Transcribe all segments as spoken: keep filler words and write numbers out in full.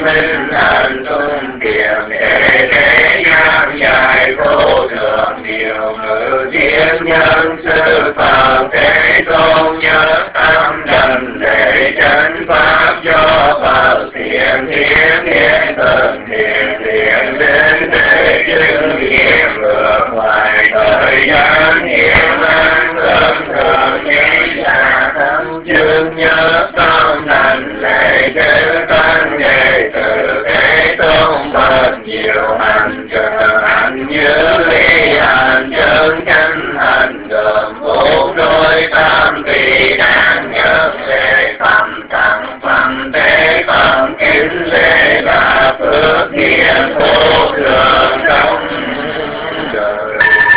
minh hành tung kiềm để thế gian dài vô thường điều ngự thiên nhân sư phạm thế tôn nhớ tâm đảnh lễ chân pháp do Phật thiện thiên thiên thần thiện thiện đến để chứng nghiệm ngược ngoài thời gian hiểm an tâm thường nghĩ là tâm chứng nhớ tâm đảnh lễ chư tăng đệ tử thế tôn Phật nhiều hành trợ hành như ly hành chân chánh hành gồm bốn đôi tam kỳ đáng nhớ lễ phẩm tặng phẩm tế phẩm kính lễ là phước điển vô thường trong đời.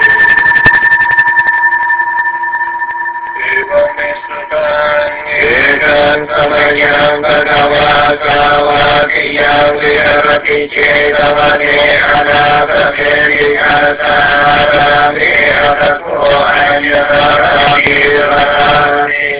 Ekam samayam bhagava savakiyam virati chetavane anapate vikasarame atapo anyatarami varani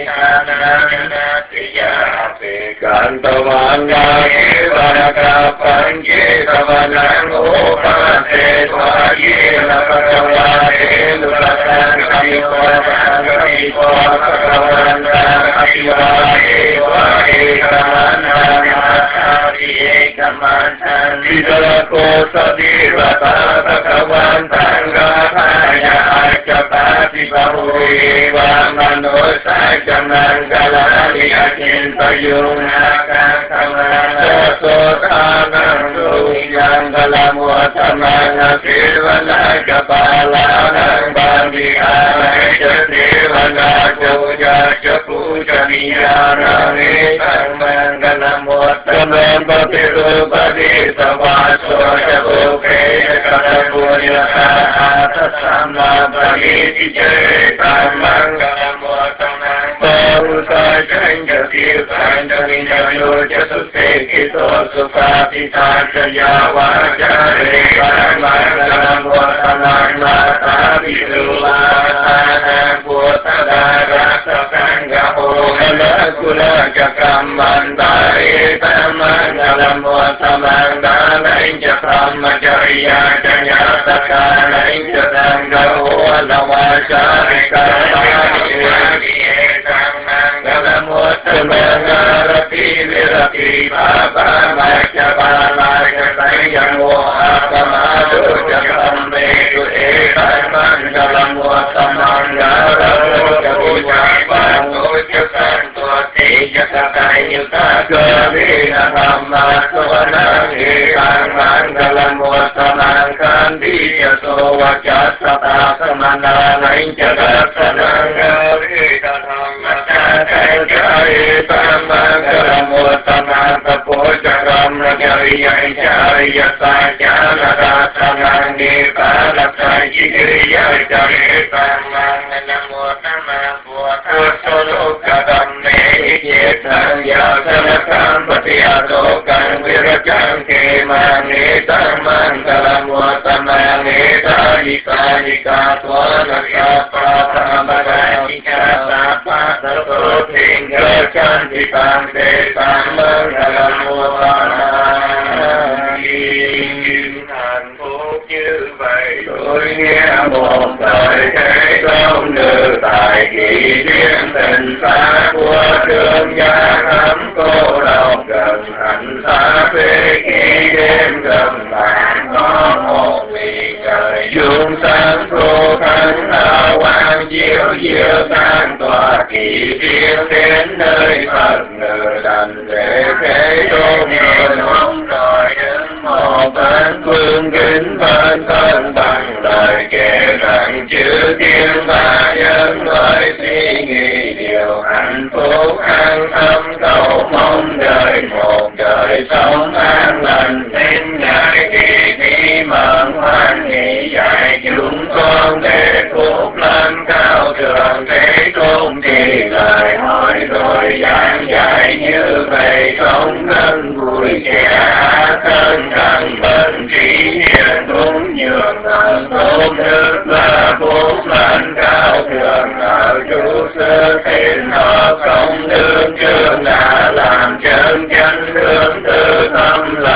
ananatiyate kantavangani vanakapanche tavanang upase svayena bhagavate nuratan kamikwatan kamikwatan Apivahe vahe kamanthani ekamanthani vidako sadirvata bhagavantan gathaya acapati bahuhi vamanosaya mangalani acintayunaka kamana sotanam suhyam galamuatamana sirvana kapalanam bandhikana sirvana puja puja niyarane sarmangalamottamam bhatirupadi savaso jabuke katapunyata atasamma bhaviti jaitam mangalamottamam parusa janja tirthanja vinyayo jasute kito supatita jaya vajare mangalamottamam mata viruvatana putada Sanggaho halakula jakamandari tamangalam watamandalain jakamajariya janyatakain jatanggaho alawasarikarayi tamangalam watamangarati virati baba macabala jatayamo apamadu jakambedu ekamangalam watamangaram Kavina Dhamma Savanang Ekang Mangalam Vasamang Kandhiya Sovajasata Samanalain Jagatsanang Kavina Dhamma Sakanjayeta Mangalam Vasamang Tapojaram Nagariya Jariya Sajana Rasanang Nipalaksa Jigriya Jareta Mangalam Vasamang Sologadam Nehiyetam Yasanakam Patiyatokam Virajam Kemaneta Mangalam Vatamaneta Hikahika Tvanaka Patamagajika Sapa Tato Pinga Chantikam Tetam Mangalam Vatamani hạnh phúc như vậy tôi nghe một thời thế công nữ tại kỳ duyên tình xa của trường gia thắm cô độc gần hạnh xa phê khi đêm gần bạn có một vì trời dương sáng thu thánh hào quang chiếu chiếu tan tỏa kỳ duyên đến nơi Phật nữ đành để thế tôn người không đòi đến một bên phương kính bên thân bằng lời kể rằng chữ thiên và nhân loại suy nghĩ điều hạnh phúc an tâm cầu mong đời một đời sống an lành tin ngài kỳ thi mận hoan hỷ dạy chúng con để phúc lâm cao thượng thế tôn thì lời hỏi rồi giảng dạy như vậy sống thân vui trẻ thân cần bệnh trí hiền đúng nhường thần tốt đức và phúc lâm cao thượng ở chủ sơ thiên họ không đương chương đã làm chân chân hướng từ tâm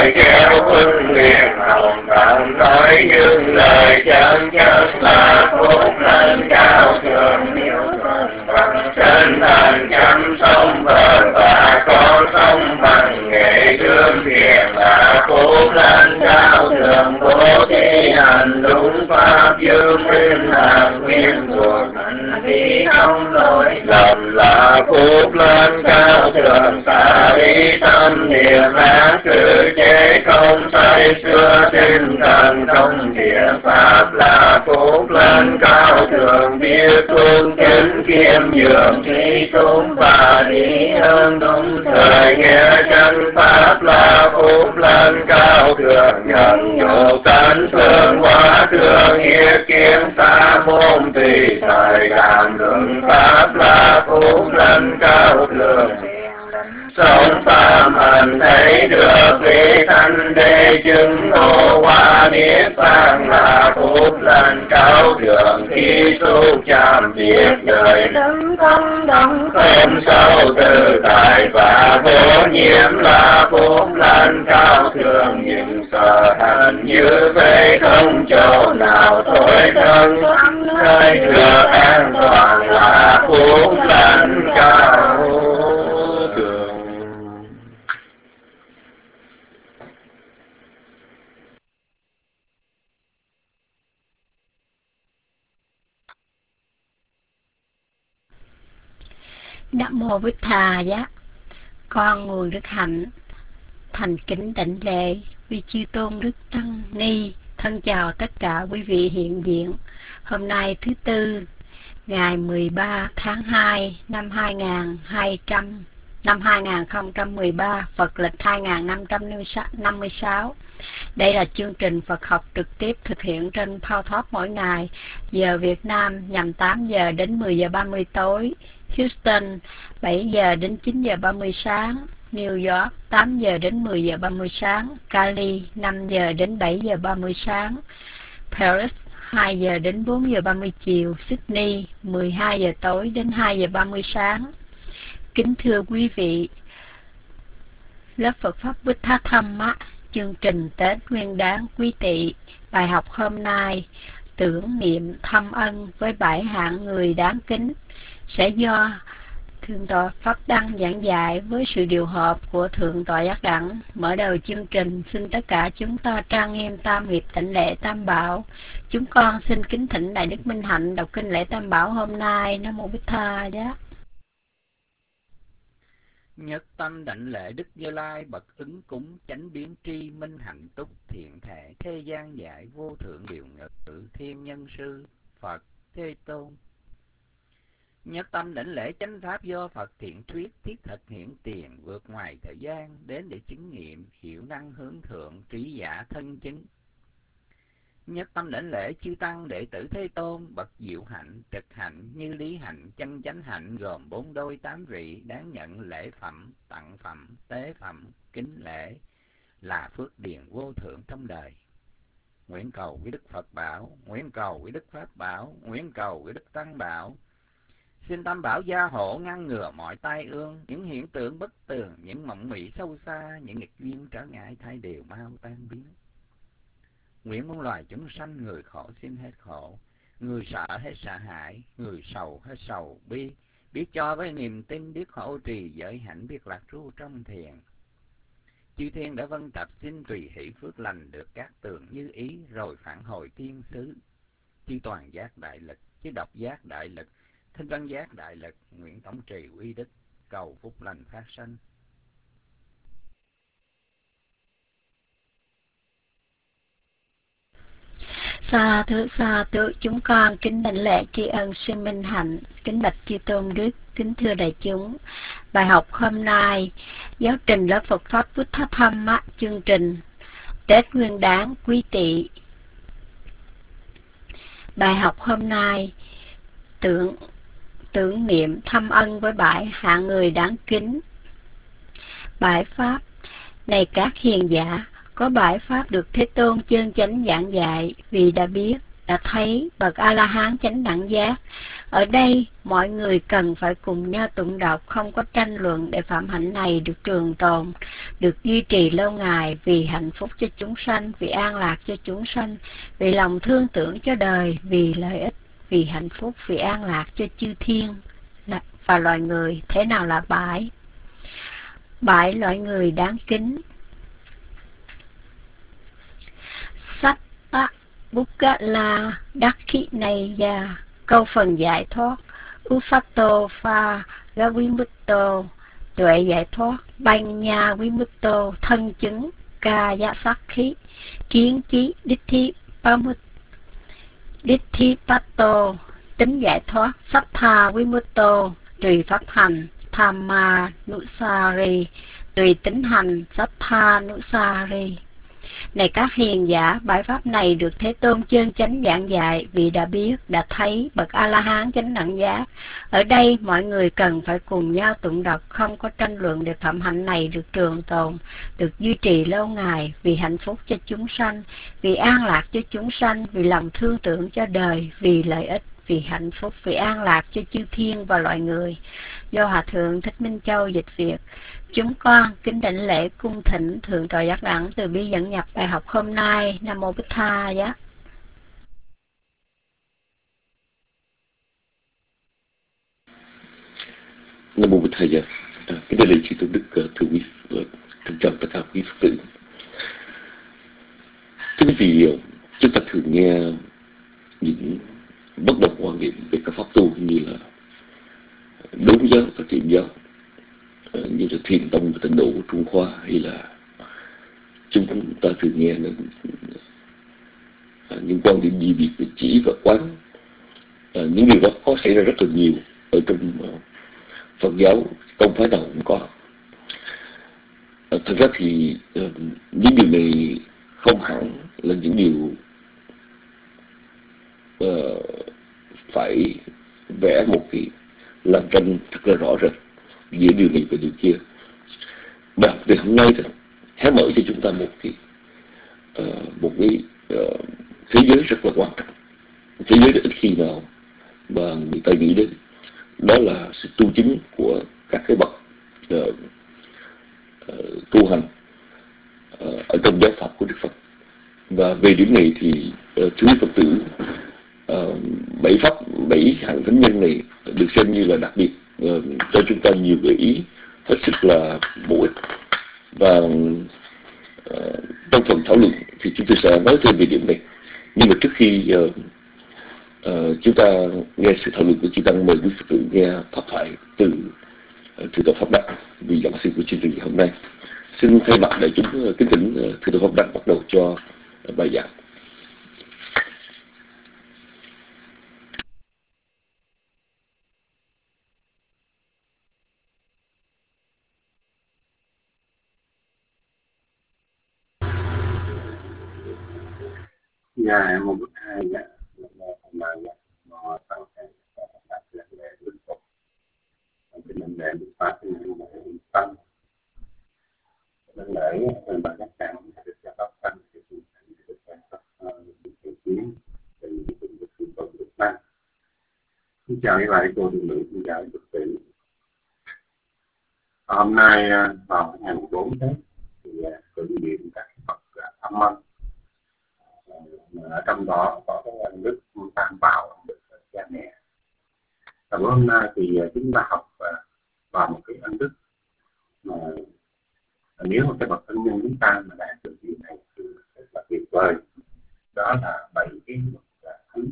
lời kêu quân liền hồng tận nói những lời chân chất là phúc lên cao thượng miếu thuận bằng chân thành chăm sống vợ và con sống bằng nghệ đương thiện là phúc lên cao thượng bố thí hành đúng pháp dương nguyên hạt nguyên thuộc hành vi không lỗi lầm là phúc lên cao thượng xả đi tâm niệm ác cử chế không say xưa tinh thần trong thiện pháp là phúc lên cao thượng biết cung kính kiêm nhường trí tốn và lý ơn đúng thời nghe chân pháp là phúc lên cao thượng nhận nhộ tánh phương hóa thương hiết kiến xa môn tùy thời cảm luận pháp là phúc lên cao thượng sống phạm hành thấy được vị thanh đế chứng ngộ hoa niết bàn là phúc lên cao thượng khi tu chạm việc đời đứng tâm động không sâu tự tại và vô nhiễm là phúc lên cao thượng những sở hành như vậy không chỗ nào tối thân nơi được an toàn là phúc lên cao thượng. Nam mô Bích Thà Giá. Con nguồn đức hạnh thành kính đảnh lễ vì chư tôn đức tăng ni. Thân chào tất cả quý vị hiện diện. Hôm nay thứ tư, ngày mười ba tháng hai năm hai nghìn hai trăm năm hai nghìn không trăm mười ba, Phật lịch hai nghìn năm trăm năm mươi sáu. Đây là chương trình Phật học trực tiếp thực hiện trên PowerTalk mỗi ngày, giờ Việt Nam nhằm tám giờ đến mười giờ ba mươi tối, Houston bảy giờ đến chín giờ ba mươi sáng, New York tám giờ đến mười giờ ba mươi sáng, Cali năm giờ đến bảy giờ ba mươi sáng, Paris hai giờ đến bốn giờ ba mươi chiều, Sydney mười hai giờ tối đến hai giờ ba mươi sáng. Kính thưa quý vị, lớp Phật Pháp Bích Thá Thamma, chương trình Tết Nguyên Đán Quý Tỵ, bài học hôm nay tưởng niệm thâm ân với bảy hạng người đáng kính sẽ do Thượng tọa Pháp Đăng giảng dạy với sự điều hợp của Thượng tọa Giác Đẳng. Mở đầu chương trình, xin tất cả chúng ta trang nghiêm tam nghiệp tịnh lễ tam bảo. Chúng con xin kính thỉnh Đại Đức Minh Hạnh đọc kinh lễ tam bảo hôm nay. Nam mô Bích Tha Giá. Nhất tâm đảnh lễ Đức Như Lai bậc ứng cúng chánh biến tri minh hạnh túc thiện thể thế gian giải vô thượng điều ngự thiên nhân sư Phật Thế Tôn. Nhất tâm đảnh lễ chánh pháp do Phật thiện thuyết thiết thực hiện tiền vượt ngoài thời gian đến để chứng nghiệm hiểu năng hướng thượng trí giả thân chứng. Nhất tâm đảnh lễ chư tăng đệ tử Thế Tôn bậc diệu hạnh trực hạnh như lý hạnh chân chánh hạnh gồm bốn đôi tám vị đáng nhận lễ phẩm tặng phẩm tế phẩm kính lễ là phước điền vô thượng trong đời. Nguyện cầu với Đức Phật bảo, nguyện cầu với Đức Pháp bảo, nguyện cầu với Đức Tăng bảo. Xin Tam Bảo gia hộ ngăn ngừa mọi tai ương, những hiện tượng bất tường, những mộng mị sâu xa, những nghịch duyên trở ngại thay đều mau tan biến. Nguyện muôn loài chúng sanh người khổ xin hết khổ, người sợ hết sợ hãi, người sầu hết sầu bi, biết cho với niềm tin, biết hộ trì giới hạnh, biết lạc trú trong thiền. Chư thiên đã vân tập xin tùy hỷ phước lành được các tường như ý, rồi phản hồi thiên xứ. Chư toàn giác đại lực, chư độc giác đại lực, Thinh văn giác đại lực, nguyện tổng trì uy đức, cầu phúc lành phát sanh. Sa thưa sa thưa, chúng con kính đảnh lễ tri ân sư Minh Hạnh, kính bạch chư tôn đức, kính thưa đại chúng. Bài học hôm nay giáo trình lớp Phật Pháp Bích Thá Thamma, chương trình Tết Nguyên Đán Quý Tỵ. Bài học hôm nay tưởng tưởng niệm thâm ân với bảy hạng người đáng kính. Bài pháp này các hiền giả, có bảy pháp được Thế Tôn chân chánh giảng dạy, vì đã biết đã thấy bậc A-la-hán chánh đẳng giác. Ở đây, mọi người cần phải cùng nhau tụng đọc, không có tranh luận, để phạm hạnh này được trường tồn, được duy trì lâu ngày, vì hạnh phúc cho chúng sanh, vì an lạc cho chúng sanh, vì lòng thương tưởng cho đời, vì lợi ích, vì hạnh phúc, vì an lạc cho chư thiên và loài người. Thế nào là bãi? Bãi loại người đáng kính. Sách Bukkala Dakhinaya, câu phần giải thoát. Ufatto Pha Gavimutto, tuệ giải thoát. Banya Vimutto, thân chứng. Kaya Sakhi, kiến chí. Dithi Pamut, Dithi Patto, tính giải thoát. Sattha Vimutto, tùy pháp hành. Thamma Nusari, tùy tính hành. Sattha Nusari. Này các hiền giả, bài pháp này được Thế Tôn chân chánh giảng dạy, vì đã biết, đã thấy bậc A-la-hán chánh đẳng giác. Ở đây, mọi người cần phải cùng nhau tụng đọc, không có tranh luận, để phẩm hạnh này được trường tồn, được duy trì lâu ngày, vì hạnh phúc cho chúng sanh, vì an lạc cho chúng sanh, vì lòng thương tưởng cho đời, vì lợi ích, vì hạnh phúc, vì an lạc cho chư thiên và loài người. Do Hòa Thượng Thích Minh Châu dịch Việt. Chúng con kính đảnh lễ cung thỉnh Thượng tọa Giác Đẳng từ bi dẫn nhập bài học hôm nay. Nam mô Bích Tha Giá. Nam mô Bích Tha Giá. À, kính đại lễ chư tôn đức, thưa quý thân trọng tất cả quý Phật tử. Thưa quý vị, chúng ta thường nghe những bất đồng quan điểm về các pháp tu như là đốn giáo và tiệm giáo, như là thiền tông và tịnh độ của Trung Hoa, hay là chúng ta thường nghe là những quan điểm dị biệt về chỉ và quán. Những điều đó có xảy ra rất là nhiều ở trong Phật giáo, tông phái nào cũng có. Thật ra thì những điều này không hẳn là những điều uh, phải vẽ một cái làn ranh thật là rõ rệt giữa điều này và điều kia. Và từ hôm nay thì hé mở cho chúng ta một cái uh, một cái uh, thế giới rất là quan trọng, thế giới ít khi nào mà người ta nghĩ đến, đó là sự tu chứng của các cái bậc uh, uh, tu hành uh, ở trong giáo pháp của Đức Phật. Và về điểm này thì uh, thưa Phật tử, uh, bảy pháp bảy hạng thánh nhân này được xem như là đặc biệt, uh, cho chúng ta nhiều gợi ý hết sức là bổ ích. Và uh, trong phần thảo luận thì chúng tôi sẽ nói thêm về điểm này. Nhưng mà trước khi uh, uh, chúng ta nghe sự thảo luận của chư tăng, mời quý Phật tử nghe pháp thoại từ uh, Thượng tọa Pháp Đăng, vị giảng sư của chương trình ngày hôm nay. Xin thay mặt đại chúng uh, kính thỉnh uh, Thượng tọa Pháp Đăng bắt đầu cho uh, bài giảng. Dạ, em một bức hai dạ, hôm nay dạ, nó tăng thêm đạt được lễ đức phục, cái lần lễ đức pháp thì lần lễ tăng, lần lễ lần bản giác cảm được cho pháp tăng thì cũng được cho pháp thực chiến thì cũng được sự tốt được tăng. Xin chào các bạn, cô thượng nữ, xin chào các Phật tử. Hôm nay vào ngày mùng bốn Tết thì tưởng niệm các Phật Thăm Mân. Ở trong đó có cái ân đức Tam Bảo, ân đức cha mẹ. Và bữa hôm nay thì chúng ta học vào một cái ân đức mà nếu một cái bậc thân nhân chúng ta mà đạt được điều này thì rất là tuyệt vời. Đó là bảy cái bậc thánh.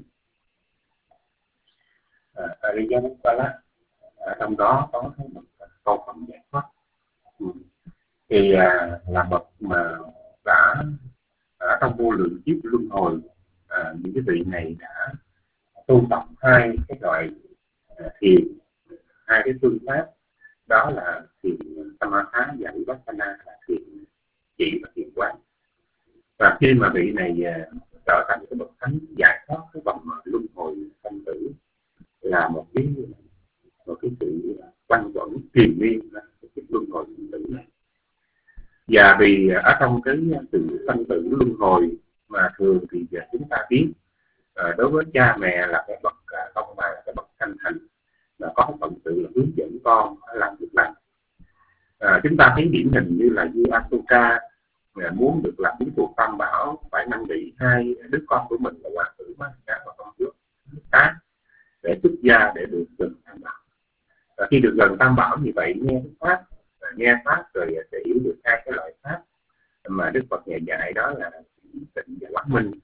Ariyamukala, ở trong đó có cái bậc câu phẩm giải thoát. Thì là bậc mà đã ở trong vô lượng kiếp luân hồi, à, những cái vị này đã tu tập hai cái loại à, thiền, hai cái phương pháp, đó là thiền Samatha và Vipassana, là thiền chỉ và thiền quán. Và khi mà vị này à, trở thành cái bậc thánh giải thoát cái vòng luân hồi sanh tử, là một cái một cái sự quan quẩn triền miên cái luân hồi sanh tử này. Và vì ở trong cái sự sanh tử luân hồi mà thường thì chúng ta biết, uh, À, đối với cha mẹ là cái bậc ông bà là cái bậc thanh thành, là có phận sự là hướng dẫn con làm việc lành. À, chúng ta thấy điển hình như là vua Ashoka muốn được làm chính thuộc Tam Bảo phải năn nỉ hai đứa con của mình là hoàng tử Mahaka và công chúa Tá để xuất gia để được gần Tam Bảo. Và khi được gần Tam Bảo như vậy nghe pháp, nghe pháp rồi sẽ hiểu được hai cái loại pháp mà Đức Phật ngày dạy, đó là tịnh và quán minh.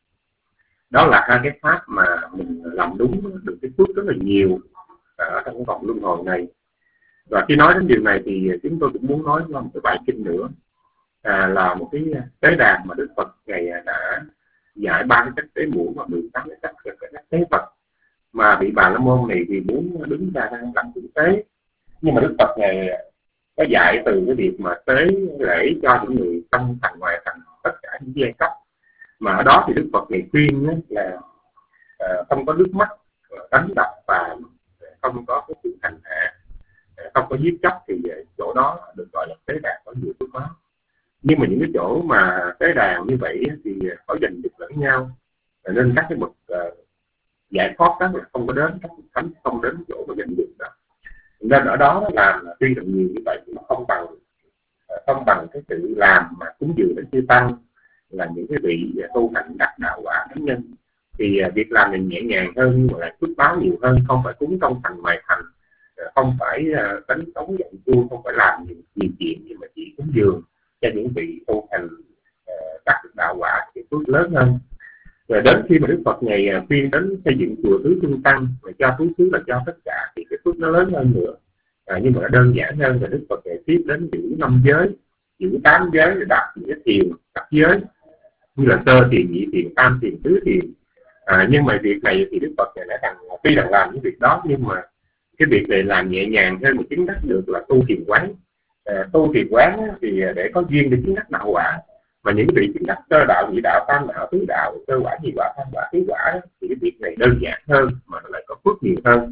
Đó là hai cái pháp mà mình làm đúng được cái phước rất là nhiều ở trong cái vòng luân hồi này. Và khi nói đến điều này thì chúng tôi cũng muốn nói qua một cái bài kinh nữa, à, là một cái tế đàn mà Đức Phật ngày đã dạy ba cái cách tế muỗng và mười tám cái cách cách tế Phật, mà vị Bà La Môn này thì muốn đứng ra đang làm tử tế, nhưng mà Đức Phật ngày có dạy từ cái việc mà tế lễ cho những người trong thành ngoài thành, tất cả những giai cấp. Mà ở đó thì Đức Phật ngày khuyên là uh, không có nước mắt đánh đập và không có cái sự hành hạ, không có giết chóc, thì chỗ đó được gọi là tế đàn có nhiều phước báo. Nhưng mà những cái chỗ mà tế đàn như vậy thì có giành giật lẫn nhau, nên các cái bậc uh, giải thoát đó là không có đến, các bậc thánh không đến chỗ mà giành giật đó. Nên ở đó làm tuy là nhiều như vậy mà không bằng không bằng cái sự làm mà cúng dường đến chư tăng, là những cái vị tu hành đạt đạo quả thánh nhân. Thì việc làm này nhẹ nhàng hơn nhưng mà lại phước báo nhiều hơn, không phải cúng trong thành ngoài thành, không phải đánh trống dặn chua, không phải làm nhiều, nhiều chuyện, nhưng mà chỉ cúng dường cho những vị tu hành đạt được đạo quả thì phước lớn hơn. Rồi đến khi mà Đức Phật ngày khuyên đến xây dựng chùa tứ trung tăng, mà cho tứ xứ là cho tất cả, thì cái phước nó lớn hơn nữa, à, nhưng mà nó đơn giản hơn. Và Đức Phật ngày tiếp đến giữ năm giới, giữ tám giới, để đạt những cái thiền các giới như là sơ thiền, nhị thiền, tam thiền, tứ thiền. À, nhưng mà việc này thì Đức Phật này đã rằng tuy rằng làm những việc đó, nhưng mà cái việc này làm nhẹ nhàng hơn, một chứng đắc được là tu thiền quán. À, tu thiền quán thì để có duyên để chứng đắc đạo quả. Mà những vị chứng đắc sơ đạo, nhị đạo, tam đạo, tứ đạo, sơ quả, nhị quả, tam quả, tứ quả thì cái việc này đơn giản hơn mà lại có phước nhiều hơn.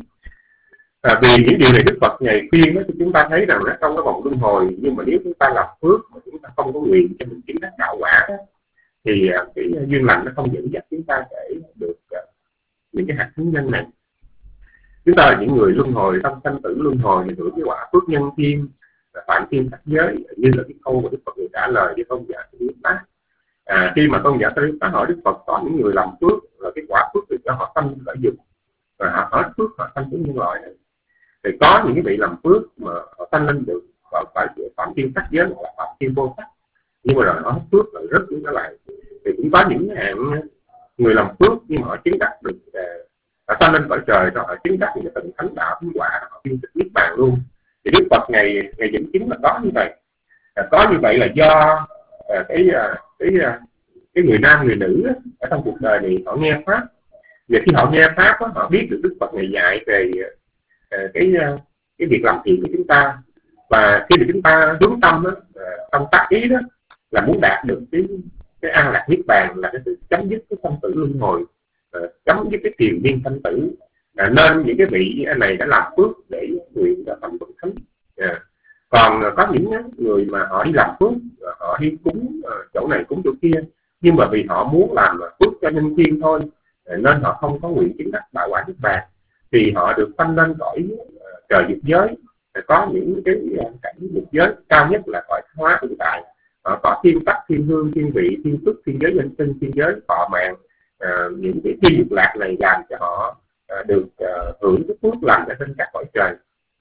À, vì những điều này Đức Phật ngày khuyên đó, thì chúng ta thấy rằng nó trong cái vòng luân hồi, nhưng mà nếu chúng ta làm phước mà chúng ta không có nguyện cho mình chứng đắc đạo quả đó, thì cái duyên lành nó không dẫn dắt chúng ta để được uh, những cái hạt thánh nhân này. Chúng ta là những người luân hồi, trong sanh tử luân hồi thì hưởng cái quả phước nhân thiên, phạm thiên sắc giới, như là cái câu mà Đức Phật người trả lời với tôn giả Sariputta. À, khi mà tôn giả Sariputta hỏi Đức Phật có những người làm phước là cái quả phước được cho họ sanh lợi dụng, và họ hết phước họ sanh tới nhân loại này. Thì có những cái vị làm phước mà họ sanh lên được và phải phạm thiên sắc giới hoặc là phạm thiên vô sắc, nhưng mà rồi họ hết phước lại rất chúng ta lại. Thì cũng có những hạng người làm phước nhưng mà họ chứng đắc được, họ sanh lên cõi trời rồi họ chứng đắc những tầng thánh đạo thánh quả, họ viên tịch niết bàn luôn. Thì Đức Phật ngày ngày dẫn chứng là có như vậy. À, có như vậy là do à, cái, à, cái à, cái người nam người nữ ở trong cuộc đời này họ nghe pháp, và khi họ nghe pháp đó, họ biết được Đức Phật ngày dạy về à, cái cái việc làm thiện của chúng ta. Và khi mà chúng ta hướng tâm đó, tâm tác ý đó là muốn đạt được cái cái an lạc niết bàn, là cái sự chấm dứt cái sanh tử luân hồi, uh, chấm dứt cái triền miên sanh tử. À, nên những cái vị này đã làm phước để nguyện cho thành bậc thánh. À, còn uh, có những uh, người mà họ đi làm phước, uh, họ đi cúng uh, chỗ này cúng chỗ kia, nhưng mà vì họ muốn làm uh, phước cho nhân thiên thôi, uh, nên họ không có nguyện chứng đắc đạo quả niết bàn, thì họ được sanh lên cõi uh, trời dục giới. Uh, có những cái uh, cảnh dục giới cao nhất là cõi hóa tự tại. Họ có thiên sắc, thiên hương, thiên vị, thiên phước, thiên giới nhân sinh, thiên giới thọ mạng. À, những cái thiên dục lạc này làm cho họ à, được à, hưởng cái phước làm cho trên các cõi trời.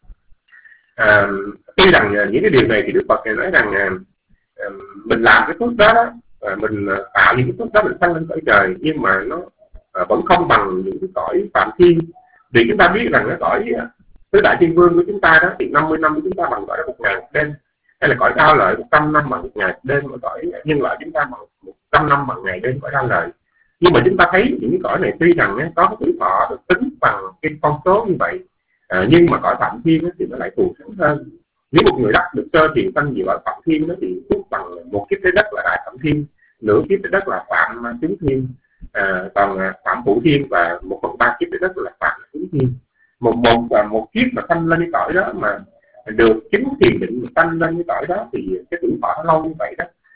À, tuy rằng à, những cái điều này thì Đức Phật này nói rằng à, à, mình làm cái phước đó, à, mình tạo những cái phước đó mình sanh lên cõi trời, nhưng mà nó à, vẫn không bằng những cái cõi phạm thiên. Vì chúng ta biết rằng cái cõi tứ đại thiên vương của chúng ta đó thì năm mươi năm của chúng ta bằng cõi một ngàn đêm, hay là cõi đau lợi một trăm năm bằng một ngày đêm, ở cõi nhân loại chúng ta bằng một trăm năm bằng ngày đêm cõi đau lợi. Nhưng mà chúng ta thấy những cái cõi này tuy rằng ấy, có cái tuổi thọ được tính bằng cái con số như vậy, à, nhưng mà cõi phạm thiên ấy, thì nó lại phù sẵn hơn. Nếu một người đắc được sơ thiền sanh gì cõi phạm thiên đó, thì phước bằng một kiếp trái đất là đại phạm thiên, nửa kiếp trái đất là phạm chứng thiên, à, còn phạm phụ thiên và một phần ba kiếp trái đất là phạm chứng thiên. Một một và một kiếp mà sanh lên cái cõi đó mà được chứng thiền định sanh lên cái cõi đó, thì cái tuổi thọ nó lâu như vậy đó,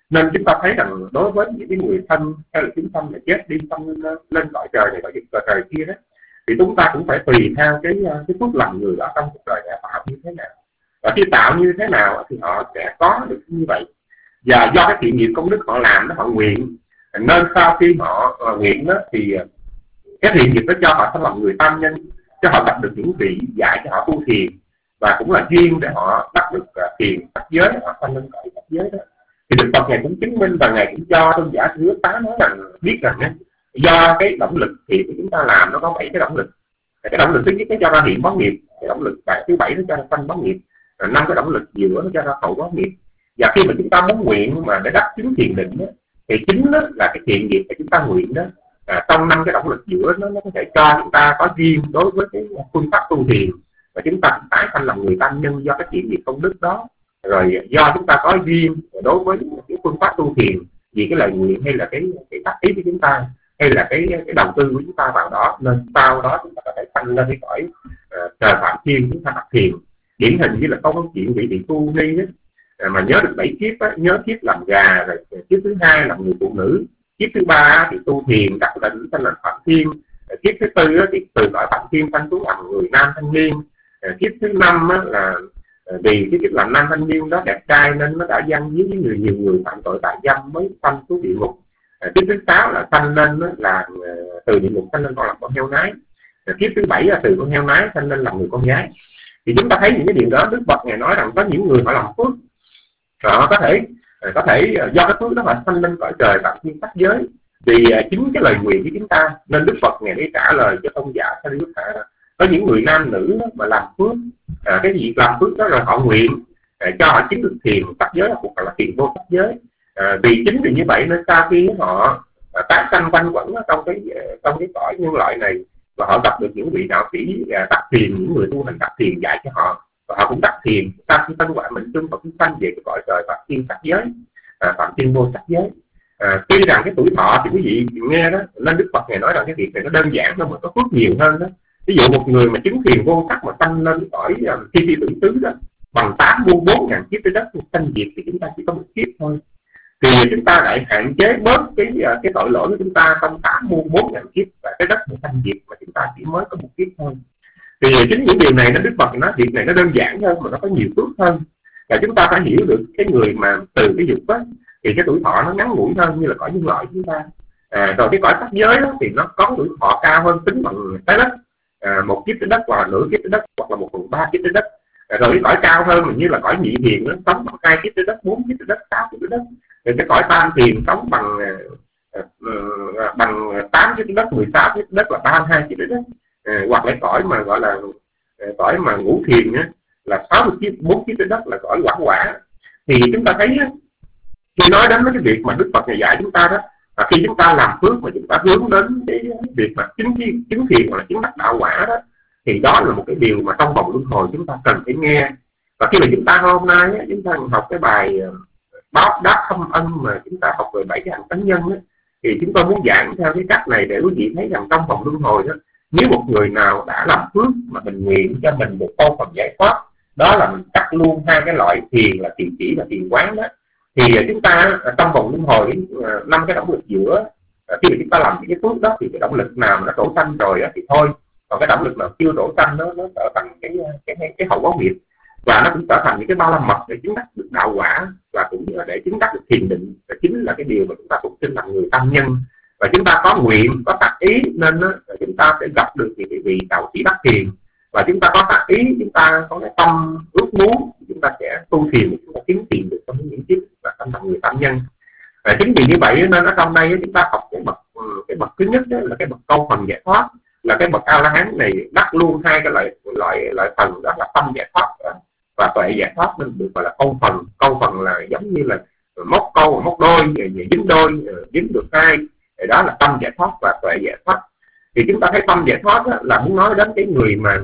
Nên chúng ta thấy rằng đối với những cái người thân hay là chúng thân là chết đi xong lên cõi trời này, cõi cõi trời kia đó, thì chúng ta cũng phải tùy theo cái cái phước lành người ở trong cuộc đời này tạo như thế nào, và khi tạo như thế nào thì họ sẽ có được như vậy. Và do cái thiện nghiệp công đức họ làm đó, họ nguyện, nên sau khi họ uh, nguyện đó thì cái thiện nghiệp đó cho họ thành làm người tam nhân, cho họ gặp được những vị dạy cho họ tu thiền, và cũng là duyên để họ đắc được uh, thiền sắc giới, họ sanh lên cõi sắc giới đó. Thì Đức Phật ngài cũng chứng minh và ngài cũng cho tôn giả Thứ Tá nói rằng biết rằng ấy, do cái động lực thiện của chúng ta làm nó có bảy cái động lực. Cái động lực thứ nhất nó cho ra hiện báo nghiệp, cái động lực thứ bảy nó cho ra sanh báo nghiệp, năm cái động lực giữa nó cho ra hậu báo nghiệp. Và khi mà chúng ta muốn nguyện mà để đắc chứng thiền định đó, thì chính đó là cái thiện nghiệp mà chúng ta nguyện đó, à, trong năm cái động lực giữa nó nó có thể cho chúng ta có duyên đối với cái phương pháp tu thiền, và chúng ta tái thành làm người tam nhân do cái thiện nghiệp công đức đó. Rồi do chúng ta có duyên đối với cái phương pháp tu thiền, vì cái lời nguyện hay là cái cái tác ý của chúng ta, hay là cái cái đầu tư của chúng ta vào đó, nên sau đó chúng ta có thể tăng lên cái cõi uh, trời Phạm Thiên, chúng ta đắc thiền. Điển hình như là có câu chuyện vị vị tu ni ấy, mà nhớ được bảy kiếp á, nhớ kiếp làm gà, rồi kiếp thứ hai làm người phụ nữ, kiếp thứ ba thì tu thiền đắc định thành là Phạm Thiên, kiếp thứ tư thì từ cõi Phạm Thiên tăng xuống làm người nam thanh niên, kiếp thứ năm là vì cái kiếp làm nam thanh niên đó đẹp trai nên nó đã dăn với người nhiều người phạm tội tà dâm mới sanh xuống địa ngục. Kiếp thứ sáu là sanh lên là từ địa ngục sanh lên còn làm con heo nái. Kiếp thứ bảy là từ con heo nái sanh lên làm người con gái. Thì chúng ta thấy những cái điều đó, Đức Phật ngài nói rằng có những người họ làm phước, họ có thể có thể do cái phước đó mà sanh lên cõi trời Phạm Thiên sắc giới, vì chính cái lời nguyện của chúng ta. Nên Đức Phật ngài để trả lời cho tôn giả Sariputta đó, có những người nam nữ mà làm phước, à, cái gì làm phước đó rồi họ nguyện à, cho họ chứng được thiền sắc giới hoặc là thiền vô sắc giới. À, vì chính vì như vậy nên sau khi họ à, tái sanh quanh quẩn trong cái trong cái cõi nhân loại này, và họ gặp được những vị đạo sĩ à, đắc thiền, những người tu hành đắc thiền dạy cho họ, và họ cũng đắc thiền, sau khi tân quả mình chung và cũng sanh về cái cõi trời Phạm Thiên sắc giới, à, Phạm Thiên vô sắc giới. À, tuy rằng cái tuổi thọ thì quý vị nghe đó, nên Đức Phật ngài nói rằng cái việc này nó đơn giản thôi mà có phước nhiều hơn đó. Ví dụ một người mà chứng thiền vô sắc mà sanh lên cõi thi thi tử tứ đó bằng tám muôn bốn ngàn kiếp trên đất sanh diệt, thì chúng ta chỉ có một kiếp thôi. Thì chúng ta lại hạn chế bớt cái cái tội lỗi của chúng ta trong tám muôn bốn ngàn kiếp và cái đất sanh diệt mà chúng ta chỉ mới có một kiếp thôi. Thì chính những điều này nó Đức Phật nói việc này nó đơn giản hơn mà nó có nhiều phước hơn. Và chúng ta phải hiểu được cái người mà từ cái dục á thì cái tuổi thọ nó ngắn ngủi hơn như là cõi nhân loại chúng ta. À, rồi cái cõi sắc giới đó thì nó có tuổi thọ cao hơn, tính bằng trái đất. À, một kiếp trên đất hoặc là nửa kiếp trên đất hoặc là một phần ba kiếp trên đất. À, rồi cái cõi cao hơn như là cõi nhị thiền nó sống bằng hai kiếp trên đất, bốn kiếp trên đất, sáu kiếp trên đất. Rồi cái cõi tam thiền sống bằng uh, uh, bằng tám kiếp trên đất, mười sáu kiếp trên đất là ba mươi hai kiếp trên đất. À, hoặc là cõi mà gọi là uh, cõi mà ngũ thiền á, là sáu mươi kiếp, bốn kiếp trên đất là cõi quả quả. Thì chúng ta thấy á, khi nói đến cái việc mà Đức Phật dạy chúng ta đó, và khi chúng ta làm phước mà chúng ta hướng đến cái việc mà chứng chứng thiền hoặc là chứng đắc đạo quả đó, thì đó là một cái điều mà trong vòng luân hồi chúng ta cần phải nghe. Và khi mà chúng ta hôm nay chúng ta học cái bài báo đáp thâm ân mà chúng ta học về bảy cái hạnh tánh nhân đó, thì chúng tôi muốn giảng theo cái cách này để quý vị thấy rằng trong vòng luân hồi đó, nếu một người nào đã làm phước mà mình nguyện cho mình một con phần giải thoát, đó là mình cắt luôn hai cái loại thiền là thiền chỉ và thiền quán đó, thì chúng ta trong vòng luân hồi năm cái động lực giữa, khi mà chúng ta làm những cái phước đó thì cái động lực nào mà nó đổ sanh rồi thì thôi, còn cái động lực nào chưa đổ sanh nó nó trở thành cái cái cái, cái hậu báo nghiệp, và nó cũng trở thành những cái ba la mật để chứng đắc được đạo quả, và cũng để chứng đắc được thiền định. Và chính là cái điều mà chúng ta phục sinh làm người tam nhân, và chúng ta có nguyện, có tác ý nên đó, chúng ta sẽ gặp được những vị đạo sĩ đắc thiền, và chúng ta có tác ý, chúng ta có cái tâm ước muốn, chúng ta sẽ tu thiền, chúng ta kiếm tiền được trong những kiếp và tâm làm người tam nhân. Và chính vì như vậy nên ở trong đây chúng ta học cái bậc cái bậc thứ nhất đó là cái bậc câu phần giải thoát, là cái bậc A La Hán này đắc luôn hai cái loại loại loại phần, đó là tâm giải thoát và tuệ giải thoát, nên được gọi là câu phần. Câu phần là giống như là móc câu móc đôi, dính đôi dính được hai, đó là tâm giải thoát và tuệ giải thoát. Thì chúng ta thấy tâm giải thoát là muốn nói đến cái người mà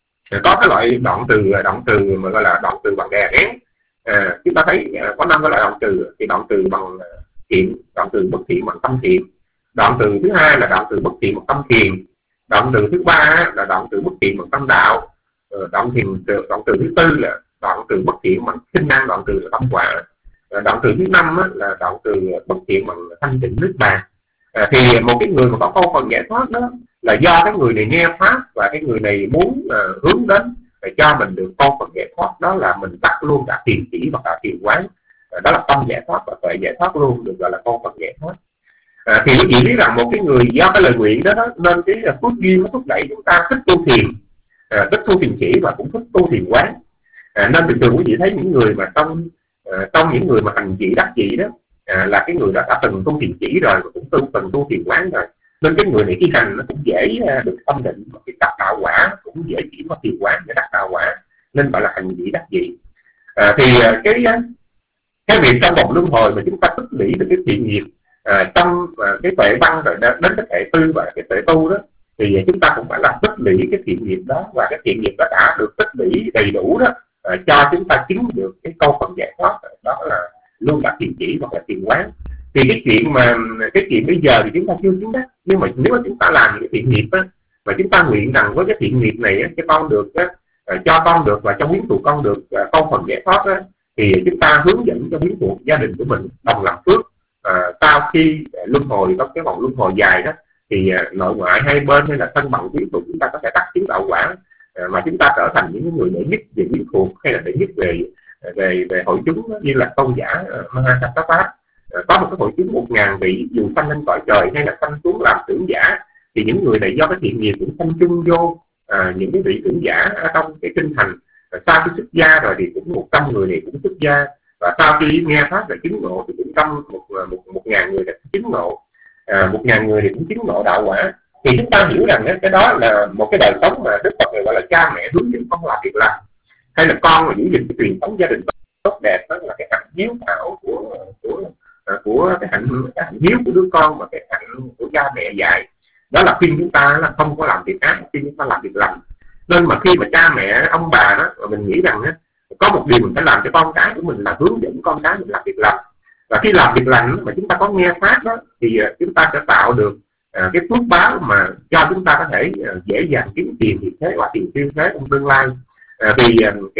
có cái loại đoạn từ đoạn từ mà gọi là đoạn từ bằng đè nén. À, chúng ta thấy có năm cái loại đoạn từ, thì đoạn từ bằng thiện, đoạn từ bất thiện bằng tâm thiện, đoạn từ thứ hai là đoạn từ bất thiện bằng tâm thiền, đoạn từ thứ ba là đoạn từ bất thiện bằng tâm đạo, đoạn thiền đoạn từ thứ tư là đoạn từ bất thiện bằng khinh năng, đoạn từ là tâm quả. Đoạn từ thứ năm á, là đoạn từ bất thiện bằng thanh tịnh nước bàn. À, thì một cái người mà có câu phần giải thoát đó là do cái người này nghe pháp và cái người này muốn uh, hướng đến để cho mình được câu phần giải thoát, đó là mình tắt luôn cả thiền chỉ và cả thiền quán. À, đó là tâm giải thoát và tuệ giải thoát luôn, được gọi là câu phần giải thoát. À, thì quý vị biết rằng một cái người do cái lời nguyện đó, đó nên cái phước duyên nó thúc đẩy chúng ta thích tu thiền, à, thích tu thiền chỉ và cũng thích tu thiền quán. À, nên bình thường quý vị thấy những người mà trong uh, trong những người mà hành trì đắc trì đó, à, là cái người đó đã từng tu thiền chỉ rồi và cũng tu từng tu thiền quán rồi, nên cái người này khi hành nó cũng dễ uh, được tâm định, cái đắc đạo quả cũng dễ chỉ vào thiền quán để đắc đạo quả, nên gọi là hành trì đắc trì. À, thì uh, cái cái việc trong vòng luân hồi mà chúng ta tích lũy được cái thiện nghiệp à, trong à, cái tuệ văn rồi đến cái tuệ tư và cái tuệ tu đó, thì chúng ta cũng phải là tích lũy cái thiện nghiệp đó, và cái thiện nghiệp đó đã được tích lũy đầy đủ đó, à, cho chúng ta chứng được cái câu phần giải thoát, đó là luôn là thiền chỉ hoặc là thiền quán. Thì cái chuyện mà cái chuyện bây giờ thì chúng ta chưa chứng đắc, nhưng mà nếu mà chúng ta làm những cái thiện nghiệp đó, và chúng ta nguyện rằng với cái thiện nghiệp này cho con được đó, à, cho con được và cho quyến thuộc con được à, câu phần giải thoát đó, thì chúng ta hướng dẫn cho quyến thuộc gia đình của mình đồng làm phước. À, sau khi luân hồi có cái vòng luân hồi dài đó, thì à, nội ngoại hai bên hay là thân bằng quyến thuộc chúng ta có thể đắc chứng đạo quả, à, mà chúng ta trở thành những người đệ nhất về quyến thuộc hay là đệ nhất về về về hội chúng đó, như là tôn giả uh, Mahakassapa. À, có một cái hội chúng một ngàn vị dù sanh lên cõi trời hay là sanh xuống làm trưởng giả, thì những người này do cái thiện nghiệp cũng sanh chung vô à, những cái vị trưởng giả ở trong cái kinh thành. À, sau khi xuất gia rồi thì cũng một trăm người này cũng xuất gia, và sau khi nghe pháp là chứng ngộ thì cũng trăm một một một ngàn người đã chứng ngộ, à, một ngàn người thì cũng chứng ngộ đạo quả. Thì chúng ta hiểu rằng cái đó là một cái đời sống mà Đức Phật gọi là cha mẹ hướng dẫn con làm việc làm, hay là con mà giữ gìn cái truyền thống gia đình tốt đẹp, đó là cái hạnh hiếu thảo của của của cái hạnh cái hạnh hiếu của đứa con, và cái hạnh của cha mẹ dạy, đó là khuyên chúng ta là không có làm việc ác, khuyên chúng ta làm việc lành. Nên mà khi mà cha mẹ ông bà đó, mình nghĩ rằng đó, có một điều mình phải làm cho con cái của mình là hướng dẫn con cái mình làm việc lành. Và khi làm việc lành mà chúng ta có nghe pháp đó, thì chúng ta sẽ tạo được à, cái phước báo mà cho chúng ta có thể à, dễ dàng kiếm tiền hiện thế và tiền tiêu thế trong tương lai. À, vì à, cái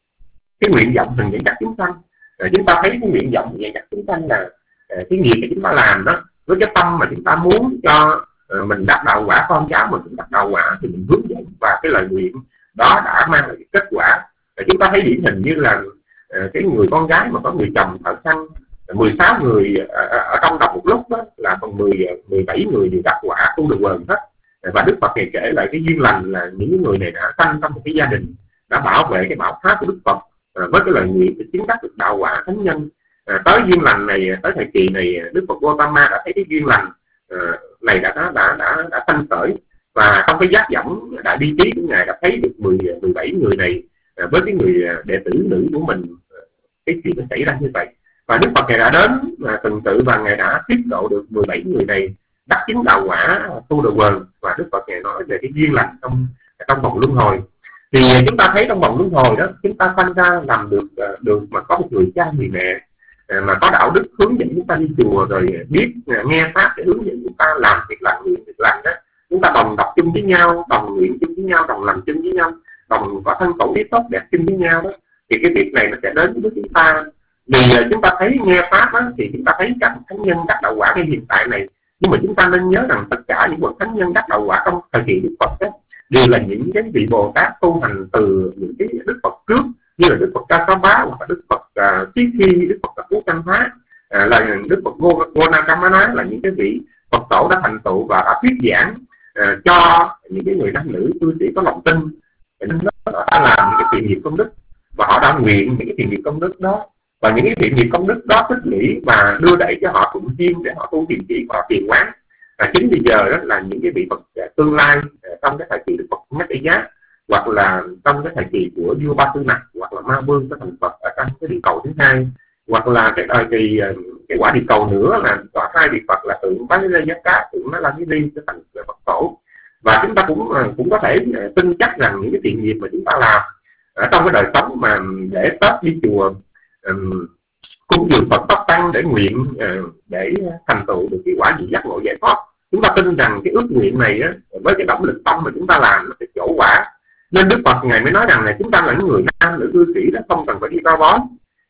cái nguyện vọng mình dẫn dắt chúng sanh, à, chúng ta thấy cái nguyện vọng dẫn dắt chúng sanh là à, cái nghiệp mà chúng ta làm đó, với cái tâm mà chúng ta muốn cho à, mình đạt đạo quả, con cháu mình cũng đạt đạo quả, thì mình hướng dẫn và cái lời nguyện đó đã mang lại kết quả. À, chúng ta thấy điển hình như là à, cái người con gái mà có người chồng thợ săn mười sáu người ở, ở trong đồng một lúc đó, là còn mười, mười bảy người đều đạt quả tu được quần hết. Và Đức Phật này kể lại cái duyên lành là những người này đã sanh trong một cái gia đình đã bảo vệ cái bảo pháp của Đức Phật à, với cái lời nguyện để chứng đắc được đạo quả thánh nhân. À, tới duyên lành này, tới thời kỳ này, Đức Phật Gautama đã thấy cái duyên lành à, này đã đã đã đã, đã sanh khởi, và trong cái giác võng đại bi trí của ngài đã thấy được mười, mười bảy người này à, với cái người đệ tử nữ của mình, cái chuyện nó xảy ra như vậy. Và Đức Phật ngài đã đến và từng tự và ngài đã thuyết độ được mười bảy người này đắc chứng đạo quả tu được quần. Và Đức Phật ngài nói về cái duyên lành trong trong vòng luân hồi. Thì chúng ta thấy trong vòng luân hồi đó, chúng ta sanh ra làm được được mà có một người cha người mẹ mà có đạo đức hướng dẫn chúng ta đi chùa, rồi biết nghe pháp để hướng dẫn chúng ta làm việc lành, nguyện việc lành đó. Chúng ta đồng đọc chung với nhau, đồng nguyện chung với nhau, đồng làm chung với nhau, đồng có thân khẩu ý tốt đẹp chung với nhau đó. Thì cái việc này nó sẽ đến với chúng ta. Vì chúng ta thấy nghe pháp đó, thì chúng ta thấy các thánh nhân đắc đạo quả ngay hiện tại này. Nhưng mà chúng ta nên nhớ rằng tất cả những bậc thánh nhân đắc đạo quả trong thời kỳ Đức Phật đó, đều là những cái vị Bồ Tát tu hành từ những cái Đức Phật trước, như là Đức Phật Kassapa hoặc là Đức Phật uh, Xí Thi, Đức Phật Phú Canh Phá, uh, là Đức Phật Gonakamana, là những cái vị Phật tổ đã thành tựu và đã thuyết giảng uh, cho những cái người nam nữ cư sĩ có lòng tin. Nên họ đã làm những cái thiện nghiệp công đức, và họ đã nguyện những cái thiện nghiệp công đức đó, và những cái thiện nghiệp công đức đó tích lũy và đưa đẩy cho họ thuận duyên để họ tu thiền chỉ và thiền quán. À, chính bây giờ đó là những cái vị Phật tương lai trong cái thời kỳ Đức Phật Mất Ý Giá, hoặc là trong cái thời kỳ của vua Ba Tư Nặc, hoặc là Ma Vương có thành Phật ở trong cái địa cầu thứ hai, hoặc là cái thời kỳ cái quả địa cầu nữa là có hai vị Phật là tượng Bá Lê Giác Cá, tượng nó là cái đi cái thành Phật tổ. Và chúng ta cũng cũng có thể tin chắc rằng những cái thiện nghiệp mà chúng ta làm ở trong cái đời sống mà để Tết đi chùa, um, cung dường Phật Pháp Tăng để nguyện uh, để thành tựu được cái quả gì giác ngộ giải thoát, chúng ta tin rằng cái ước nguyện này á, với cái động lực tâm mà chúng ta làm nó sẽ trổ quả. Nên Đức Phật ngài mới nói rằng là chúng ta là những người nam nữ cư sĩ đó không cần phải đi cao bó,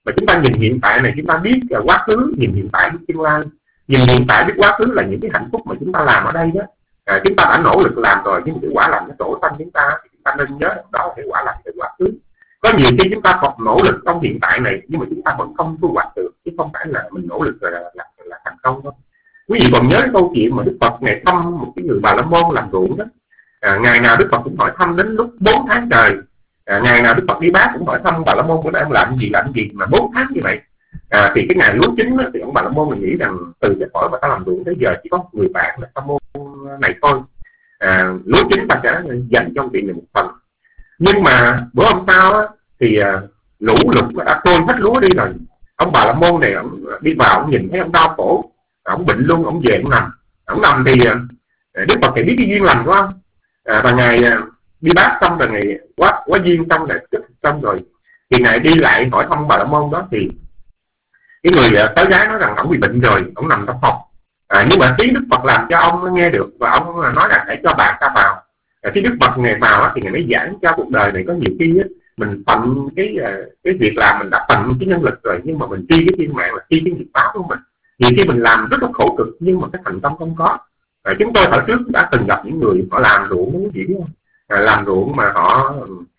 Mà chúng ta nhìn hiện tại này, chúng ta biết là quá khứ, nhìn hiện tại biết tương lai. Nhìn hiện tại biết quá khứ là những cái hạnh phúc mà chúng ta làm ở đây đó. À, chúng ta đã nỗ lực làm rồi, nhưng cái quả lành nó trổ xanh chúng ta, thì chúng ta nên nhớ đó là cái quả lành của quá khứ. Có nhiều khi chúng ta còn nỗ lực trong hiện tại này, nhưng mà chúng ta vẫn không thu hoạch được, chứ không phải là mình nỗ lực rồi là, là, là thành công thôi. Quý vị còn nhớ cái câu chuyện mà Đức Phật ngày thăm một cái người Bà La Môn làm ruộng đó. À, ngày nào Đức Phật cũng hỏi thăm đến lúc bốn tháng trời. À, ngày nào Đức Phật đi bác cũng hỏi thăm Bà La Môn có đang làm gì làm gì mà bốn tháng như vậy. À, thì cái ngày lúa chín đó, thì ông Bà La Môn mình nghĩ rằng từ cái hỏi mà ta làm ruộng tới giờ chỉ có một người bạn là sa môn này thôi. À, lúa chín ta sẽ dành cho chuyện này một phần. Nhưng mà bữa hôm sau á, thì à, lũ lụt đã trôi hết lúa đi rồi. Ông Bà La Môn này ông đi vào, ông nhìn thấy ông đau khổ, ông bệnh luôn, ông về ông nằm. Ông nằm thì à, Đức Phật thì biết cái duyên lành của ông. À, và ngài à, đi bác xong rồi ngài quá quá duyên xong rồi xong rồi thì ngài đi lại hỏi thăm Bà La Môn đó, thì cái người tới gái nói rằng ông bị bệnh rồi, ông nằm trong phòng. À, nhưng mà tiếng Đức Phật làm cho ông nghe được, và ông nói là hãy cho bà ta vào. À, khi Đức Phật ngày vào á, thì ngài mới giảng cho cuộc đời này có nhiều khi á, mình tận cái cái việc làm mình đã tận cái nhân lực rồi, nhưng mà mình tri cái thiên mạng là tri cái nghiệp báo của mình. Nhiều khi mình làm rất là khổ cực nhưng mà cái thành công không có. À, chúng tôi hồi trước đã từng gặp những người họ làm ruộng gì biết không? À, làm ruộng mà họ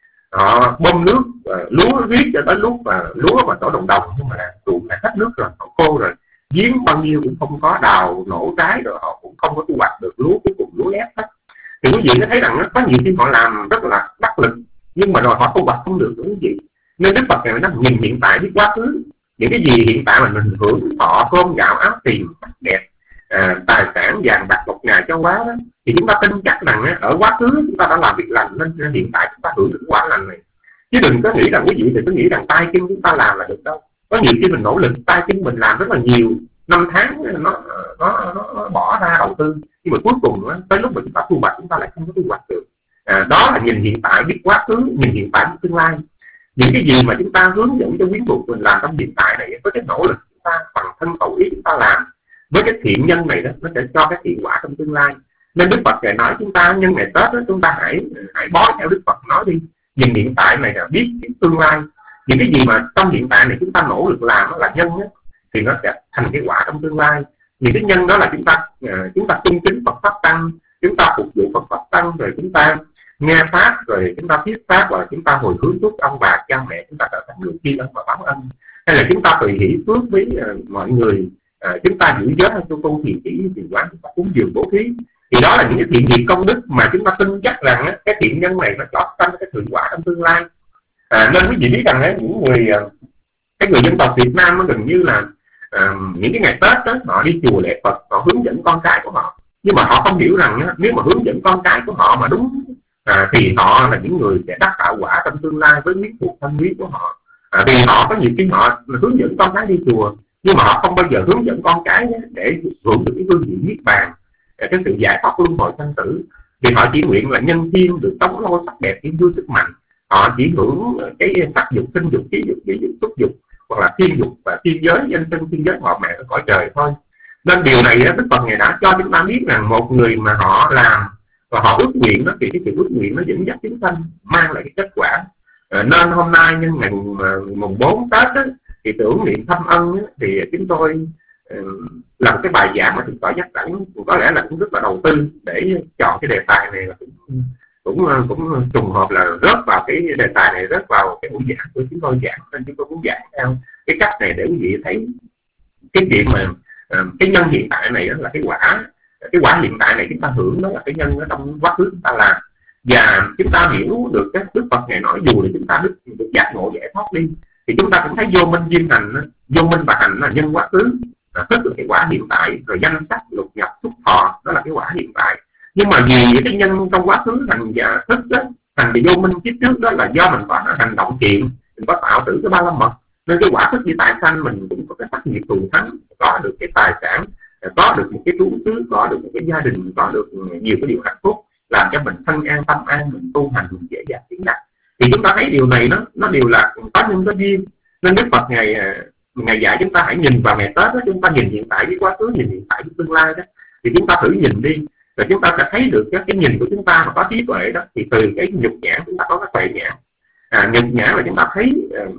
họ bơm nước à, lúa riết cho tới lúc và lúa mà tổ đồng đồng, nhưng mà ruộng là hết nước rồi, họ khô rồi, giếng bao nhiêu cũng không có, đào nổ trái rồi họ cũng không có thu hoạch được lúa, cuối cùng lúa ép hết. Thì quý vị có thấy rằng có nhiều khi họ làm rất là đắc lực nhưng mà rồi họ thu hoạch không được cái gì. Nên Đức Phật này nó nhìn hiện tại biết quá khứ, những cái gì hiện tại mình mình hưởng thọ cơm gạo áo tiền sắc đẹp, à, tài sản vàng bạc một ngày cho quá đó, thì chúng ta tin chắc rằng á, ở quá khứ chúng ta đã làm việc lành nên hiện tại chúng ta hưởng được quả lành này. Chứ đừng có nghĩ rằng quý vị thì cứ nghĩ rằng tay chân chúng ta làm là được đâu. Có nhiều khi mình nỗ lực tay chân mình làm rất là nhiều năm tháng, nó nó, nó, nó bỏ ra đầu tư, nhưng mà cuối cùng đó, tới lúc mà chúng ta thu hoạch chúng ta lại không có thu hoạch được. À, đó là nhìn hiện tại biết quá khứ, nhìn hiện tại biết tương lai. Những cái gì mà chúng ta hướng dẫn cho quyến thuộc mình làm trong hiện tại này, với cái nỗ lực chúng ta bằng thân khẩu ý chúng ta làm, với cái thiện nhân này đó, nó sẽ cho cái thiện quả trong tương lai. Nên Đức Phật này nói chúng ta nhân ngày Tết đó, chúng ta hãy hãy bó theo Đức Phật nói đi, nhìn hiện tại này là biết tương lai. Những cái gì mà trong hiện tại này chúng ta nỗ lực làm là nhân đó, thì nó sẽ thành cái quả trong tương lai. Những cái nhân đó là chúng ta uh, chúng ta cung kính Phật pháp tăng, chúng ta phục vụ Phật pháp tăng, rồi chúng ta nghe pháp, rồi chúng ta thuyết pháp, và chúng ta hồi hướng giúp ông bà cha mẹ chúng ta trở thành người tri ân và báo ân, hay là chúng ta tùy hỷ phước với uh, mọi người, uh, chúng ta giữ giới hay tu tu thiền chỉ thiền quán, chúng ta cúng dường bố thí, thì đó là những cái thiện nghiệp công đức mà chúng ta tin chắc rằng uh, cái thiện nhân này nó chót sanh cái thượng quả trong tương lai. À, nên quý vị biết rằng uh, những người uh, cái người dân tộc Việt Nam nó gần như là uh, những cái ngày Tết đó, họ đi chùa lễ Phật, họ hướng dẫn con cái của họ, nhưng mà họ không hiểu rằng uh, nếu mà hướng dẫn con cái của họ mà đúng À, thì họ là những người sẽ đắc đạo quả trong tương lai với miếng thuộc thân quý của họ. À, vì họ có nhiều khi họ hướng dẫn con cái đi chùa, nhưng mà họ không bao giờ hướng dẫn con cái để hưởng được cái hương vị niết bàn, cái sự giải thoát luân hồi sanh tử. Vì họ chỉ nguyện là nhân thiên được sống lâu sắc đẹp yên vui sức mạnh, họ chỉ hưởng cái sắc dục, sinh dục, khí dục, vị dục, xúc dục, hoặc là thiên dục và thiên giới, danh sinh thiên giới họ mẹ ở cõi trời thôi. Nên điều này Đức Phật Ngài đã cho chúng ta biết rằng một người mà họ làm và họ ước nguyện đó, thì cái sự ước nguyện nó dẫn dắt chúng sanh, mang lại cái kết quả. À, nên hôm nay nhân ngày mùng bốn Tết đó, thì tưởng niệm thăm ân đó, thì chúng tôi uh, làm cái bài giảng mà chúng tôi nhắc đẳng, có lẽ là cũng rất là đầu tư để chọn cái đề tài này, là cũng cũng cũng trùng hợp là rớt vào cái đề tài này, rớt vào cái buổi giảng của chúng tôi giảng, nên chúng tôi cũng giảng theo cái cách này để quý vị thấy cái chuyện mà uh, cái nhân hiện tại này đó là cái quả. Cái quả hiện tại này chúng ta hưởng đó là cái nhân ở trong quá khứ chúng ta làm, và chúng ta hiểu được cái Đức Phật Ngài nói dù là chúng ta được, được giác ngộ giải thoát đi, thì chúng ta cũng thấy vô minh duyên hành, vô minh và hành là nhân quá khứ, là tức là cái quả hiện tại, rồi danh sắc lục nhập xúc thọ đó là cái quả hiện tại. Nhưng mà vì cái nhân trong quá khứ hành và thức đó, hành thì vô minh kiếp trước đó là do mình có hành động thiện, mình có tạo tử cái ba la mật, nên cái quả thức như tại sanh mình cũng có cái sắc nghiệp thù thắng, có được cái tài sản, có được một cái thú xứ, có được một cái gia đình, có được nhiều cái điều hạnh phúc, làm cho mình thân an tâm an, mình tu hành mình dễ dàng tiến đạt. Thì chúng ta thấy điều này nó nó đều là có nhân có duyên. Nên Đức Phật ngày ngày dạy chúng ta hãy nhìn vào ngày Tết đó, chúng ta nhìn hiện tại với quá khứ, nhìn hiện tại với tương lai đó, thì chúng ta thử nhìn đi, rồi chúng ta sẽ thấy được cái, cái nhìn của chúng ta mà có trí tuệ đó, thì từ cái nhục nhãn chúng ta có cái tuệ nhãn. À, nhục nhãn là chúng ta thấy uh,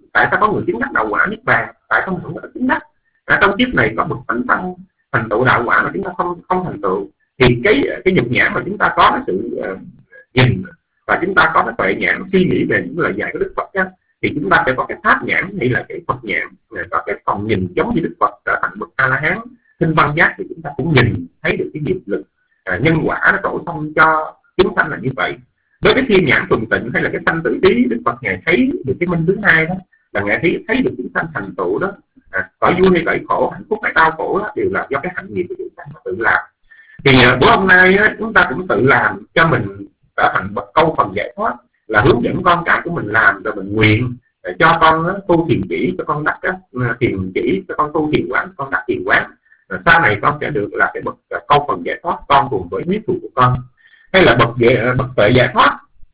tại sao có người chứng đắc đạo quả niết bàn, tại sao không có chứng đắc? À, trong kiếp này có bậc thánh tăng thành tựu đạo quả mà chúng ta không không thành tựu, thì cái cái nhục nhã mà chúng ta có cái sự uh, nhìn và chúng ta có cái tuệ nhãn suy nghĩ về những lời dạy của Đức Phật đó, thì chúng ta sẽ có cái pháp nhãn hay là cái Phật nhãn, có cái phần nhìn giống như Đức Phật trở thành bậc A La Hán tinh văn giác, thì chúng ta cũng nhìn thấy được cái nghiệp lực à, nhân quả nó trổ thông cho chúng sanh là như vậy. Với cái thiên nhãn thuần tịnh hay là cái sanh tử trí, Đức Phật ngài thấy được cái minh thứ hai đó là ngài thấy thấy được chúng sanh thành tựu đó, à, cõi vui hay cõi khổ, hạnh phúc hay đau khổ đó đều là do cái hạnh nghiệp của chúng ta tự làm. Thì uh, bữa hôm nay uh, chúng ta cũng tự làm cho mình trở thành bậc câu phần giải thoát, là hướng dẫn con cái của mình làm, rồi mình nguyện để cho con uh, tu thiền chỉ, cho con đắc uh, thiền chỉ, cho con tu thiền quán, con đắc thiền quán. Uh, sau này con sẽ được là cái bậc uh, câu phần giải thoát, con cùng với huyết thuộc của con, hay là bậc uh, bậc tuệ giải thoát.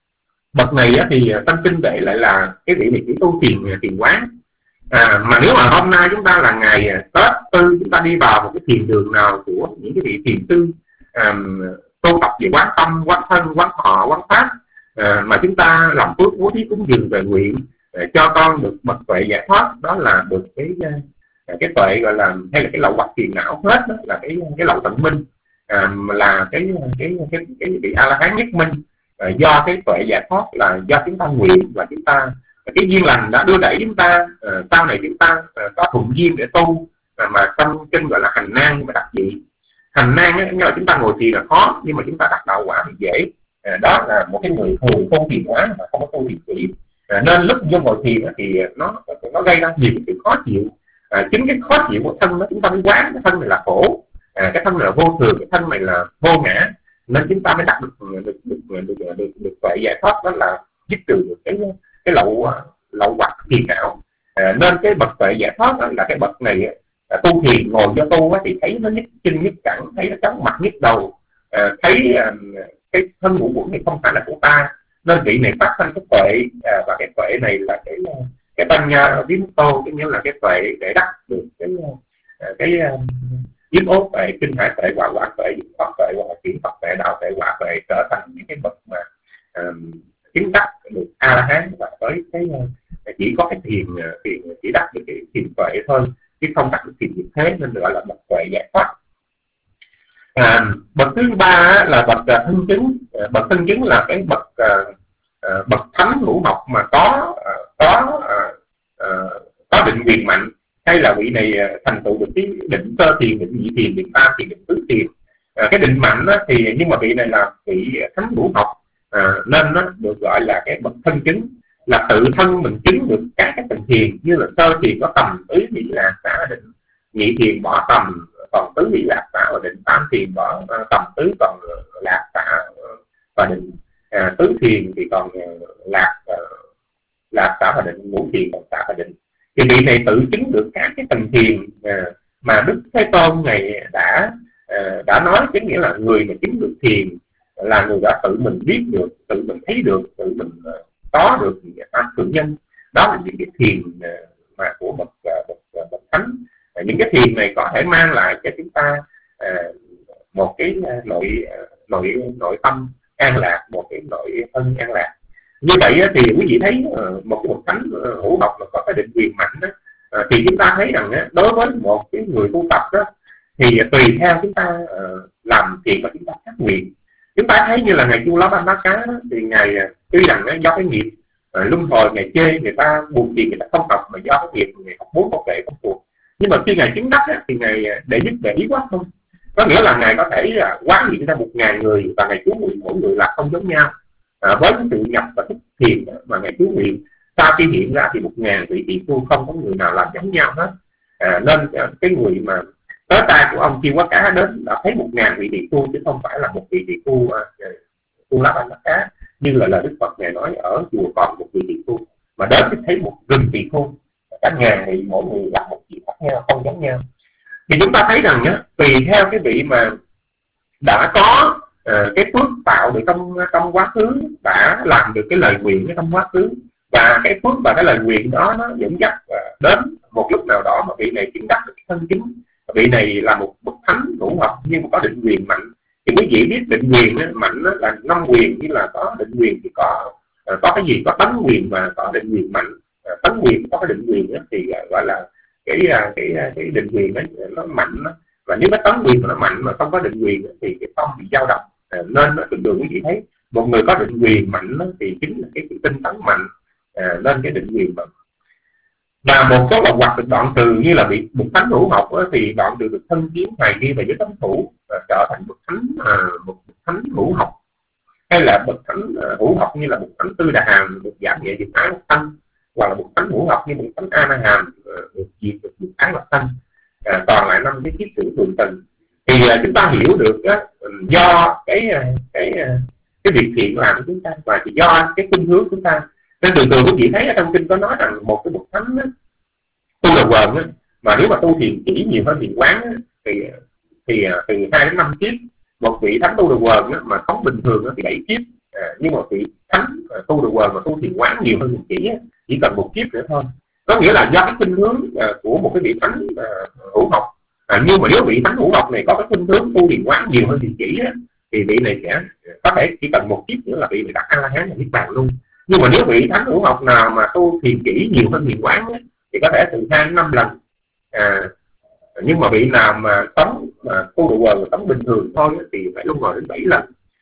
Bậc này uh, thì uh, tâm kinh đệ lại là cái vị này chỉ tu thiền uh, thiền quán. À, mà nếu mà hôm nay chúng ta là ngày Tết Tư, chúng ta đi vào một cái thiền đường nào của những cái vị thiền sư um, tu tập về quán tâm, quán thân, quán thọ, quán pháp, à, mà chúng ta làm phước bố thí cúng dường về nguyện để cho con được bậc tuệ giải thoát, đó là được cái cái tuệ gọi là, hay là cái lậu hoặc phiền não hết, đó là cái cái lậu tận minh, à, là cái cái cái cái vị A La Hán nhất minh, à, do cái tuệ giải thoát là do chúng ta nguyện và chúng ta cái duyên lành đã đưa đẩy chúng ta, uh, sau này chúng ta uh, có thuận duyên để tu, uh, mà trong kinh gọi là hành nan mà đặc dị. Hành nan ấy, là chúng ta ngồi thiền là khó, nhưng mà chúng ta đắc đạo quả thì dễ. Uh, đó là một cái người thường tu thiền quán mà không có tu thiền chỉ, uh, nên lúc vô ngồi thiền thì nó nó gây ra nhiều sự khó chịu. Uh, chính cái khó chịu của thân đó chúng ta mới quán cái thân này là khổ, uh, cái thân này là vô thường, cái thân này là vô ngã, nên chúng ta mới đắc được được được được được, được, được tuệ giải thoát, đó là dứt trừ được cái cái lậu lậu hoặc phiền não. À, nên cái bậc tuệ giải thoát đó là cái bậc này à, tu thiền ngồi cho tu á, thì thấy nó nhức chân nhức cẳng, thấy nó chóng mặt nhức đầu, à, thấy à, cái thân ngũ uẩn này không phải là của ta, nên vị này phát sinh cái tuệ, à, và cái tuệ này là cái cái banh nha viếm tô, cái nghĩa là cái tuệ để đắc được cái cái viếm ốt tuệ, kinh hải tuệ, quả quả tuệ, pháp tuệ, hoặc là chuyển pháp tuệ, đạo tuệ, quả tuệ, trở thành những cái bậc mà à, chứng đắc được A La Hán, và với cái chỉ có cái thiền thiền chỉ đắc được cái thiền tuệ thôi, chứ không đắc được thiền diệt thế, nên gọi là bậc tuệ giải thoát. À, bậc thứ ba là bậc thân chứng. Bậc thân chứng là cái bậc uh, bậc thánh ngũ học mà có uh, có uh, uh, có định quyền mạnh, hay là vị này thành tựu được cái định sơ thiền, định nhị thiền, định tam thiền, định tứ thiền. Uh, cái định mạnh đó, thì nhưng mà vị này là vị thánh ngũ học, À, nên nó được gọi là cái bậc thân chứng, là tự thân mình chứng được các cái tầng thiền, như là sơ thiền có tầm tứ vị lạc xả định, nhị thiền bỏ tầm còn tứ vị lạc xả và định, tam thiền bỏ uh, tầm tứ còn lạc xả uh, và định, à, tứ thiền thì còn uh, lạc uh, lạc xả và định, ngũ thiền còn xả và định. Thì vị này tự chứng được các cái tầng thiền uh, mà Đức Thế Tôn này đã uh, đã nói, chính nghĩa là người mà chứng được thiền là người đã tự mình biết được, tự mình thấy được, tự mình uh, có được những cái pháp thượng nhân. Đó là những cái thiền uh, mà của bậc uh, bậc, bậc thánh. Uh, những cái thiền này có thể mang lại cho chúng ta uh, một cái uh, nội uh, nội nội tâm an lạc, một cái nội thân an lạc. Như vậy uh, thì quý vị thấy uh, một cái bậc thánh uh, hữu học mà có cái định quyền mạnh đó, uh, thì chúng ta thấy rằng uh, đối với một cái người tu tập đó, thì uh, tùy theo chúng ta uh, làm thiền và chúng ta phát nguyện. Chúng ta thấy như là ngày Chu Lá Ban Bá Cá thì ngày tuy rằng do cái nghiệp uh, luân hồi, ngày chê người ta buồn tiền, người ta không học, mà do cái nghiệp ngày học muốn, học đệ, không thuộc. Nhưng mà khi ngày chứng đắc á, thì ngày đệ nhất đệ ý quá không, có nghĩa là ngày có thể là quán hiện ra một ngàn người, và ngày chú nguyện mỗi người là không giống nhau. À, với cái sự nhập và thức thiền mà ngày chú nguyện sau khi hiện ra thì một ngàn vị tỷ phu không có người nào làm giống nhau hết. À, nên cái người mà tới tay của ông Chiêu Quá Cá đến đã thấy một ngàn vị tỷ phu, chứ không phải là một vị tỷ phu tu lá Ban Bá Cá như là lời Đức Phật ngài nói ở chùa còn một vị tỷ phu, mà đến thì thấy một rừng tỷ phu, cả ngàn vị mỗi người làm một chuyện khác nhau, không giống nhau. Thì chúng ta thấy rằng á, tùy theo cái vị mà đã có uh, cái phước tạo được trong trong quá khứ, đã làm được cái lời nguyện trong quá khứ, và cái phước và cái lời nguyện đó nó dẫn dắt uh, đến một lúc nào đó mà vị này chứng đắc được thân chứng. Vị này là một bậc thánh ngũ học nhưng mà có định quyền mạnh. Thì quý vị biết định quyền á, mạnh á, là năm quyền, như là có định quyền thì có uh, có cái gì, có tánh quyền và có định quyền mạnh. tấn quyền, có cái định quyền đó, thì gọi là cái cái cái định quyền đó, nó mạnh đó. Và nếu cái tấn quyền mà nó mạnh mà không có định quyền đó, thì cái tâm bị dao động. À, nên nó thường thường quý vị thấy một người có định quyền mạnh đó, thì chính là cái sự tinh tấn mạnh, à, lên cái định quyền mạnh. Và một số lậu hoặc được đoạn trừ như là bị bậc thánh hữu học đó, thì đoạn trừ được thân kiến hoài nghi và giới tấm thủ, à, trở thành bậc thánh à, một bậc thánh hữu học, hay là bậc thánh à, hữu học như là bậc thánh Tư Đà Hàm được giảm nhẹ việc ái thanh, hoặc là bậc thánh hữu học như bậc thánh A Na Hàm được diệt được việc ái lập thanh. À, còn lại năm cái kiết sử thường tình. Thì à, chúng ta hiểu được á, do cái cái cái việc thiện làm của chúng ta, và thì do cái khuynh hướng của chúng ta. Nên thường thường quý vị thấy ở trong kinh có nói rằng một cái bậc thánh á, tu là quần á, mà nếu mà tu thiền chỉ nhiều hơn thiền quán á, thì thì từ hai đến năm kiếp. Một vị thánh tu được quần á, mà sống bình thường á, thì bảy kiếp. À, nhưng một vị thánh à, tu được quần mà tu thiền quán nhiều hơn thiền chỉ á, chỉ cần một kiếp nữa thôi. Có nghĩa là do cái khuynh hướng à, của một cái vị thánh à, hữu học. À, nhưng mà nếu vị thánh hữu học này có cái khuynh hướng tu thiền quán nhiều hơn thiền chỉ á, thì vị này sẽ có thể chỉ cần một kiếp nữa là vị này đạt A La Hán và niết bàn luôn. Nhưng mà nếu vị thánh hữu học nào mà tu thiền chỉ nhiều hơn thiền quán á, thì có thể từ hai đến năm lần. À, nhưng mà vị nào mà sống mà tu độ quần sống bình thường thôi thì phải luân hồi đến bảy lần.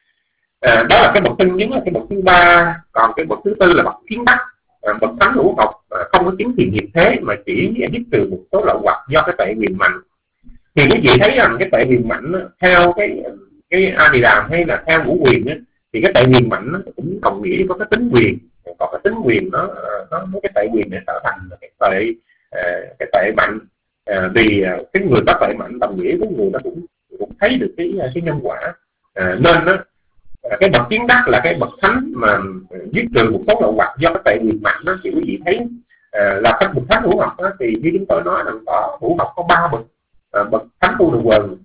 À, đó là cái bậc thứ nhất, là cái bậc thứ ba. Còn cái bậc thứ tư là bậc kiến đắc. À, bậc thánh hữu học à, không có kiến thiền nghiệp thế, mà chỉ dứt trừ một số lậu hoặc do cái tuệ quyền mạnh. Thì quý vị thấy rằng cái tuệ quyền mạnh theo cái cái A Di Đàm hay là theo ngũ quyền á, thì cái tuệ quyền mạnh cũng đồng nghĩa có cái tính quyền. Còn cái tính quyền nó nó cái tuệ quyền để trở thành cái tuệ cái tuệ mạnh. À, vì cái người có tuệ mạnh đồng nghĩa với người đó cũng cũng thấy được cái cái nhân quả. À, nên đó, cái bậc kiến đắc là cái bậc thánh mà dứt trừ một số lậu hoặc do cái tuệ quyền mạnh đó, thì quý vị thấy à, là các bậc thánh hữu học đó, thì như chúng tôi nói rằng có hữu học có ba bậc. À, bậc thánh tu được quần,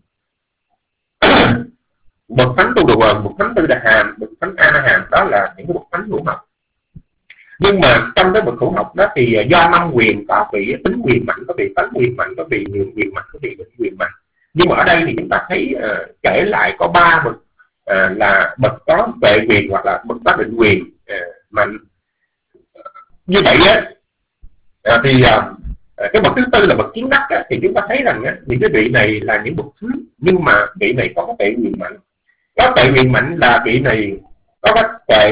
bậc thánh tu được quần, bậc thánh Tư Đà Hàm, bậc thánh A Na Hàm, đó là những cái bậc thánh hữu học. Nhưng mà trong cái bậc hữu học đó thì do năm quyền có vị tính quyền mạnh, có vị tấn quyền mạnh, có vị nhượng quyền mạnh, có vị định quyền mạnh. Nhưng mà ở đây thì chúng ta thấy uh, kể lại có ba bậc uh, là bậc có tuệ quyền hoặc là bậc có định quyền uh, mạnh. Như vậy á uh, thì uh, cái bậc thứ tư là bậc kiến đắc á, thì chúng ta thấy rằng á, những cái vị này là những bậc thánh, nhưng mà vị này có tuệ quyền mạnh. Có tuệ quyền mạnh là vị này có cái tuệ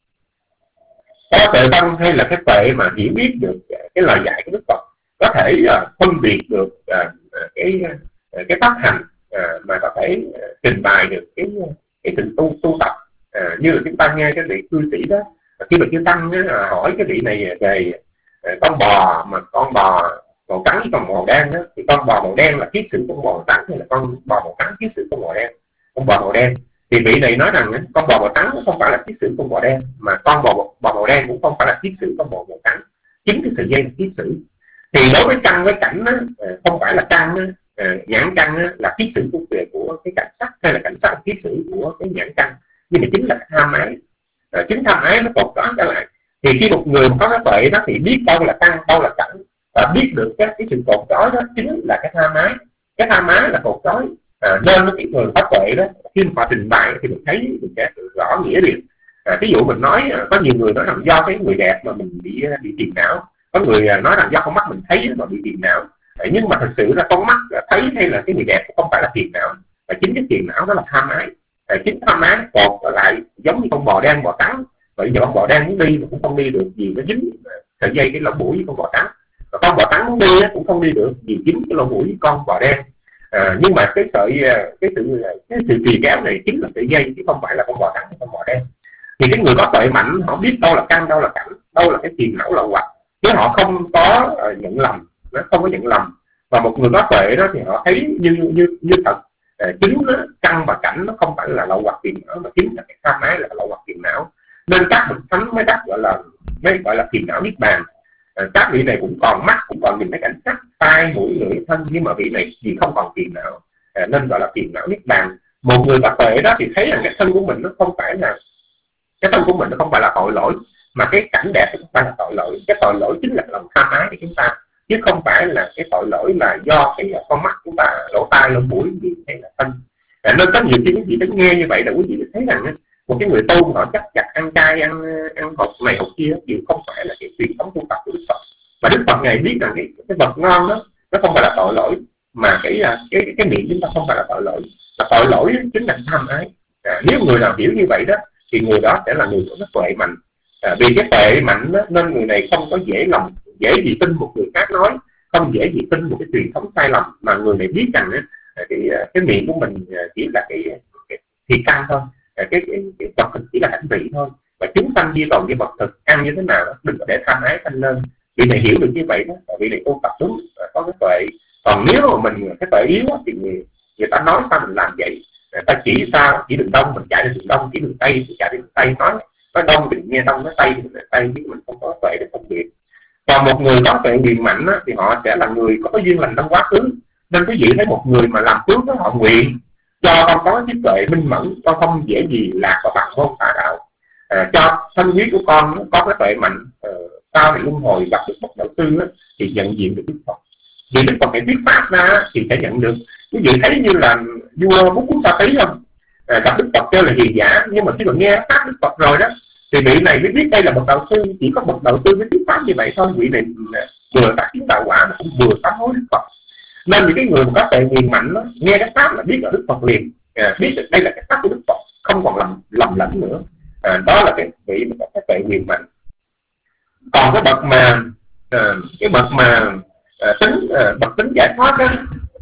có tuệ văn hay là cái tuệ mà hiểu biết được cái lời dạy của Đức Phật, có thể uh, phân biệt được uh, cái uh, cái pháp hành, uh, mà có thể uh, trình bày được cái cái sự tu tu tập. Uh, như là chúng ta nghe cái vị cư sĩ đó, khi mà chư tăng uh, hỏi cái vị này về uh, con bò mà con bò màu trắng với con màu đen đó, thì con bò màu đen là kiết sử con bò màu trắng hay là con bò màu trắng kiết sử con bò đen? Con bò màu đen. Thì vị này nói rằng con bò màu trắng không phải là kiết sử con bò đen, mà con bò bò màu đen cũng không phải là kiết sử con bò màu trắng. Chính cái sự dây là kiết sử. Thì đối với căn với cảnh đó, không phải là căn đó, nhãn căn là kiết sử của của cái cảnh sắc, hay là cảnh sắc là kiết sử của cái nhãn căn, nhưng mà chính là tham ái. À, chính tham ái nó cột trói trở lại. Thì khi một người có cái tuệ đó thì biết đâu là căn, đâu là cảnh, và biết được cái, cái sự cột trói đó chính là cái tham ái. Cái tham ái là cột trói. À, nên cái người có tuệ đó khi mà họ trình bày thì mình thấy mình sẽ rõ nghĩa liền. À, ví dụ mình nói có nhiều người nói rằng do cái người đẹp mà mình bị bị phiền não, có người nói rằng do con mắt mình thấy mà bị phiền não. À, nhưng mà thật sự là con mắt thấy hay là cái người đẹp không phải là phiền não, và chính cái phiền não đó là tham ái. À, chính tham ái cột lại giống như con bò đen bò trắng. Vậy giờ con bò đen muốn đi mà cũng không đi được vì nó dính sợi dây cái lỗ mũi với con bò trắng, và con bò trắng muốn đi cũng không đi được vì dính cái lỗ mũi với con bò đen. À, nhưng mà cái sợi cái sự cái sự trì kéo này chính là sợi dây chứ không phải là con bò trắng hay con bò đen. Thì cái người có tuệ mạnh họ biết đâu là căn, đâu là cảnh, đâu là cái phiền não lậu hoặc, chứ họ không có uh, nhận lầm, nó không có nhận lầm. Và một người có tuệ đó thì họ thấy như như như thật. À, chính đó, căn và cảnh nó không phải là lậu hoặc phiền não, mà chính là cái tham ái là lậu hoặc phiền não. Nên các bậc thánh mới đắc gọi là mới gọi là phiền não niết bàn. À, các vị này cũng còn mắt, cũng còn nhìn thấy cảnh sắc, tai mũi lưỡi thân, nhưng mà vị này vì không còn phiền não, à, nên gọi là phiền não niết bàn. Một người có tuệ đó thì thấy rằng cái thân của mình nó không phải là cái thân của mình nó không phải là tội lỗi, mà cái cảnh đẹp không phải là tội lỗi. Cái tội lỗi chính là lòng tham ái của chúng ta, chứ không phải là cái tội lỗi là do cái con mắt chúng ta, lỗ tai, lỗ mũi hay là thân. À, nên có nhiều khi quý vị phải nghe như vậy là quý vị thấy rằng một cái người tu họ chấp chặt ăn chay, ăn ăn hột này hột kia thì không phải là cái truyền thống tu tập của Đức Phật. Và Đức Phật Ngài biết rằng cái cái vật ngon đó nó không phải là tội lỗi, mà cái cái cái, cái miệng chúng ta không phải là tội lỗi, là tội lỗi chính là tham ái. À, nếu người nào hiểu như vậy đó thì người đó sẽ là người có tuệ mạnh. À, vì cái tuệ mạnh đó, nên người này không có dễ lòng dễ gì tin một người khác nói, không dễ gì tin một cái truyền thống sai lầm, mà người này biết rằng á, cái cái miệng của mình chỉ là cái, cái thịt căn thôi, cái cái, cái vật thực chỉ là cảnh vị thôi, và chúng sanh di tồn cái vật thực ăn như thế nào đó, đừng có để tham ái sanh lên. Vị này hiểu được như vậy đó, vị này tu tập đúng có cái tuệ. Còn nếu mà mình cái tuệ yếu đó, thì người, người ta nói sao mình làm vậy, người ta chỉ sao chỉ đường đông mình chạy đến đường đông, chỉ đường tây thì chạy đến đường tây, nói nói đông thì nghe đông, nói tây thì nghe tây, chứ mình không có tuệ để phân biệt. Còn một người có tuệ quyền mạnh á, thì họ sẽ là người có cái duyên lành trong quá khứ. Nên quý vị thấy một người mà làm phước đó, họ nguyện cho con có trí tuệ minh mẫn, con không dễ gì lạc vào bằng môn tà đạo, à, cho thân huyết của con có cái tuệ mạnh, uh, sau này luân hồi gặp được bậc đạo sư á, thì nhận diện được Đức Phật. Vì Đức Phật phải thuyết pháp ra thì sẽ nhận được. Quý vị thấy như là vua Bút Cú Sa Tí không? À, gặp Đức Phật kêu là hiền giả, nhưng mà khi mà nghe pháp Đức Phật rồi đó thì vị này mới biết đây là bậc đạo sư. Chỉ có bậc đạo sư mới thuyết pháp như vậy thôi. Vị này vừa tác chứng đạo quả mà cũng vừa sám hối Đức Phật. Nên những cái người mà có tuệ quyền mạnh đó, nghe cái pháp là biết là Đức Phật liền, à, biết được đây là cái pháp của Đức Phật, không còn lầm lầm lẫn nữa. À, đó là cái vị mà có cái tuệ quyền mạnh. Còn cái bậc mà à, cái bậc mà à, tính à, bậc tính giải thoát đó,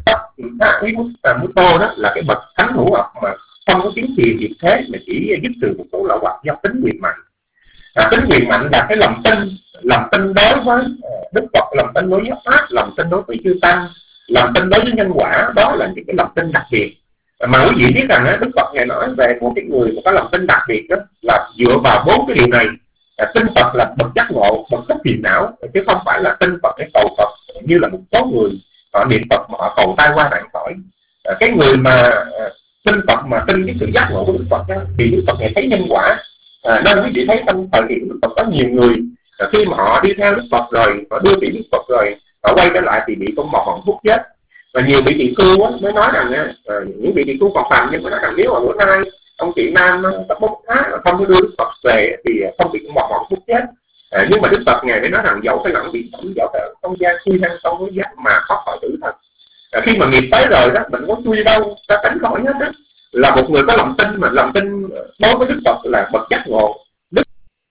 Mút Tô đó là cái bậc thánh hữu học mà không có kiến tiền việc thế, mà chỉ giúp trừ một số lậu hoặc do tính quyền mạnh. À, tính quyền mạnh là cái lòng tin, lòng tin đối với Đức Phật, lòng tin đối với pháp, lòng tin đối với chư tăng, lòng tin đối với nhân quả. Đó là những cái lòng tin đặc biệt. Mà quý vị biết rằng á, Đức Phật Ngài nói về một cái người mà có lòng tin đặc biệt đó là dựa vào bốn cái điều này. À, tin Phật là bậc giác ngộ, bậc hết phiền não, chứ không phải là tin Phật để cầu Phật như là một số người họ niệm Phật mà họ cầu tai qua nạn khỏi. À, cái người mà à, tin Phật mà tin cái sự giác ngộ của Đức Phật đó, thì Đức Phật Ngài thấy nhân quả. À, nên quý vị thấy trong thời điểm Đức Phật có nhiều người à, khi mà họ đi theo Đức Phật rồi, họ đưa tiễn Đức Phật rồi, họ quay trở lại thì bị con mọt hòn hút chết. Và nhiều vị tỳ khưu mới nói rằng à, những vị tỳ khưu còn phàm nhưng mà nói rằng nếu mà bữa nay ông chị Nam tất bốc tháng không có đưa Đức Phật về thì không bị con mọt hòn hút chết. À, nhưng mà Đức Phật Ngài mới nói rằng dẫu phải lặng bị sống, dẫu phải trong gian khuy hăng trong với giác mà thoát khỏi tử thần. À, khi mà nghiệp tới rồi đó, mình có chui đâu ta tránh khỏi hết đó. Là một người có lòng tin, mà lòng tin đối với Đức Phật là bậc giác ngộ. Đức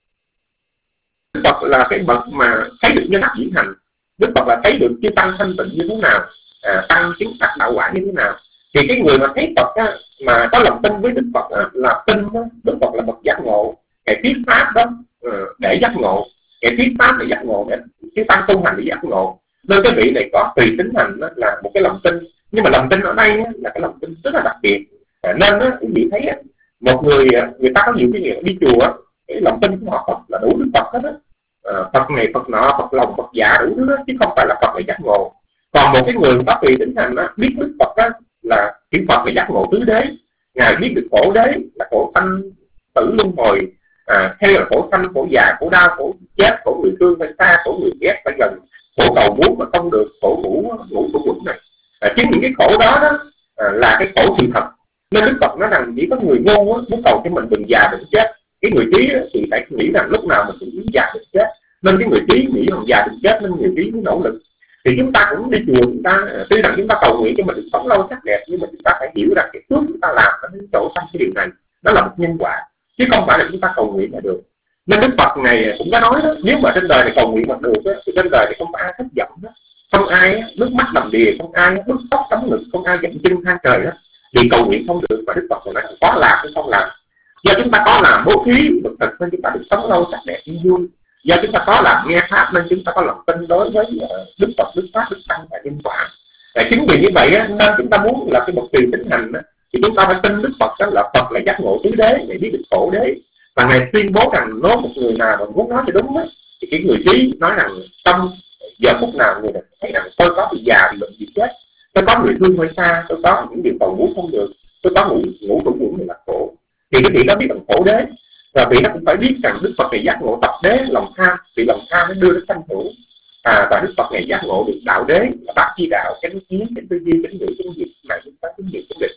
Phật là cái bậc mà thấy được nhân ác diễn hành. Đức Phật là thấy được chư tăng thanh tịnh như thế nào, à, tăng chứng đạt đạo quả như thế nào. Thì cái người mà thấy Phật á, mà có lòng tin với Đức Phật á, là tin đó, Đức Phật là bậc giác ngộ. Cái thuyết pháp đó để giác ngộ, cái thuyết pháp để giác ngộ, để chư tăng tu hành để giác ngộ. Nên cái vị này có tùy tính hành đó, là một cái lòng tin. Nhưng mà lòng tin ở đây á, là cái lòng tin rất là đặc biệt. À, nên á, quý vị thấy á, một người người ta có nhiều cái người đi chùa á, cái lòng tin của họ Phật là đủ Đức Phật hết á. À, Phật này Phật nọ, Phật lòng Phật giả đủ thứ đó, chứ không phải là Phật là giác ngộ. Còn một cái người có tùy tính hành á, biết Đức Phật á, là chữ Phật là giác ngộ tứ đế. Ngài biết được khổ đế là khổ sanh tử luân hồi, à, hay là khổ sanh, khổ già, khổ đau, khổ chết, khổ người thương phải xa, khổ người ghét phải gần, khổ cầu muốn mà không được, khổ ngủ ngủ của quẩn này. À, chính những cái khổ đó, đó à, là cái khổ sự thật. Nên Đức Phật nói rằng chỉ có người ngu á, muốn cầu cho mình đừng già đừng chết. Cái người trí á, thì phải nghĩ rằng lúc nào mình cũng muốn già đừng chết. Nên cái người trí nghĩ rằng già đừng chết, nên người trí mới nỗ lực. Thì chúng ta cũng đi chùa, chúng ta tuy rằng chúng ta cầu nguyện cho mình được sống lâu sắc đẹp, nhưng mà chúng ta phải hiểu rằng cái phước chúng ta làm nó đến chỗ sanh cái điều này, đó là một nhân quả, chứ không phải là chúng ta cầu nguyện là được. Nên Đức Phật này cũng có nói đó, nếu mà trên đời này cầu nguyện mà được đó, thì trên đời này không có ai thất vọng đó, không ai nước mắt đầm đìa, không ai bứt tóc tấm ngực, không ai dậm chân than trời đó, vì cầu nguyện không được. Và Đức Phật nói có làm chứ không làm. Do chúng ta có làm bố thí được thật nên chúng ta được sống lâu sắc đẹp như vui. Do chúng ta có làm nghe pháp nên chúng ta có lòng tin đối với Đức Phật, Đức Pháp, Đức Tăng và nhân quả. Và chính vì như vậy á, nên chúng ta muốn là cái bậc tùy tính hành á, thì chúng ta phải tin Đức Phật đó là Phật là giác ngộ tứ đế, để biết được khổ đế. Và Ngài tuyên bố rằng nếu một người nào mà muốn nói cho đúng á, thì cái người trí nói rằng trong giờ phút nào người này thấy rằng tôi có bị già, bị bệnh, bị chết, tôi có người thương hơi xa, tôi có những điều cầu muốn không được, tôi có ngủ ngủ đủ ngủ là khổ, thì cái vị đó biết rằng khổ đế. Và vị nó cũng phải biết rằng Đức Phật này giác ngộ tập đế lòng tham, vì lòng tham nó đưa đến sanh hữu. À, và Đức Phật này giác ngộ được đạo đế là bát chi đạo, chánh kiến, chánh tư duy, chánh ngữ, chánh diệt, này chúng ta chánh diệt, chánh định.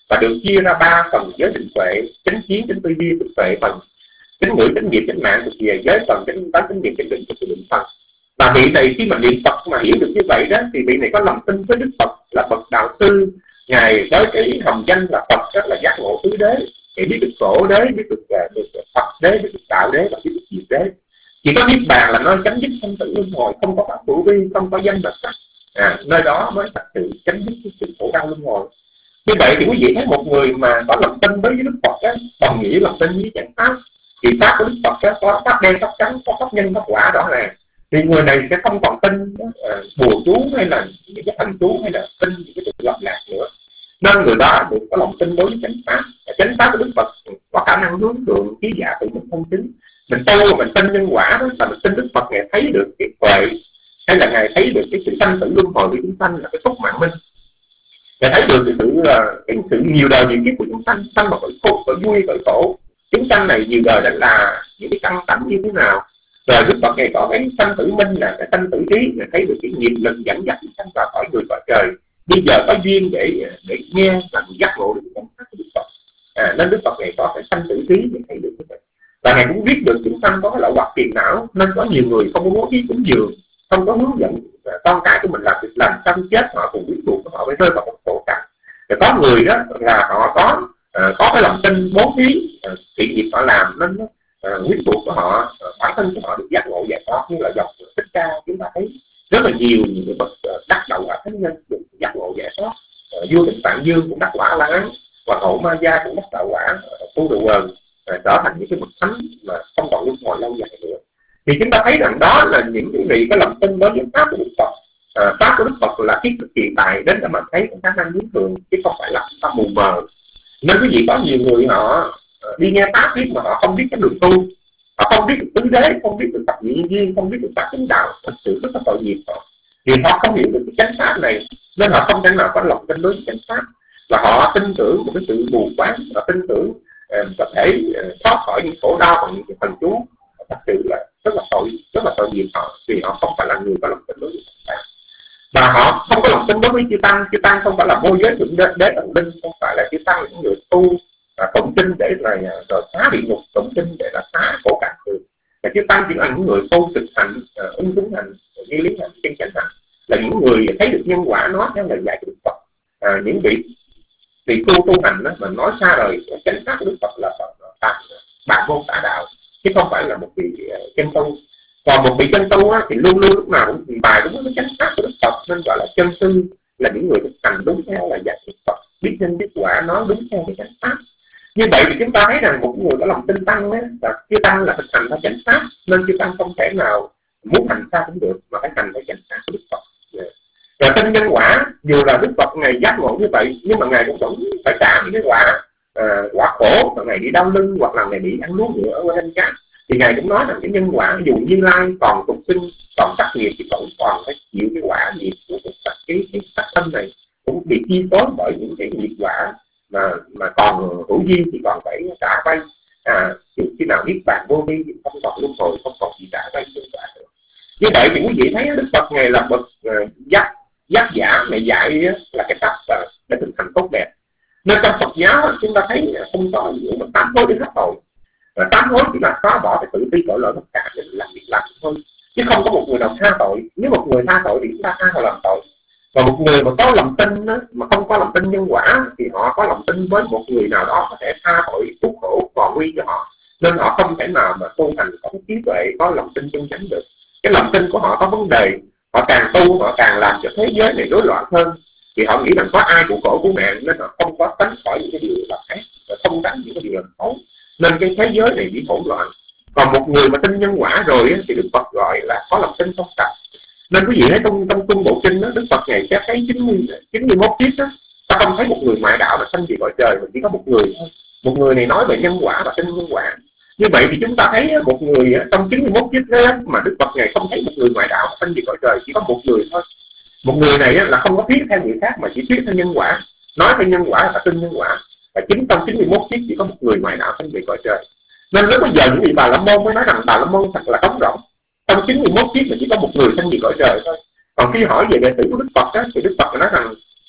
và được chia ra ba phần: giới định tuệ, chánh kiến, chánh tư duy, định tuệ phần; chánh ngữ, chánh nghiệp, chánh mạng thuộc về giới phần; chánh tánh, chánh niệm, chánh định thuộc về định phần. Và vị này khi mà niệm Phật mà hiểu được như vậy đó, thì vị này có lòng tin với Đức Phật là bậc đạo sư. Ngài với cái hồng danh là Phật rất là giác ngộ tứ đế, thì biết được khổ đế, biết được, uh, được Phật đế, biết được đạo đế và biết được diệt đế. Chỉ có niết bàn là nơi chấm dứt sanh tử luân hồi, không có pháp hữu vi, không có danh vật sắc, à, nơi đó mới thật sự chấm dứt cái sự khổ đau luân hồi. Như vậy thì quý vị thấy một người mà có lòng tin với Đức Phật đó, đồng nghĩa lòng tin với chánh pháp. Thì pháp của Đức Phật đó, có pháp đen, pháp trắng, có pháp nhân, pháp quả rõ ràng. Thì người này sẽ không còn tin uh, bùa chú hay là những cái thần chú hay là tin những cái sự lặp lạc nữa. Nên người đó được có lòng tin đối với chánh pháp. Chánh pháp của Đức Phật có khả năng hướng thượng trí giả tự mình không chứng. Mình tu mà mình tin nhân quả đó, là mình tin Đức Phật Ngài thấy được cái tuệ, hay là Ngài thấy được cái sự sanh tử luân hồi của chúng sanh là cái phúc mạng minh. Ngài thấy được cái sự cái sự nhiều đời nhiều kiếp của chúng sanh, sanh mà cõi khổ, cõi vui, cõi khổ. Chúng sanh này nhiều đời đã là những cái căn tánh như thế nào. Rồi Đức Phật Ngài có cái sanh tử minh là cái sanh tử trí, Ngài thấy được cái nghiệp lực dẫn dắt chúng sanh vào cõi người cõi trời. Bây giờ có duyên để để nghe và giác ngộ được chánh pháp của Đức Phật. À, nên Đức Phật Ngài có cái sanh tử trí để thấy được như vậy. Và Ngài cũng biết được chúng sanh có cái lậu hoặc phiền não, nên có nhiều người không có bố thí cúng dường, không có hướng dẫn con cái của mình làm việc làm xong chết, họ cùng quyết buộc họ phải rơi vào một khổ cảnh. Rồi có người đó là họ có uh, có cái lòng tin bố thí uh, thiện nghiệp họ làm, nên uh, quyết buộc của họ uh, bản thân của họ được giác ngộ giải thoát. Như là dòng Thích Ca chúng ta thấy rất là nhiều những bậc uh, đắc đạo quả thánh nhân được giác ngộ giải thoát. Uh, vua Tịnh Tạng Dương cũng đắc quả La Hán, Hoàng hậu Ma Gia cũng đắc đạo quả Tu Đồ Quần, uh, trở thành những cái bậc thánh mà không còn luân hồi lâu dài nữa. Thì chúng ta thấy rằng đó là những cái vị có lòng tin đối với pháp của Đức Phật. À, pháp của Đức Phật là thiết thực hiện tại đến để mà thấy khả năng hướng thường, chứ không phải là pháp mù mờ. Nên quý vị có nhiều người họ đi nghe pháp biết mà họ không biết cái đường tu, họ không biết được tứ đế, không biết được tập nhị duyên, không biết được pháp chính đạo, thật sự rất là tội nghiệp họ. Vì họ không hiểu được cái chánh pháp này, nên họ không thể nào có lòng tin đối với chánh pháp, và họ tin tưởng một cái sự mù quáng, họ tin tưởng uh, có thể uh, thoát khỏi những khổ đau bằng những cái thần chú. Thật sự là rất là tội, rất là tội nghiệp họ, vì họ không phải là người có lòng tin đối với chánh pháp. Và họ không có lòng tin đối với chư tăng. Chư tăng không phải là môi giới thượng đế, đế tận linh, không phải là chư tăng là những người tu à, tụng kinh để là rồi phá địa ngục, tụng kinh để là phá khổ cảnh người. Và chư tăng chỉ là những người tu thực hành, uh, ứng chúng hành, như lý hành, chân chánh hành, là những người thấy được nhân quả nói theo lời dạy của Đức Phật. À, những vị vị tu tu hành đó, mà nói xa đời chánh pháp của Đức Phật là bạn môn tả đạo, chứ không phải là một vị uh, chân tu. Còn một vị chân tu á, thì luôn luôn lúc nào cũng trình bày đúng với chánh pháp của Đức Phật, nên gọi là chân sư, là những người thực hành đúng theo lời dạy của Đức Phật, biết nhân biết quả, nói đúng theo cái chánh pháp. Như vậy thì chúng ta thấy rằng một người có lòng tin tăng á, là chư tăng là thực hành theo chánh pháp, nên chư tăng không thể nào muốn hành sao cũng được, mà phải hành theo chánh pháp của Đức Phật. Và tin nhân quả, dù là Đức Phật Ngài giác ngộ như vậy, nhưng mà Ngài cũng vẫn phải trả những cái quả uh, quả khổ, mà Ngài bị đau lưng hoặc là Ngài bị ăn nuốt nữa ở ngoài danh cát. Thì Ngài cũng nói rằng cái nhân quả, dù Như Lai còn tục sinh, còn tác nghiệp thì cũng còn phải chịu cái quả nghiệp của cái cái, cái sắc thân này, cũng bị chi phối bởi những cái nghiệp quả mà mà còn hữu duyên thì còn phải trả vay. À, khi nào niết bàn vô vi thì không còn luân hồi, không còn gì trả vay nhân quả nữa. Như vậy thì quý vị thấy Đức Phật Ngài là bậc uh, giác giác giả, Ngài dạy là cái cách uh, để thực hành tốt đẹp. Nên trong Phật giáo chúng ta thấy không có những mà tám hối để hết tội. Và tám hối chỉ là xóa bỏ cái tự ti tội lỗi tất cả để làm việc làm thôi, chứ không có một người nào tha tội. Nếu một người tha tội thì chúng ta tha vào làm tội. Và một người mà có lòng tin đó, mà không có lòng tin nhân quả, thì họ có lòng tin với một người nào đó có thể tha tội phúc khổ còn nguy cho họ, nên họ không thể nào mà tu hành có trí tuệ, có lòng tin chân chánh được. Cái lòng tin của họ có vấn đề, họ càng tu họ càng làm cho thế giới này rối loạn hơn, thì họ nghĩ rằng có ai của khổ của nạn, nên họ không có tránh khỏi những cái điều làm ác, và không tránh những cái điều làm xấu, nên cái thế giới này bị hỗn loạn. Còn một người mà tin nhân quả rồi thì Đức Phật gọi là có lòng tin trong sạch. Nên quý vị thấy trong trong cung bộ kinh đó, Đức Phật Ngài sẽ thấy chín mươi mốt kiếp đó, ta không thấy một người ngoại đạo mà sanh về cõi trời, mà chỉ có một người thôi. Một người này nói về nhân quả và tin nhân quả. Như vậy thì chúng ta thấy một người trong chín mươi mốt kiếp đó mà Đức Phật Ngài không thấy một người ngoại đạo mà sanh về cõi trời, chỉ có một người thôi. Một người này là không có thuyết theo người khác mà chỉ thuyết theo nhân quả, nói theo nhân quả và tin nhân quả. Và chính trong chín mươi mốt kiếp chỉ có một người ngoại đạo sanh về cõi trời. Nên lúc bây giờ những vị Bà La Môn mới nói rằng Bà La Môn thật là trống rỗng. Trong chín mươi mốt kiếp mà chỉ có một người sanh về cõi trời thôi. Còn khi hỏi về đệ tử của Đức Phật đó, thì Đức Phật nói rằng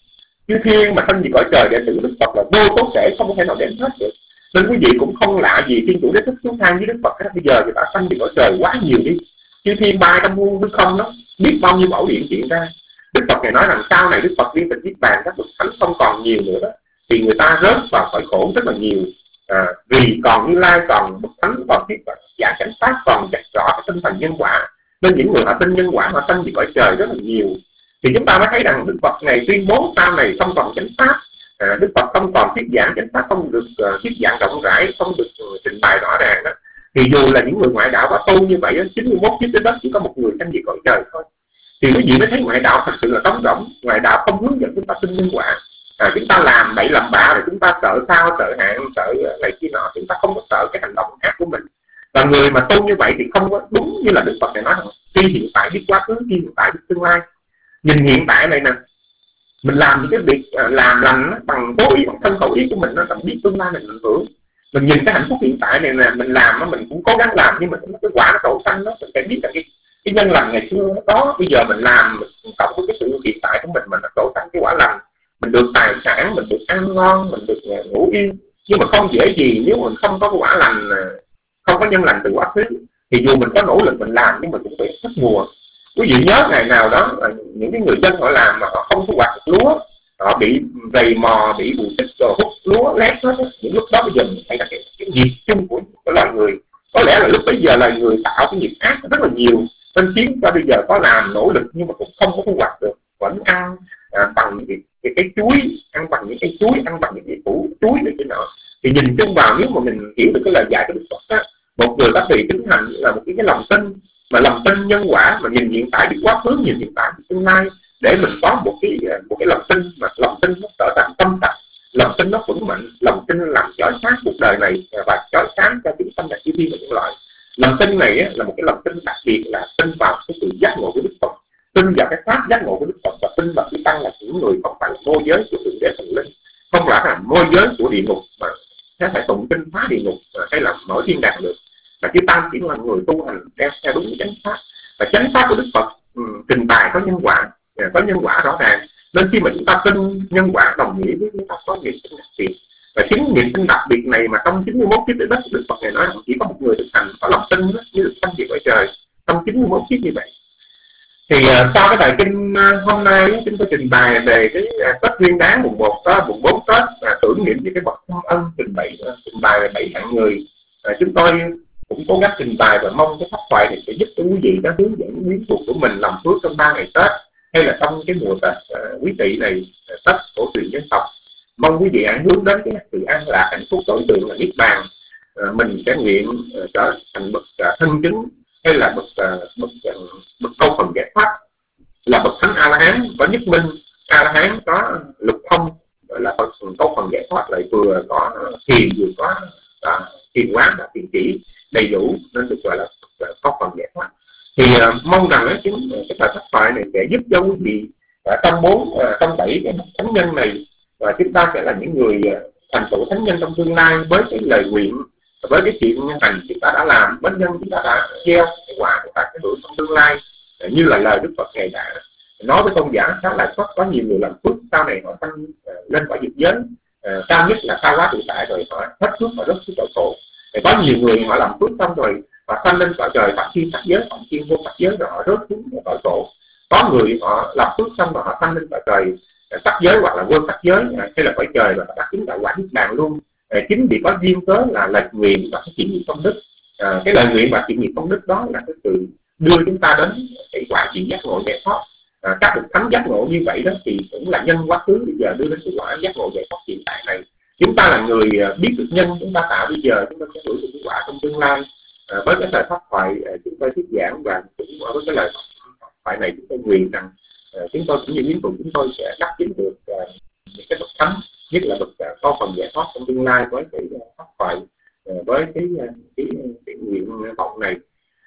chư thiên mà thân gì cõi trời đệ tử Đức Phật là vô số kể, không có thể nào đếm hết được. Nên quý vị cũng không lạ gì Thiên Chủ Đế Thích xuống thang với Đức Phật. Bây giờ người ta sanh gì cõi trời quá nhiều đi, chư thiên bay trong muôn hư không đó, biết bao nhiêu mẫu điện chuyện ra. Đức Phật này nói rằng sau này Đức Phật đi tịch niết bàn, các bậc thánh không còn nhiều nữa đó, thì người ta rớt vào cõi khổ rất là nhiều. À, vì còn Như Lai, còn bậc thánh, còn thuyết giảng chánh pháp, còn chặt rõ cái tinh thần nhân quả, nên những người họ tin nhân quả họ sanh về cõi trời rất là nhiều. Thì chúng ta mới thấy rằng Đức Phật này tuyên bố sau này không còn chánh pháp, à, Đức Phật không còn thuyết giảng chánh pháp, không được uh, thuyết giảng rộng rãi, không được uh, trình bày rõ ràng đó. Thì dù là những người ngoại đạo có tu như vậy, chín mươi mốt kiếp tới đất chỉ có một người sanh về cõi trời thôi. Thì quý vị mới thấy ngoại đạo thật sự là trống rỗng. Ngoại đạo không hướng dẫn chúng ta tin nhân quả. À, chúng ta làm bậy làm bạ rồi chúng ta sợ sao, sợ hạn, sợ này kia nọ, chúng ta không có sợ cái hành động ác của mình. Và người mà tu như vậy thì không có đúng như là Đức Phật này nói rằng khi hiện tại biết quá khứ, khi hiện tại biết tương lai. Nhìn hiện tại này nè, mình làm những cái việc uh, làm lành bằng cố ý, bằng thân khẩu ý của mình, nó làm biết tương lai mình mình hưởng. Mình nhìn cái hạnh phúc hiện tại này nè, mình làm nó, mình cũng cố gắng làm, nhưng mà cái quả nó đổ xanh đó, mình phải biết là cái cái nhân lành ngày xưa nó có, bây giờ mình làm mình cộng với cái sự hiện tại của mình, mình nó đổ xanh cái quả lành, mình được tài sản, mình được ăn ngon, mình được uh, ngủ yên. Nhưng mà không dễ gì nếu mình không có quả lành, không có nhân lành từ quá khứ, thì dù mình có nỗ lực mình làm nhưng mà cũng bị thất mùa. Quý vị nhớ ngày nào đó những cái người dân họ làm mà họ không thu hoạch được lúa, họ bị rầy mò, bị bù xích rồi hút lúa lét hết. Những lúc đó bây giờ mình thấy là cái, cái nghiệp chung của loài người, có lẽ là lúc bây giờ là người tạo cái nghiệp ác rất là nhiều, nên khiến cho bây giờ có làm nỗ lực nhưng mà cũng không có thu hoạch được, vẫn ăn à, bằng những cái, cái, cái chuối, ăn bằng những cái chuối, ăn bằng những cái củ chuối này cái nọ. Thì nhìn chung vào, nếu mà mình hiểu được cái lời dạy của Đức Phật á, một người có bị tính hành là một cái, cái lòng tin, mà lòng tin nhân quả, mà nhìn hiện tại biết quá khứ, nhìn hiện tại biết tương lai, để mình có một cái một cái lòng tin, mà lòng tin nó trở thành tâm tạch, lòng tin nó vững mạnh, lòng tin làm chói sáng cuộc đời này và chói sáng cho chúng sanh và chư thiên và những loài. Lòng tin này á, là một cái lòng tin đặc biệt, là tin vào cái sự giác ngộ của Đức Phật, tin vào cái pháp giác ngộ của Đức Phật, và tin vào cái tăng là những người không phải là môi giới của thượng đế thần linh, không phải là môi giới của địa ngục mà sẽ phải tụng kinh phá địa ngục hay là mở thiên đàng được. Và chư tăng chỉ là người tu hành đem theo đúng chánh pháp, và chánh pháp của Đức Phật um, trình bày có nhân quả, có nhân quả rõ ràng. Nên khi mà chúng ta tin nhân quả đồng nghĩa với chúng ta có nghiệp sinh đặc biệt, và chính nghiệp sinh đặc biệt này mà trong chín mươi mốt kiếp tới đất, Đức Phật này nói chỉ có một người thực hành có lòng tin đó, như được sanh về cõi trời trong chín mươi mốt kiếp như vậy. Thì uh, sau cái bài kinh uh, hôm nay chúng tôi trình bày về cái uh, Tết Nguyên Đán mùng một đó, mùng bốn Tết, uh, tưởng niệm với cái bậc thâm ân, trình bày uh, trình bày về bảy hạng người. Uh, chúng tôi cũng cố gắng trình bày và mong cái pháp thoại này sẽ giúp cho quý vị đã hướng dẫn quyến thuộc của mình làm phước trong ba ngày Tết, hay là trong cái mùa Tết uh, quý tỵ này, uh, Tết cổ truyền dân tộc. Mong quý vị hãy hướng đến cái sự an lạc hạnh phúc tối thượng là niết bàn. Uh, mình sẽ nguyện uh, trở thành bậc uh, thân chứng, hay là bậc uh, bậc uh, bậc câu phần giải thoát, là bậc thánh A La Hán có nhất minh, A La Hán có lục thông, gọi là bậc câu phần giải thoát, lại vừa có thiền vừa có uh, thiền quán và thiền chỉ đầy đủ, nên được gọi là câu phần giải thoát. Thì uh, mong rằng uh, chính uh, cái bài pháp thoại này sẽ giúp cho quý vị uh, trong bốn uh, trong bảy cái thánh nhân này, và chúng ta sẽ là những người uh, thành tựu thánh nhân trong tương lai, với cái lời nguyện, với cái chuyện nhân hành chúng ta đã làm, bất nhân chúng ta đã gieo, cái quả của ta cái hưởng trong tương lai, uh, như là lời Đức Phật ngày đã nói với tôn giả khá là có có nhiều người làm phước sau này họ tăng uh, lên quả diệt giới, uh, cao nhất là cao quá tự tại, rồi họ hết phước và rất xuống tội khổ. Thì có nhiều người họ làm phước xong rồi họ sanh lên cõi trời phạm thiên sắc giới, phạm thiên vô sắc giới, rồi họ rớt xuống cõi khổ. Có người họ làm phước xong rồi họ sanh lên cõi trời sắc giới hoặc là vô sắc giới, hay là cõi trời rồi họ đã chứng đạo quả niết bàn luôn. Chính vì có duyên cớ là lời nguyện và cái chuyển nghiệp công đức. À, cái lời nguyện và chuyển nghiệp công đức đó là cái sự đưa chúng ta đến cái quả chuyện giác ngộ giải thoát. À, các bậc thánh giác ngộ như vậy đó thì cũng là nhân quá khứ bây giờ đưa đến cái quả giác ngộ giải thoát hiện tại này. Chúng ta là người biết được nhân chúng ta tạo bây giờ, chúng ta sẽ hưởng được cái quả trong tương lai. À, với cái lời pháp thoại chúng tôi thuyết giảng, và cũng với cái lời pháp thoại này chúng tôi nguyện rằng à, chúng tôi cũng như những của chúng tôi sẽ đắc chứng được à, những cái bậc thánh, nhất là bậc à, có phần giải thoát trong tương lai với cái pháp thoại, à, với cái cái, cái, cái nguyện vọng này.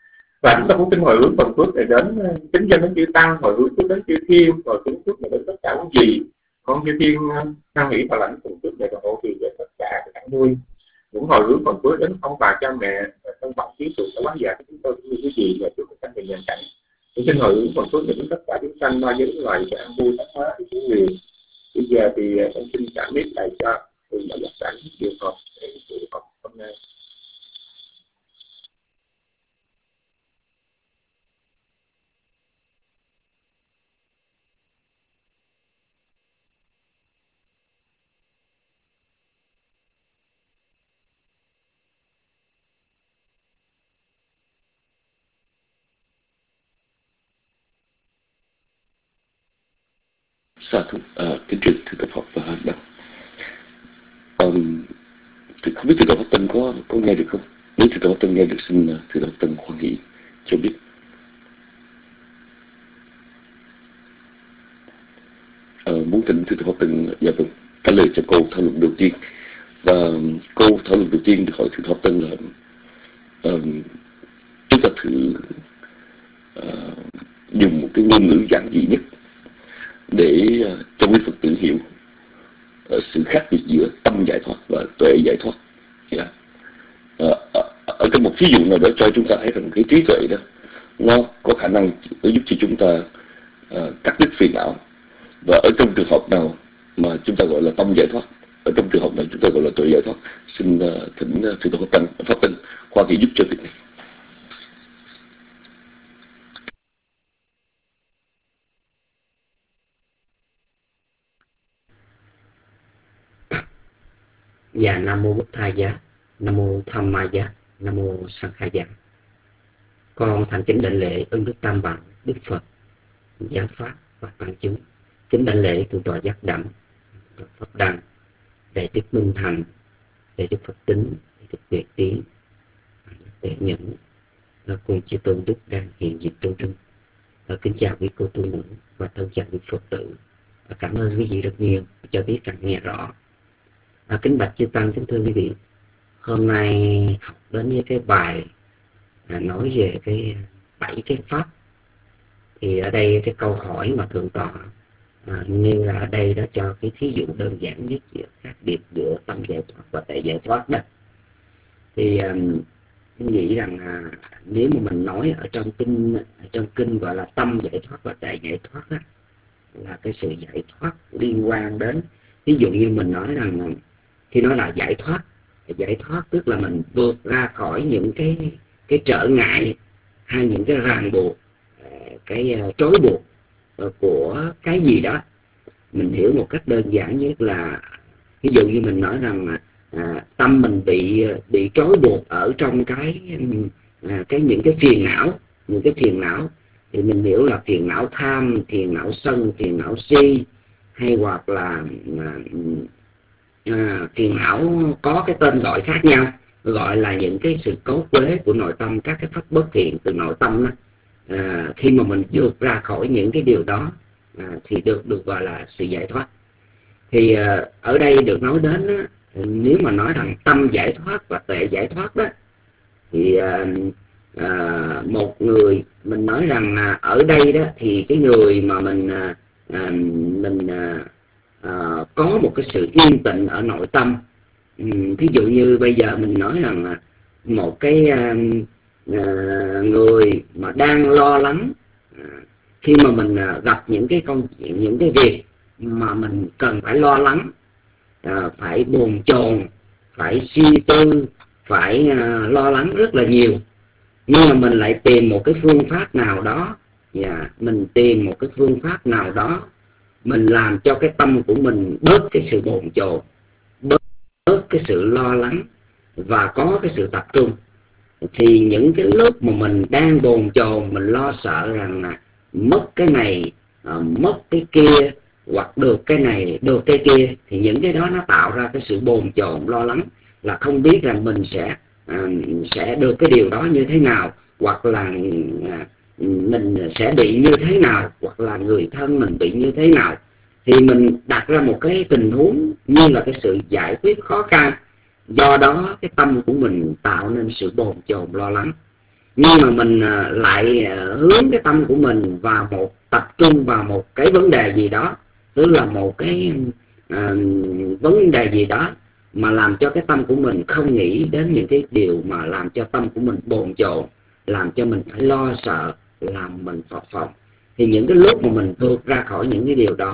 Và chúng ta cũng xin hồi hướng phần phước này đến kính dân đến chư tăng, hồi hướng phước đến chư thiên, hồi hướng phước này đến tất cả những gì con chư thiên năn nỉ và lãnh phần phước này và hộ trì về tất cả các cảnh nuôi. Cũng hồi hướng phần phước đến ông bà cha mẹ trong bậc trí tuệ đã quá già của chúng tôi cũng như quý vị và chúc các về nhà cảnh. Tôi xin hồi hướng phần phước này đến tất cả chúng sanh ba giới loài sẽ an vui tác hóa của chúng người. Bây giờ thì con xin trả mic lại cho người đã dắt sẵn điều học để buổi học hôm nay. Sa thú, à, kính thưa thưa tập học và đọc. Um, thì không biết thưa tập học Tân có có nghe được không? Nếu thưa tập học Tân nghe được, xin uh, thưa tập học Tân khoan nghĩ cho biết. Uh, muốn thỉnh thưa tập học Tân dạ vâng trả lời cho câu thảo luận đầu tiên. Và um, câu thảo luận đầu tiên được hỏi thưa tập học Tân là um, chúng ta thử uh, dùng một cái ngôn ngữ giản dị nhất để uh, cho quý Phật tử hiểu uh, sự khác biệt giữa tâm giải thoát và tuệ giải thoát. Yeah. Uh, uh, ở trong một ví dụ nào đó cho chúng ta thấy rằng cái trí tuệ đó nó có khả năng giúp cho chúng ta uh, cắt đứt phiền não, và ở trong trường hợp nào mà chúng ta gọi là tâm giải thoát, ở trong trường hợp này chúng ta gọi là tuệ giải thoát. Xin uh, thỉnh uh, thưa Tổ Pháp Tân Pháp Tân khoa kỳ giúp cho việc này. Dạ, Nam Mô Bụt Thầy Giá, Nam Mô Tham Ma Giá, Nam Mô Sang Khai Giá. Con thành kính đảnh lễ ân đức Tam Bảo, Đức Phật, Giáo Pháp và Tăng Chúng. Kính đảnh lễ thượng tọa Giác Đẳng, Pháp Đăng, Đệ Đức Minh Thành, Đệ Đức Phật Tính, Đệ Đức Tuệ Tiến, Đệ Nhẫn, cùng chư tôn đức đang hiện diện tôn trưng. Kính chào quý cô tu nữ và thân chào quý Phật tử. Cảm ơn quý vị rất nhiều cho biết rằng nghe rõ. À, kính bạch chư tăng, kính thưa quý vị, hôm nay học đến với cái bài à, nói về cái bảy cái pháp. Thì ở đây cái câu hỏi mà thượng tọa à, như là ở đây đó cho cái thí dụ đơn giản nhất giữa khác biệt giữa tâm giải thoát và tuệ giải thoát đó. Thì à, tôi nghĩ rằng à, nếu mà mình nói ở trong kinh ở trong kinh gọi là tâm giải thoát và tuệ giải thoát đó, là cái sự giải thoát liên quan đến, ví dụ như mình nói rằng khi nói là giải thoát, giải thoát tức là mình vượt ra khỏi những cái cái trở ngại hay những cái ràng buộc, cái trói buộc của cái gì đó. Mình hiểu một cách đơn giản nhất là ví dụ như mình nói rằng à, tâm mình bị bị trói buộc ở trong cái à, cái những cái phiền não, những cái phiền não thì mình hiểu là phiền não tham, phiền não sân, phiền não si, hay hoặc là à, à, phiền não có cái tên gọi khác nhau, gọi là những cái sự cấu quế của nội tâm, các cái pháp bất thiện từ nội tâm đó. À, khi mà mình vượt ra khỏi những cái điều đó à, thì được được gọi là sự giải thoát. Thì à, ở đây được nói đến đó, nếu mà nói rằng tâm giải thoát và tuệ giải thoát đó, thì à, à, một người mình nói rằng à, ở đây đó thì cái người mà mình à, à, mình à, à, có một cái sự yên tĩnh ở nội tâm. Uhm, thí dụ như bây giờ mình nói rằng à, một cái à, à, người mà đang lo lắng à, khi mà mình à, gặp những cái công những cái việc mà mình cần phải lo lắng, à, phải bồn chồn, phải suy tư, phải à, lo lắng rất là nhiều, nhưng mà mình lại tìm một cái phương pháp nào đó, và mình tìm một cái phương pháp nào đó mình làm cho cái tâm của mình bớt cái sự bồn chồn, bớt, bớt cái sự lo lắng và có cái sự tập trung. Thì những cái lúc mà mình đang bồn chồn, mình lo sợ rằng là mất cái này, mất cái kia, hoặc được cái này, được cái kia, thì những cái đó nó tạo ra cái sự bồn chồn lo lắng, là không biết rằng mình sẽ à, sẽ được cái điều đó như thế nào, hoặc là à, mình sẽ bị như thế nào, hoặc là người thân mình bị như thế nào. Thì mình đặt ra một cái tình huống như là cái sự giải quyết khó khăn, do đó cái tâm của mình tạo nên sự bồn chồn lo lắng. Nhưng mà mình lại hướng cái tâm của mình vào một, tập trung vào một cái vấn đề gì đó, tức là một cái à, vấn đề gì đó mà làm cho cái tâm của mình không nghĩ đến những cái điều mà làm cho tâm của mình bồn chồn, làm cho mình phải lo sợ, làm mình phập phồng. Thì những cái lúc mà mình vượt ra khỏi những cái điều đó, đó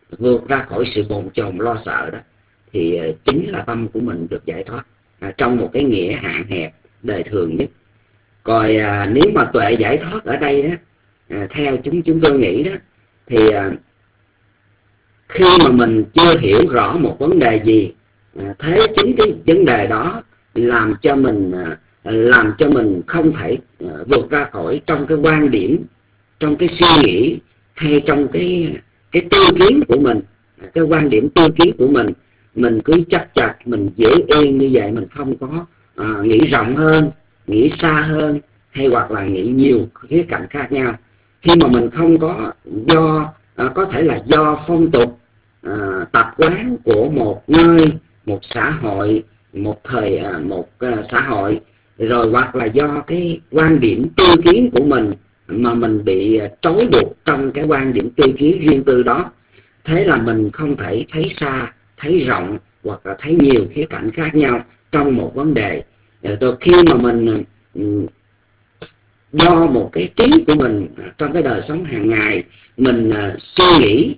vượt ra khỏi sự bồn chồn lo sợ đó, thì chính là tâm của mình được giải thoát à, trong một cái nghĩa hạn hẹp đời thường nhất. Còn à, nếu mà tuệ giải thoát ở đây đó, à, theo chúng chúng tôi nghĩ đó, thì à, khi mà mình chưa hiểu rõ một vấn đề gì, à, thế chính cái vấn đề đó làm cho mình à, làm cho mình không thể à, vượt ra khỏi trong cái quan điểm, trong cái suy nghĩ, hay trong cái cái tư kiến của mình, cái quan điểm tư kiến của mình mình cứ chấp chặt, mình giữ yên như vậy, mình không có à, nghĩ rộng hơn, nghĩ xa hơn, hay hoặc là nghĩ nhiều khía cạnh khác nhau. Khi mà mình không có do à, có thể là do phong tục, à, tập quán của một nơi, một xã hội, một thời à, một à, xã hội, rồi hoặc là do cái quan điểm tư kiến của mình mà mình bị trói buộc trong cái quan điểm tư kiến riêng tư đó. Thế là mình không thể thấy xa, thấy rộng, hoặc là thấy nhiều khía cạnh khác nhau trong một vấn đề. Rồi khi mà mình do một cái trí của mình trong cái đời sống hàng ngày, mình suy nghĩ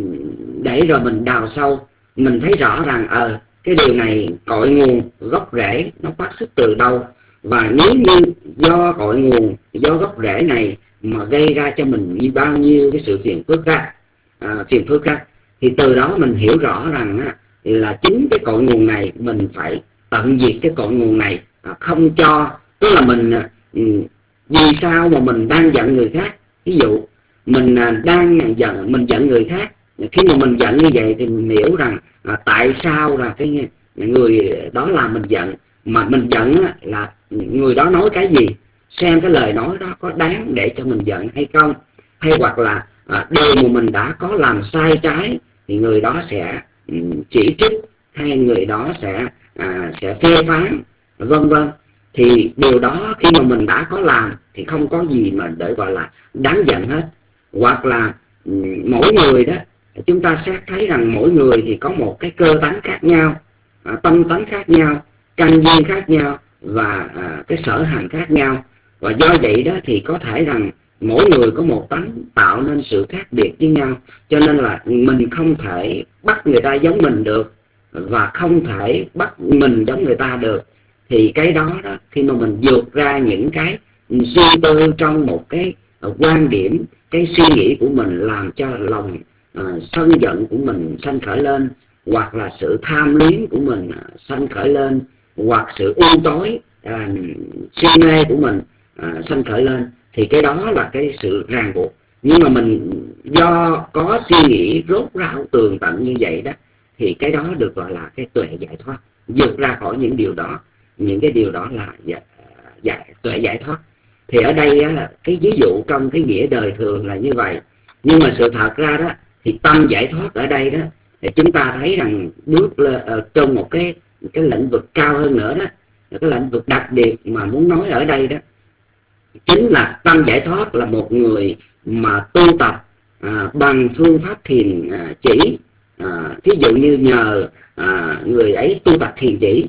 để rồi mình đào sâu, mình thấy rõ rằng ờ à, cái điều này cội nguồn, gốc rễ nó phát xuất từ đâu, và nếu như do cội nguồn, do gốc rễ này mà gây ra cho mình như bao nhiêu cái sự phiền phức khác, à, phiền phức khác, thì từ đó mình hiểu rõ rằng á, là chính cái cội nguồn này mình phải tận diệt cái cội nguồn này, à, không cho, tức là mình ừ, vì sao mà mình đang giận người khác. Ví dụ mình đang giận, mình giận người khác, khi mà mình giận như vậy thì mình hiểu rằng à, tại sao là cái người đó làm mình giận, mà mình giận là người đó nói cái gì, xem cái lời nói đó có đáng để cho mình giận hay không, hay hoặc là à, điều mà mình đã có làm sai trái thì người đó sẽ um, chỉ trích, hay người đó sẽ à, sẽ phê phán, vân vân. Thì điều đó khi mà mình đã có làm thì không có gì mà để gọi là đáng giận hết. Hoặc là um, mỗi người đó, chúng ta sẽ thấy rằng mỗi người thì có một cái cơ tánh khác nhau, à, tâm tánh khác nhau, căn duyên khác nhau, và à, cái sở hành khác nhau. Và do vậy đó thì có thể rằng mỗi người có một tánh tạo nên sự khác biệt với nhau, cho nên là mình không thể bắt người ta giống mình được, và không thể bắt mình giống người ta được. Thì cái đó đó, khi mà mình vượt ra những cái suy tư trong một cái quan điểm, cái suy nghĩ của mình làm cho lòng à, sân giận của mình sanh khởi lên, hoặc là sự tham luyến của mình sanh khởi lên, hoặc sự u tối à, si mê của mình à, sanh khởi lên, thì cái đó là cái sự ràng buộc. Nhưng mà mình do có suy nghĩ rốt ráo tường tận như vậy đó, thì cái đó được gọi là cái tuệ giải thoát, vượt ra khỏi những điều đó. Những cái điều đó là dạ, dạ, tuệ giải thoát. Thì ở đây á, cái ví dụ trong cái nghĩa đời thường là như vậy, nhưng mà sự thật ra đó thì tâm giải thoát ở đây đó thì chúng ta thấy rằng bước lên uh, trong một cái cái lĩnh vực cao hơn nữa đó, cái lĩnh vực đặc biệt mà muốn nói ở đây đó chính là tâm giải thoát là một người mà tu tập à, bằng phương pháp thiền à, chỉ. À, ví dụ như nhờ à, người ấy tu tập thiền chỉ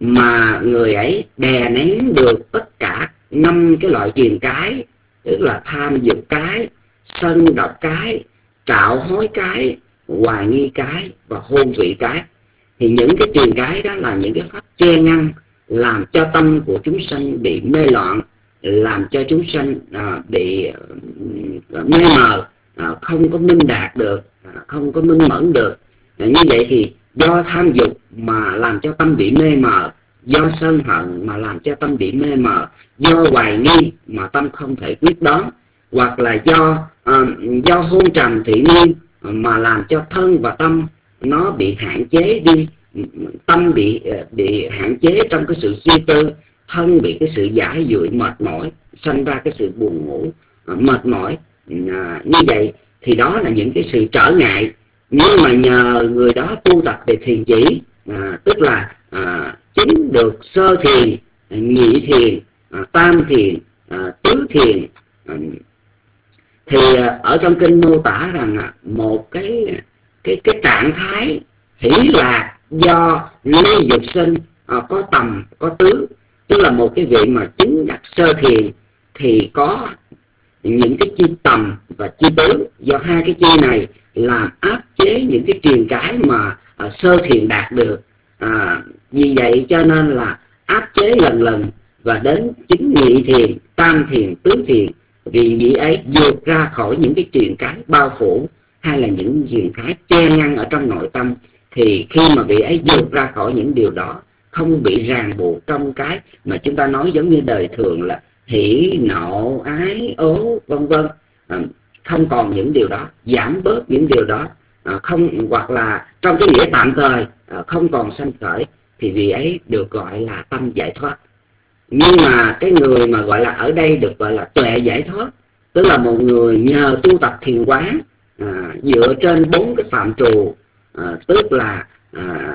mà người ấy đè nén được tất cả năm cái loại triền cái, tức là tham dục cái, sân độc cái, trạo hối cái, hoài nghi cái và hôn thủy cái. Thì những cái triền cái đó là những cái pháp che ngăn, làm cho tâm của chúng sanh bị mê loạn, làm cho chúng sanh à, bị uh, mê mờ, à, không có minh đạt được, à, không có minh mẫn được. À, như vậy thì do tham dục mà làm cho tâm bị mê mờ, do sân hận mà làm cho tâm bị mê mờ, do hoài nghi mà tâm không thể quyết đoán, hoặc là do uh, do hôn trầm thị miên mà làm cho thân và tâm nó bị hạn chế đi, tâm bị bị hạn chế trong cái sự suy tư, thân bị cái sự giải dụi mệt mỏi, sanh ra cái sự buồn ngủ mệt mỏi. À, như vậy thì đó là những cái sự trở ngại. Nhưng mà nhờ người đó tu tập về thiền chỉ, à, tức là à, chính được sơ thiền, nhị thiền, à, tam thiền, à, tứ thiền, à, thì à, ở trong kinh mô tả rằng à, một cái cái cái trạng thái hỷ lạc do ly dục sinh, à, có tầm có tứ, tức là một cái vị mà chứng đắc sơ thiền thì có những cái chi tầm và chi tứ, do hai cái chi này làm áp chế những cái truyền cái mà à, sơ thiền đạt được. À, vì vậy cho nên là áp chế lần lần, và đến chính nhị thiền, tam thiền, tứ thiền, vì vị ấy vượt ra khỏi những cái truyền cái bao phủ hay là những truyền cái che ngăn ở trong nội tâm. Thì khi mà vị ấy vượt ra khỏi những điều đó, không bị ràng buộc trong cái mà chúng ta nói giống như đời thường là hỉ nộ ái ố vân vân, à, không còn những điều đó, giảm bớt những điều đó, à, không, hoặc là trong cái nghĩa tạm thời à, không còn sanh khởi, thì vị ấy được gọi là tâm giải thoát. Nhưng mà cái người mà gọi là ở đây được gọi là tuệ giải thoát, tức là một người nhờ tu tập thiền quán à, dựa trên bốn cái phạm trù, à, tức là à,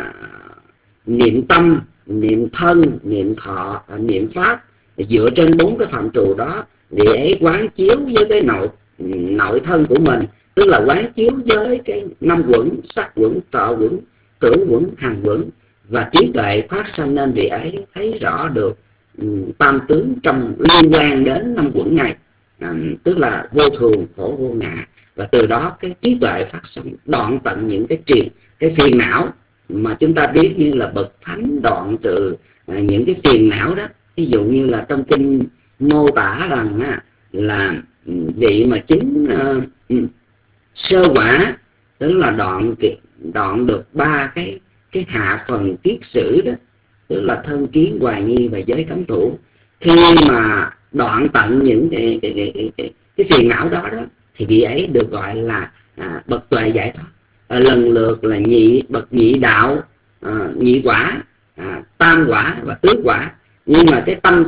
niệm tâm, niệm thân, niệm thọ, niệm pháp. Dựa trên bốn cái phạm trù đó, vị ấy quán chiếu với cái nội nội thân của mình, tức là quán chiếu với cái năm quẩn: sắc quẩn, thọ quẩn, tưởng quẩn, hành quẩn, và trí tuệ phát sanh, nên vị ấy thấy rõ được um, tam tướng trong liên quan đến năm quẩn này, um, tức là vô thường, khổ, vô ngã. Và từ đó cái trí tuệ phát sanh, đoạn tận những cái triền, cái phiền não mà chúng ta biết như là bậc thánh đoạn trừ à, những cái phiền não đó. Ví dụ như là trong kinh mô tả rằng á, là vị mà chính uh, sơ quả, tức là đoạn đoạn được ba cái cái hạ phần kiết sử đó, tức là thân kiến, hoài nghi và giới cấm thủ. Khi mà đoạn tận những cái cái, cái, cái, cái, cái phiền não đó đó, thì vị ấy được gọi là à, bậc tuệ giải thoát. À, lần lượt là nhị bậc nhị đạo, à, nhị quả, à, tam quả và tứ quả. Nhưng mà cái tâm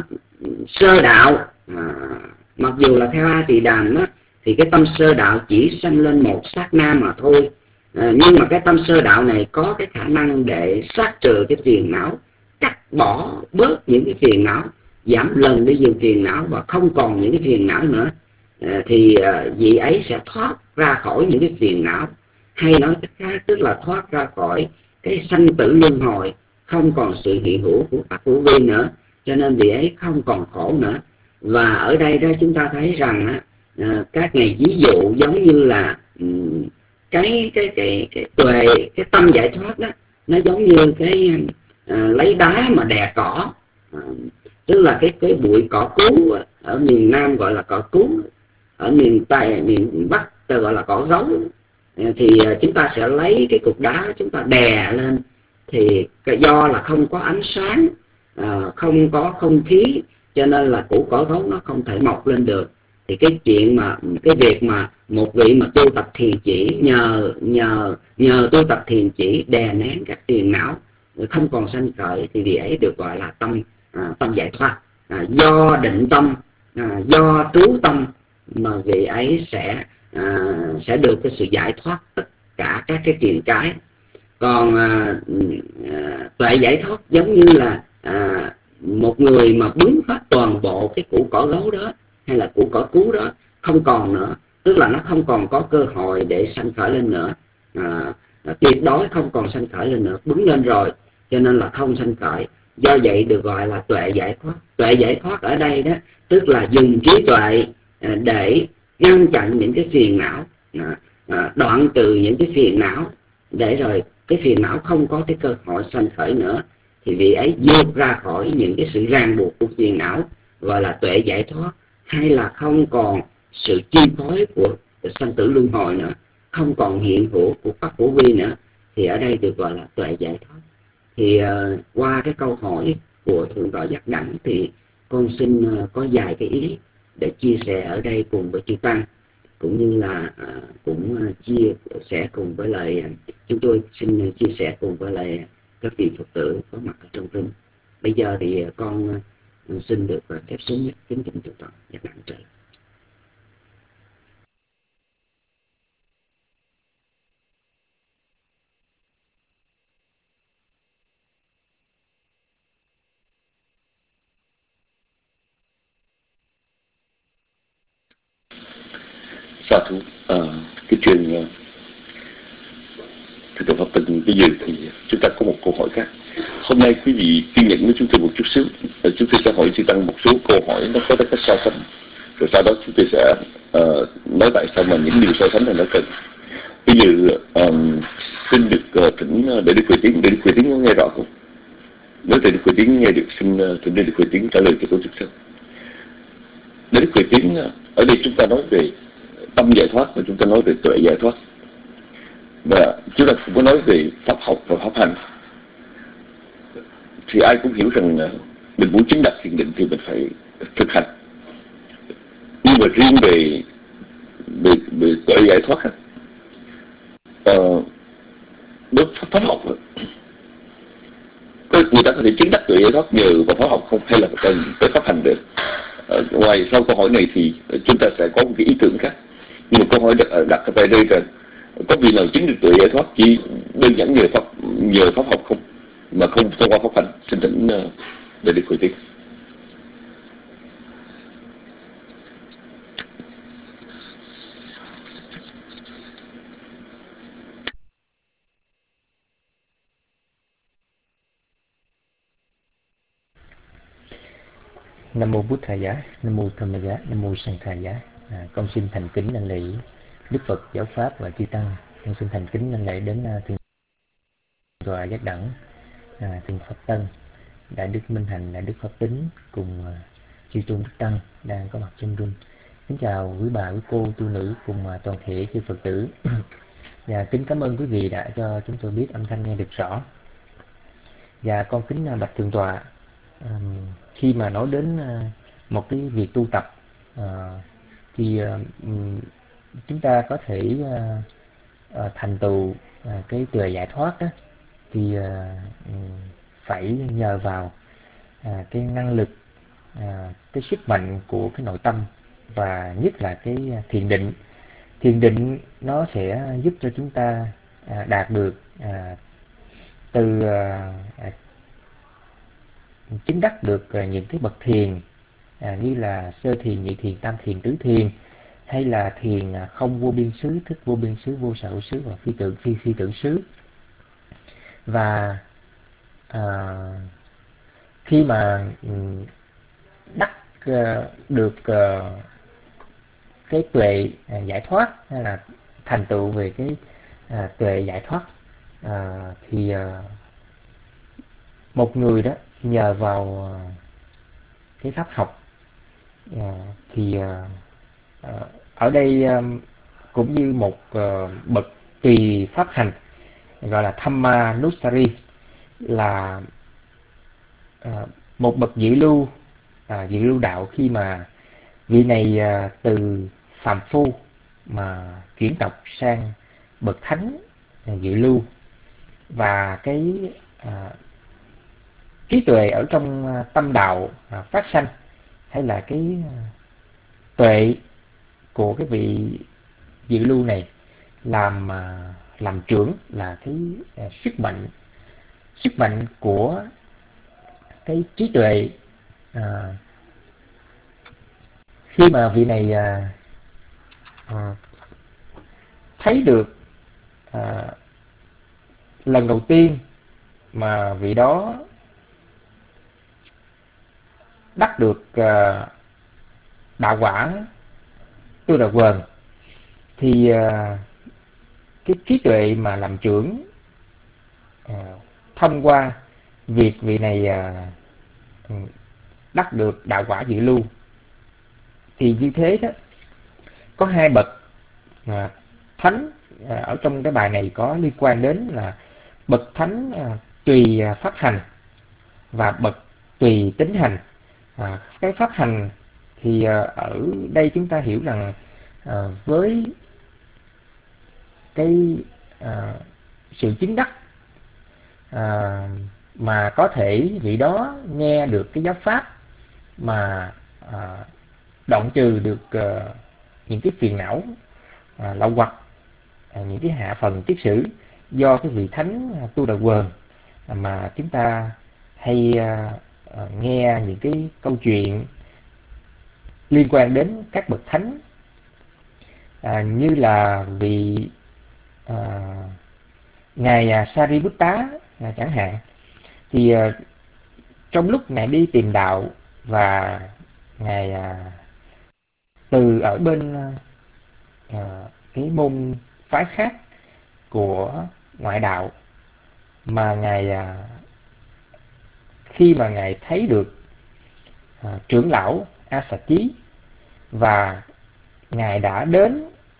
sơ đạo, à, mặc dù là theo A Tỳ Đàm đó, thì cái tâm sơ đạo chỉ sanh lên một sát na mà thôi, à, nhưng mà cái tâm sơ đạo này có cái khả năng để sát trừ cái phiền não, cắt bỏ bớt những cái phiền não, giảm lần đi những phiền não và không còn những cái phiền não nữa. À, thì à, vị ấy sẽ thoát ra khỏi những cái phiền não, hay nói cách khác tức là thoát ra khỏi cái sanh tử luân hồi, không còn sự hiện hữu của pháp hữu vi nữa, cho nên vị ấy không còn khổ nữa. Và ở đây đó chúng ta thấy rằng á, à, các ngày ví dụ giống như là um, cái cái cái cái tuệ, cái tâm giải thoát đó, nó giống như cái à, lấy đá mà đè cỏ, à, tức là cái cái bụi cỏ cứu, ở miền Nam gọi là cỏ cứu, ở miền Tây, miền Bắc ta gọi là cỏ gấu. Thì chúng ta sẽ lấy cái cục đá chúng ta đè lên, thì do là không có ánh sáng, à, không có không khí, cho nên là củ cỏ gấu nó không thể mọc lên được. Thì cái chuyện mà cái việc mà một vị mà tu tập thiền chỉ, nhờ nhờ nhờ tu tập thiền chỉ đè nén các phiền não không còn sanh khởi, thì vị ấy được gọi là tâm à, tâm giải thoát. À, do định tâm, à, do trú tâm mà vị ấy sẽ à, sẽ được cái sự giải thoát tất cả các cái truyền cái. Còn à, à, tuệ giải thoát giống như là à, một người mà bứng hết toàn bộ cái củ cỏ gấu đó hay là củ cỏ cứu đó, không còn nữa, tức là nó không còn có cơ hội để sanh khởi lên nữa, à, tuyệt đối không còn sanh khởi lên nữa, bứng lên rồi cho nên là không sanh khởi. Do vậy được gọi là tuệ giải thoát. Tuệ giải thoát ở đây đó tức là dùng trí tuệ để ngăn chặn những cái phiền não, đoạn trừ những cái phiền não, để rồi cái phiền não không có cái cơ hội sanh khởi nữa, thì vị ấy vượt ra khỏi những cái sự ràng buộc của phiền não, gọi là tuệ giải thoát. Hay là không còn sự chi phối của sanh tử luân hồi nữa, không còn hiện hữu của pháp hữu vi nữa, thì ở đây được gọi là tuệ giải thoát. Thì uh, qua cái câu hỏi của Thượng tọa Giác Đẳng thì con xin uh, có vài cái ý để chia sẻ ở đây cùng với chư Tăng, cũng như là uh, cũng uh, chia sẻ cùng với lại uh, chúng tôi xin uh, chia sẻ cùng với lại các vị Phật tử có mặt ở trong room. Bây giờ thì uh, con uh, xin được uh, phép xuống nhất kính thỉnh Thượng tọa Giác Đẳng trở lại. Sa thú. À, cái chuyện thưa Tổ Pháp Tình, bây giờ thì chúng ta có một câu hỏi khác. Hôm nay quý vị kiên nhẫn với chúng tôi một chút xíu, chúng tôi sẽ hỏi chư Tăng một số câu hỏi nó có cái so sánh Rồi sau đó chúng tôi sẽ uh, nói tại sao mà những điều so sánh này nó cần. Bây giờ um, xin được uh, thỉnh uh, để Đức Huệ Tiến, để Đức Huệ Tiến có nghe rõ không? Nếu để Đức Huệ Tiến nghe được, xin uh, thỉnh để Đức Huệ Tiến trả lời cho câu trước sau. Để Đức Huệ Tiến, uh, ở đây chúng ta nói về tâm giải thoát và chúng ta nói về tuệ giải thoát, và chúng ta cũng có nói về pháp học và pháp hành. Thì ai cũng hiểu rằng uh, mình muốn chứng đạt thiền định thì mình phải thực hành. Nhưng mà riêng về về, về tuệ giải thoát, uh, đối pháp, pháp học, có người ta có thể chứng đắc tuệ giải thoát nhờ vào pháp học không, hay là cần tới pháp hành được? Uh, ngoài sau câu hỏi này thì chúng ta sẽ có một cái ý tưởng khác. Nhưng mà câu hỏi đặt, đặt tại đây là có vị nào chứng được tuệ giải thoát chỉ đơn giản nhờ pháp nhờ pháp học không, mà không thông qua pháp hành? Xin thỉnh uh, để Đức Huệ Tiến. Nam mô Bụt Thầy Giá, Nam mô Tham Giá, Nam mô Sang Thầy Giá. À, con xin thành kính đảnh lễ Đức Phật, Giáo Pháp và Chư Tăng. Con xin thành kính đảnh lễ đến uh, Thượng tọa Giác Đẳng, à, Thượng Pháp Tân, Đại Đức Minh Hạnh, Đại Đức Pháp Tính cùng uh, Chư Tôn Đức Tăng đang có mặt trong room. Kính chào quý bà, quý cô, tu nữ cùng uh, toàn thể chư Phật tử. Và kính cảm ơn quý vị đã cho chúng tôi biết âm thanh nghe được rõ. Và con kính uh, bạch Thượng tọa, um, khi mà nói đến uh, một cái việc tu tập uh, thì uh, chúng ta có thể uh, uh, thành tựu uh, cái tuệ giải thoát đó, thì uh, phải nhờ vào uh, cái năng lực, uh, cái sức mạnh của cái nội tâm, và nhất là cái thiền định. Thiền định nó sẽ giúp cho chúng ta uh, đạt được uh, từ uh, chứng đắc được những cái bậc thiền à, như là sơ thiền, nhị thiền, tam thiền, tứ thiền, hay là thiền không vô biên xứ, thức vô biên xứ, vô sở xứ và phi tưởng phi phi tưởng xứ. Và à, khi mà đắc uh, được uh, cái tuệ uh, giải thoát, hay là thành tựu về cái uh, tuệ giải thoát, uh, thì uh, một người đó nhờ vào cái pháp học, thì ở đây cũng như một bậc tùy pháp hành gọi là Thamma Nusari, là một bậc dự lưu, dự lưu đạo, khi mà vị này từ phàm phu mà chuyển tộc sang bậc thánh dự lưu, và cái trí tuệ ở trong tâm đạo phát sanh, hay là cái tuệ của cái vị dự lưu này làm làm trưởng, là cái sức mạnh sức mạnh của cái trí tuệ. À, khi mà vị này à, à, thấy được à, lần đầu tiên mà vị đó đắc được uh, đạo quả Tu Đà Quần, thì uh, cái trí tuệ mà làm trưởng uh, thông qua việc vị này uh, đắc được đạo quả dự lưu, thì như thế đó có hai bậc uh, thánh uh, ở trong cái bài này có liên quan đến là bậc thánh uh, tùy uh, pháp hành và bậc tùy tính hành. À, cái pháp hành thì à, ở đây chúng ta hiểu rằng à, với cái à, sự chứng đắc à, mà có thể vị đó nghe được cái giáo pháp mà à, đoạn trừ được à, những cái phiền não à, lậu hoặc, à, những cái hạ phần kiết sử do cái vị thánh à, Tu Đà Quần à, mà chúng ta hay à, À, nghe những cái câu chuyện liên quan đến các bậc thánh, à, như là vị à, ngài Sariputta à, chẳng hạn. Thì à, trong lúc ngài đi tìm đạo và ngài à, từ ở bên à, cái môn phái khác của ngoại đạo, mà ngài à, khi mà ngài thấy được à, trưởng lão A Xà Chí, và ngài đã đến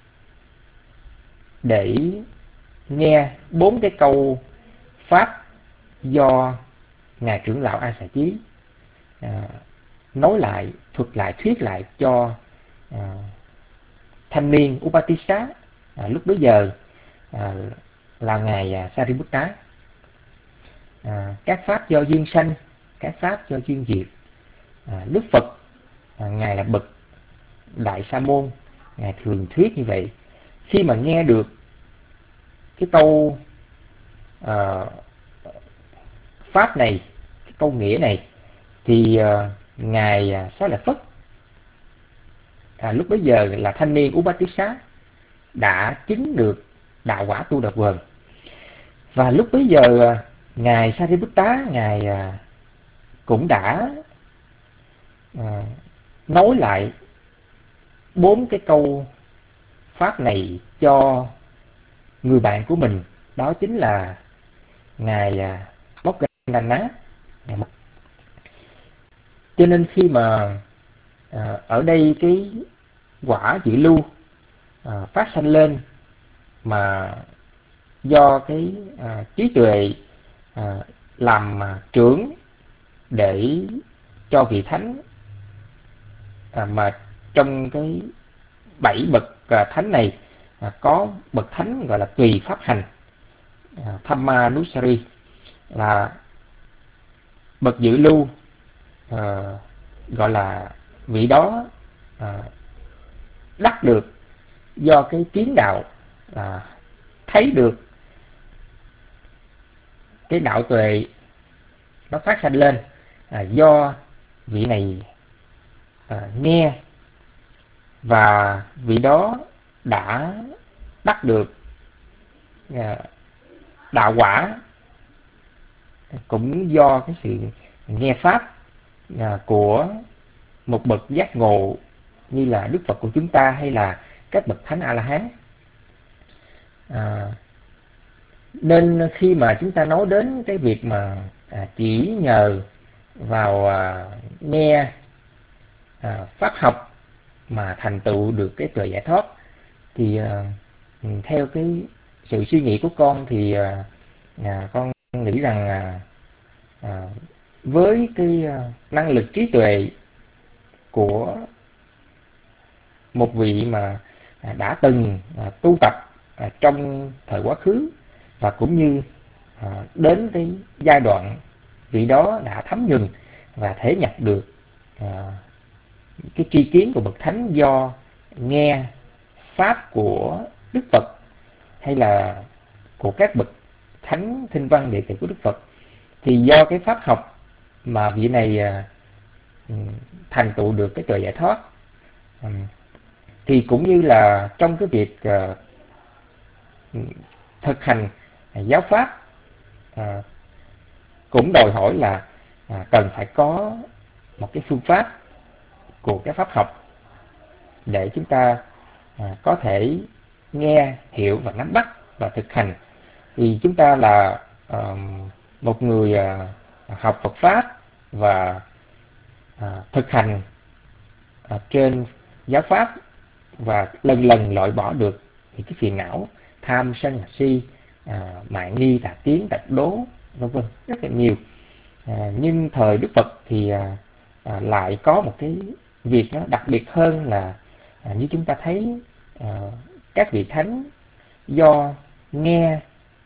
để nghe bốn cái câu pháp do ngài trưởng lão A Xà Chí à, nói lại, thuật lại, thuyết lại cho à, thanh niên Upatissa à, lúc bấy giờ à, là ngài à, Sariputta. À, các pháp do duyên sanh, các pháp do duyên diệt. À, Đức Phật à, ngài là bậc đại sa môn, ngài thường thuyết như vậy. Khi mà nghe được cái câu à, pháp này, cái câu nghĩa này, thì à, ngài à, Xá Lợi Phất à, lúc bấy giờ là thanh niên Upatissa đã chứng được đạo quả Tu Đà Quần. Và lúc bấy giờ à, ngài Sariputta ngài à, cũng đã à, nói lại bốn cái câu pháp này cho người bạn của mình, đó chính là ngài à, Moggallana. Cho nên khi mà à, ở đây cái quả dự lưu à, phát sanh lên, mà do cái à, trí tuệ à, làm à, trưởng để cho vị thánh à, mà trong cái bảy bậc à, thánh này à, có bậc thánh gọi là tùy pháp hành, à, Dhammanusari, là bậc dự lưu, à, gọi là vị đó à, đắc được do cái kiến đạo, à, thấy được cái đạo tuệ nó phát sanh lên à, do vị này à, nghe, và vị đó đã đắc được à, đạo quả cũng do cái sự nghe pháp à, của một bậc giác ngộ như là Đức Phật của chúng ta, hay là các bậc thánh A-la-hán. à, Nên khi mà chúng ta nói đến cái việc mà à, chỉ nhờ vào à, nghe à, pháp học mà thành tựu được cái tuệ giải thoát, thì à, theo cái sự suy nghĩ của con thì à, à, con nghĩ rằng à, à, với cái à, năng lực trí tuệ của một vị mà à, đã từng à, tu tập à, trong thời quá khứ, và cũng như à, đến cái giai đoạn vị đó đã thấm nhuần và thể nhập được à, cái tri kiến của bậc thánh do nghe pháp của Đức Phật, hay là của các bậc thánh thinh văn đệ tử của Đức Phật, thì do cái pháp học mà vị này à, thành tựu được cái tuệ giải thoát. à, thì cũng như là trong cái việc à, thực hành giáo pháp à, cũng đòi hỏi là à, cần phải có một cái phương pháp của cái pháp học để chúng ta à, có thể nghe, hiểu và nắm bắt và thực hành. Thì chúng ta là à, một người à, học Phật pháp và à, thực hành à, trên giáo pháp, và lần lần loại bỏ được những cái phiền não tham sân si, à, mạn nghi, tà kiến, tà đố, vân vân, rất là nhiều. À, nhưng thời Đức Phật thì à, à, lại có một cái việc nó đặc biệt hơn là à, như chúng ta thấy à, các vị thánh do nghe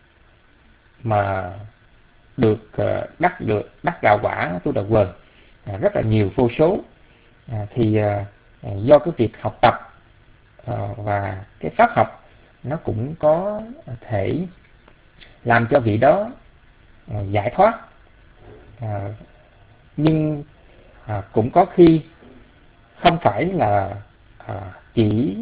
mà được à, đắc được đắc đạo quả Tu Đà Quần à, rất là nhiều, vô số. à, thì à, do cái việc học tập à, và cái pháp học nó cũng có thể làm cho vị đó à, giải thoát, à, nhưng à, cũng có khi không phải là à, chỉ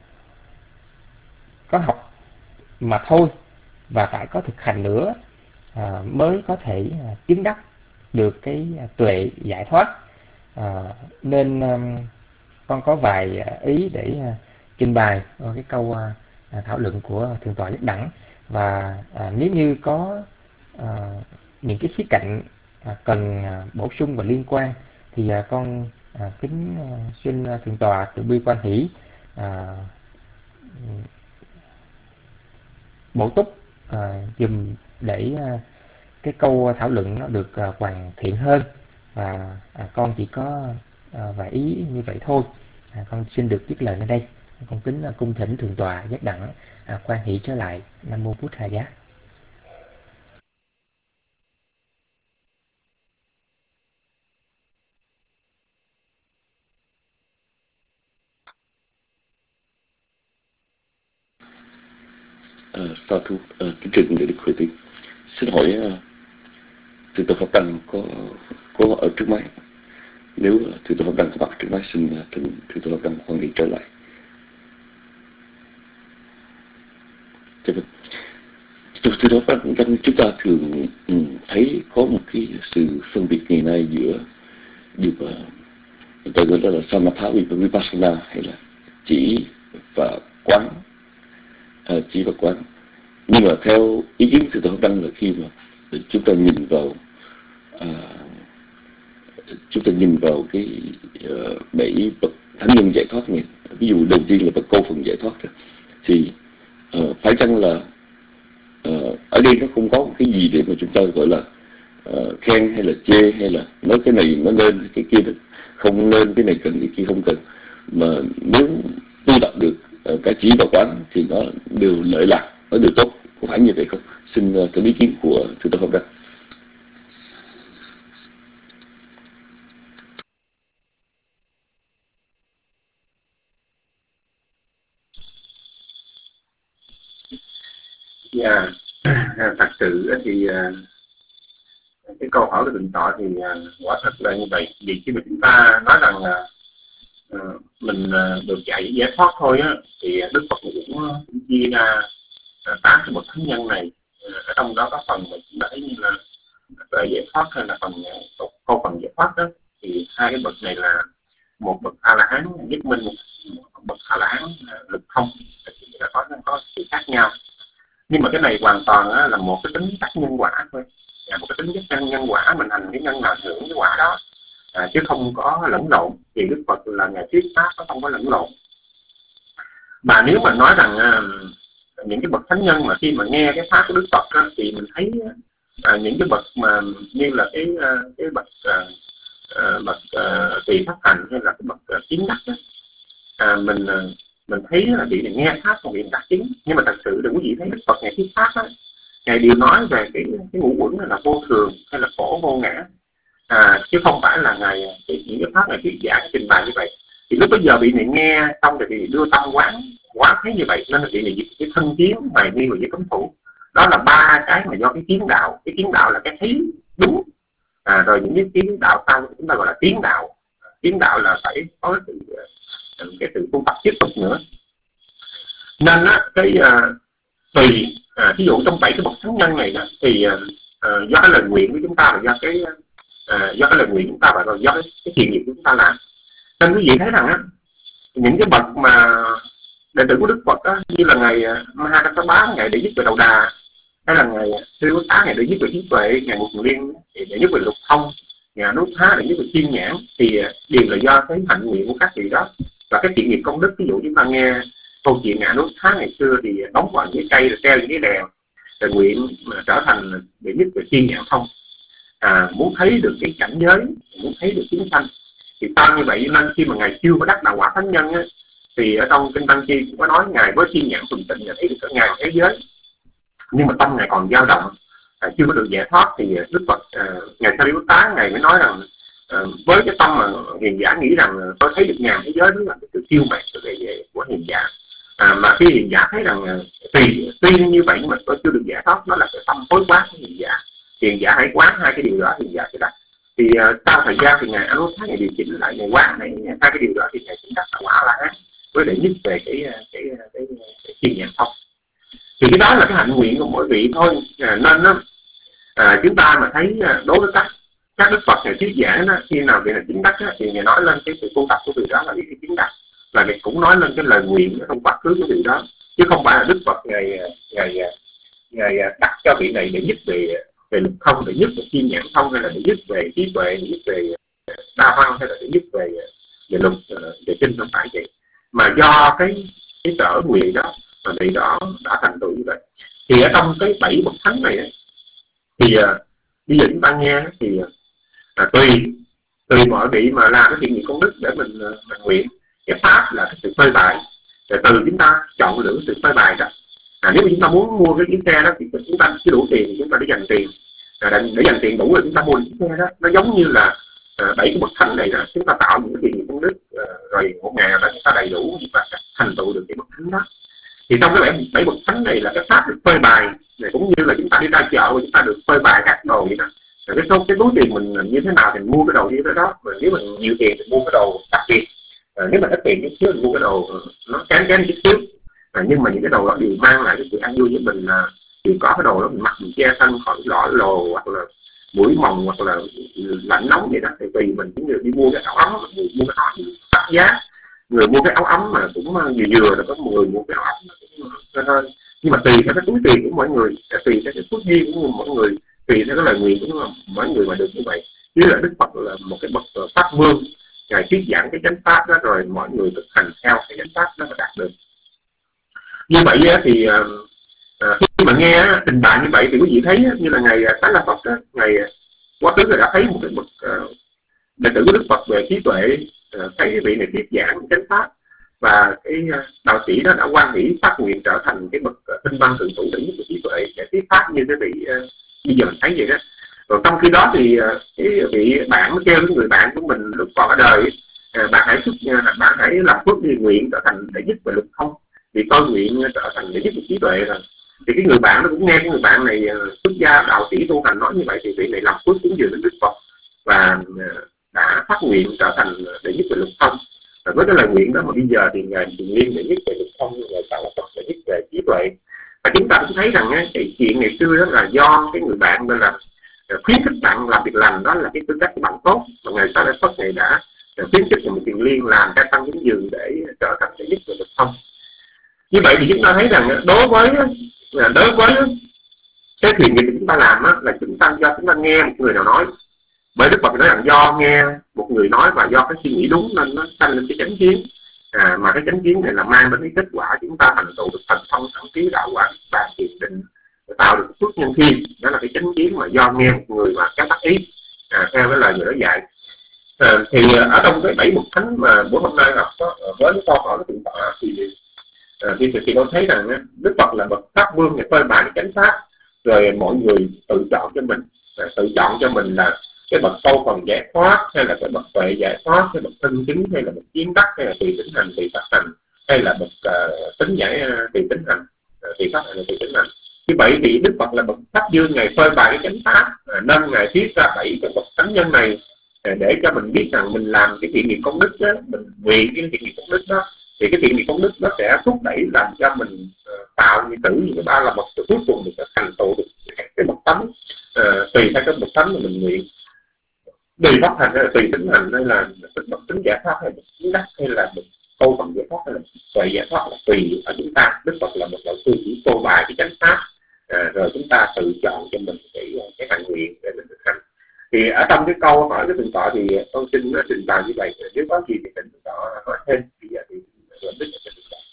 có học mà thôi, và phải có thực hành nữa à, mới có thể à, chứng đắc được cái tuệ giải thoát. à, nên à, con có vài ý để à, trình bày vào cái câu à, à, thảo luận của Thượng tọa Giác Đẳng. Và à, nếu như có à, những cái khía cạnh à, cần à, bổ sung và liên quan thì à, con à, kính à, xin à, Thượng tọa từ bi quan hỷ à, bổ túc à, dùm để à, cái câu thảo luận nó được à, hoàn thiện hơn. Và à, con chỉ có à, vài ý như vậy thôi. À, con xin được dứt lời ở đây. Con kính à, cung thỉnh Thượng tọa Giác Đẳng à, quan hỷ trở lại. Nam mô Bụt Thầy Giá. À, sa thú à, kính trình để Đức Huệ Tiên. Xin hỏi à, Thượng tọa Pháp Đăng có có ở trước máy? Nếu Thượng tọa Pháp Đăng có mặt trước máy, xin thỉnh Thượng tọa Pháp Đăng hoan nghênh trở lại. Thượng tọa Pháp Đăng, chúng ta thường um, thấy có một cái sự phân biệt ngày nay giữa giữa người ta gọi đó là Samatha và Vipassana, hay là chỉ và quán, à, chỉ và quán. Nhưng mà theo ý kiến Thượng tọa Pháp Đăng là khi mà chúng ta nhìn vào à, chúng ta nhìn vào cái uh, bảy bậc thánh nhân giải thoát này, ví dụ đầu tiên là bậc câu phần giải thoát đó, thì uh, phải chăng là uh, ở đây nó không có một cái gì để mà chúng ta gọi là uh, khen hay là chê, hay là nói cái này nó nên cái kia đó không nên, cái này cần cái kia không cần, mà nếu tu tập được uh, cả chỉ và quán thì nó đều lợi lạc, nó đều tốt, có phải như vậy không? Xin uh, cái ý kiến của Thượng tọa Pháp Đăng. Dạ, thật sự thì cái câu hỏi của Thượng tọa thì quả thật là như vậy. Vì khi mà chúng ta nói rằng là mình được dạy giải thoát thôi á, thì Đức Phật cũng, cũng chia ra tám cái bậc thánh nhân này. Ở trong đó có phần mà chúng ta thấy như là về giải thoát hay là phần câu phần giải thoát đó, thì hai cái bậc này là một bậc A La Hán nhất minh, một bậc A La Hán lực thông, thì là có có sự khác nhau. Nhưng mà cái này hoàn toàn á, là một cái tính chất nhân quả thôi, à, một cái tính chất nhân nhân quả, mình hành cái nhân nào hưởng cái quả đó, à, chứ không có lẫn lộn. Thì Đức Phật là ngày thuyết pháp nó không có lẫn lộn. Mà nếu mà nói rằng à, những cái bậc thánh nhân mà khi mà nghe cái pháp của Đức Phật á, thì mình thấy à, những cái bậc mà như là cái cái bậc à, à, bậc à, tùy pháp hành hay là cái bậc à, kiến đắc á, à, mình à, mình thấy là vị này nghe pháp còn vị đạt chứng. Nhưng mà thật sự đừng có gì thấy Đức Phật ngày thuyết pháp á, ngài đều nói về cái cái ngũ uẩn là vô thường hay là khổ vô ngã, à, chứ không phải là ngài những cái pháp này thuyết giảng trình bày như vậy. Thì lúc bây giờ vị này nghe xong rồi thì đưa tâm quán quá thấy như vậy, nên là vị này cái thân kiến mày nghi và với cấm thủ, đó là ba cái mà do cái kiến đạo. Cái kiến đạo là cái thấy đúng, à, rồi những cái kiến đạo sau chúng ta gọi là tiến đạo. Tiến đạo là phải có sự cái sự tu tập tiếp tục nữa. Nên á, cái uh, tùy à, ví dụ trong bảy cái bậc thánh nhân này đó, thì uh, uh, do cái lời nguyện của chúng ta và do cái uh, do cái lời nguyện của chúng ta và rồi do cái, cái thiện nghiệp của chúng ta làm. Nên quý vị thấy rằng á, những cái bậc mà đệ tử của Đức Phật á, như là ngày Mahakassapa, ngày đệ nhất về đầu đà, hay là ngày Sư Tá, ngày đệ nhất về trí tuệ, ngày Mục Liên đệ nhất về lục thông, ngày Nút Thá đệ nhất về thiên nhãn, thì đều là do cái hạnh nguyện của các vị đó và cái thiện nghiệp công đức. Ví dụ chúng ta nghe câu chuyện ngạ Nút Thá ngày xưa thì đóng vào những cây rồi treo những cái đèn, rồi nguyện mà trở thành đệ nhất về thiên nhãn thông, à, muốn thấy được cái cảnh giới, muốn thấy được chúng sanh. Thì tam như vậy nên khi mà ngài chưa có đắc đạo quả thánh nhân á, thì ở trong kinh Tăng Chi cũng có nói ngài với thiên nhãn thuần tịnh là thấy được cả ngàn thế giới, nhưng mà tâm ngài còn dao động, à, chưa có được giải thoát. Thì Đức Phật à, ngài Sariputta ngài mới nói rằng à, với cái tâm mà hiền giả nghĩ rằng tôi thấy được ngàn thế giới, đó là cái sự tiêu mạt của hiền giả. À, mà khi hiền giả thấy rằng tùy tuy như vậy nhưng mà tôi chưa được giải thoát, đó là cái tâm tối quá của hiền giả. Hiền giả hãy quán hai cái điều đó, hiền giả sẽ đặt. Thì uh, sau thời gian thì ngài Anuttha ngài điều chỉnh lại, ngài quán này hai cái điều đó thì ngài chính đắc đạo quả là với đệ nhất về cái cái cái cái thiên nhãn thông. Thì cái đó là cái hạnh nguyện của mỗi vị thôi. À, nên đó, à, chúng ta mà thấy đối với các các đức Phật này thuyết giảng đó, khi nào vị này chứng đắc đó, thì ngài nói lên cái sự tu tập của vị đó là cái chứng đắc, và ngài cũng nói lên cái lời nguyện trong quá khứ của vị đó, chứ không phải là đức Phật ngài ngài ngài đặt cho vị này để giúp về về lục không, để giúp về thiên nhãn thông, hay là để giúp về trí tuệ, để giúp về đa văn, hay là để giúp về về lục về kinh, không phải vậy, mà do cái cái sở nguyện đó mà vị đó đã thành tựu như vậy. Thì ở trong cái bảy bậc thánh này ấy, thì uh, bây giờ chúng ta nghe thì uh, tùy tùy mọi vị mà làm cái thiện nghiệp công đức để mình uh, mình nguyện. Cái pháp là cái sự phơi bày, rồi từ chúng ta chọn lựa sự phơi bày đó. À, nếu mà chúng ta muốn mua cái chiếc xe đó thì chúng ta chưa đủ tiền thì chúng ta để dành tiền, à, để, để dành tiền đủ rồi chúng ta mua chiếc xe đó. Nó giống như là uh, bảy cái bậc thánh này đó, chúng ta tạo những cái thiện nghiệp công đức, uh, rồi một ngày nào đó chúng ta đầy đủ và thành tựu được cái bậc thánh đó. Thì trong cái bảy, bảy bậc thánh này là cái pháp được phơi bày, này cũng như là chúng ta đi ra chợ và chúng ta được phơi bày các đồ vậy đó. Rồi cái số cái túi tiền mình như thế nào thì mình mua cái đồ như thế đó. Rồi nếu mình nhiều tiền thì mua cái đồ đặc biệt, à, nếu mà ít tiền chút xíu mình mua cái đồ nó kém kém chút xíu. À, nhưng mà những cái đồ đó đều mang lại cái sự an vui với mình, là đều có cái đồ đó mình mặc mình che thân khỏi lọ lồ hoặc là mũi mồng hoặc là lạnh nóng vậy đó. Thì tùy mình, những người đi mua cái áo ấm, người mua cái áo đắt giá, người mua cái áo ấm mà cũng vừa vừa, rồi có một người mua cái áo ấm nó hơn. Nhưng mà tùy theo cái túi tiền của mọi người, tùy theo cái phước duyên của mọi người, tùy theo cái lời nguyện của mọi người mà được như vậy. Chứ là Đức Phật là một cái bậc pháp vương, ngài thuyết giảng cái chánh pháp đó, rồi mọi người thực hành theo cái chánh pháp đó mà đạt được. Như vậy thì à, khi mà nghe trình bày như vậy thì quý vị thấy như là ngài Xá La Phật đó, ngài quá khứ người đã thấy một cái bậc uh, đệ tử của Đức Phật về trí tuệ, uh, thấy cái vị này thuyết giảng chánh pháp, và cái đạo sĩ đó đã quan hỷ phát nguyện trở thành cái bậc tinh văn thượng thủ đỉnh nhất của trí tuệ để thuyết pháp như cái vị uh, bây giờ mình thấy vậy đó. Rồi trong khi đó thì uh, cái vị bạn mới kêu với người bạn của mình lúc còn ở đời, uh, bạn hãy xuất uh, bạn hãy làm phước đi nguyện trở thành đệ nhất về lực không, vì tôi nguyện trở thành đệ nhất về trí tuệ rồi. Thì cái người bạn nó cũng nghe cái người bạn này uh, xuất gia đạo sĩ tu hành nói như vậy, thì vị này làm phước cúng dường đến Đức Phật và uh, đã phát nguyện trở thành đệ nhất về lực không. Và với cái lời nguyện đó mà bây giờ thì ngài Thiền Liên đệ nhất về lực không, ngài Xá La Phật đệ nhất về trí tuệ. Và chúng ta cũng thấy rằng á, cái chuyện ngày xưa đó là do cái người bạn nên là khuyến khích bạn làm việc lành, đó là cái tư cách của bạn tốt, và ngài Xá La Phật này đã khuyến khích một Thiền Liên làm cái tăng cúng dường để trở thành đệ nhất về lực không. Như vậy thì chúng ta thấy rằng đối với đối với cái thiền nghiệp chúng ta làm á, là chúng ta do chúng ta nghe một người nào nói. Bởi Đức Phật nói rằng do nghe một người nói và do cái suy nghĩ đúng nên nó sanh lên cái chánh kiến, à, mà cái chánh kiến này là mang đến cái kết quả chúng ta thành tựu được thành thông thẳng trí đạo quả và thiền định, tạo được phước nhân thiên. Đó là cái chánh kiến mà do nghe một người mà cái tác ý, à, theo cái lời người đó dạy. À, thì ở trong cái bảy bậc thánh mà bữa hôm nay học đó, với cái câu hỏi của thượng tọa thì à, thì thì tôi thấy rằng Đức Phật là bậc pháp vương để phơi bày cái chánh pháp, rồi mọi người tự chọn cho mình, à, tự chọn cho mình là cái bậc câu phần giải thoát, hay là cái bậc tuệ giải thoát, hay bậc thân chứng, hay là bậc chiến đắc, hay là tùy tính hành, tùy pháp hành, hay là bậc uh, tính giải uh, tùy tính hành, uh, tùy pháp hành, tùy tính hành. Như vậy thì Đức Phật là bậc pháp dương, ngài phơi bày cái chánh pháp, uh, nên ngài thuyết ra bảy cái bậc thánh nhân này uh, để cho mình biết rằng mình làm cái thiện nghiệp công đức đó, mình nguyện cái thiện nghiệp công đức đó, thì cái thiện nghiệp công đức nó sẽ thúc đẩy làm cho mình uh, tạo như tử những cái ba là bậc cuối cùng mình sẽ thành tựu được cái bậc thánh, uh, tùy theo cái bậc thánh mà mình nguyện. Tùy pháp hành hay là tùy tính hành, hay là bậc tính giải thoát, hay là bậc đắc, hay là bậc câu phần giải thoát, hay là tuệ giải thoát, là tùy ở chúng ta. Đức Phật là một đạo sư chỉ tô bài cái chánh pháp, à, rồi chúng ta tự chọn cho mình cái cái hành nguyện để mình thực hành. Thì ở trong cái câu hỏi cái thượng tọa thì tôi xin trình bày như vậy. Nếu có gì thì thượng tọa nói thêm. Bây giờ thì tôi biết là thượng tọa.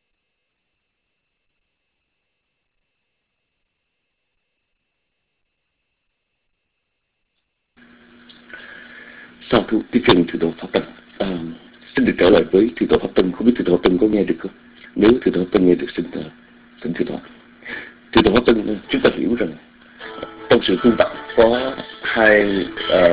Sau thu tiếp chân thượng tọa Pháp Tân, à, xin được trả lời với thượng tọa Pháp Tân. Không biết thượng tọa Pháp Tân có nghe được không? Nếu thượng tọa Pháp Tân nghe được, xin xin thượng tọa. Thượng tọa Pháp Tân, chúng ta hiểu rằng trong sự tu tập có hai uh,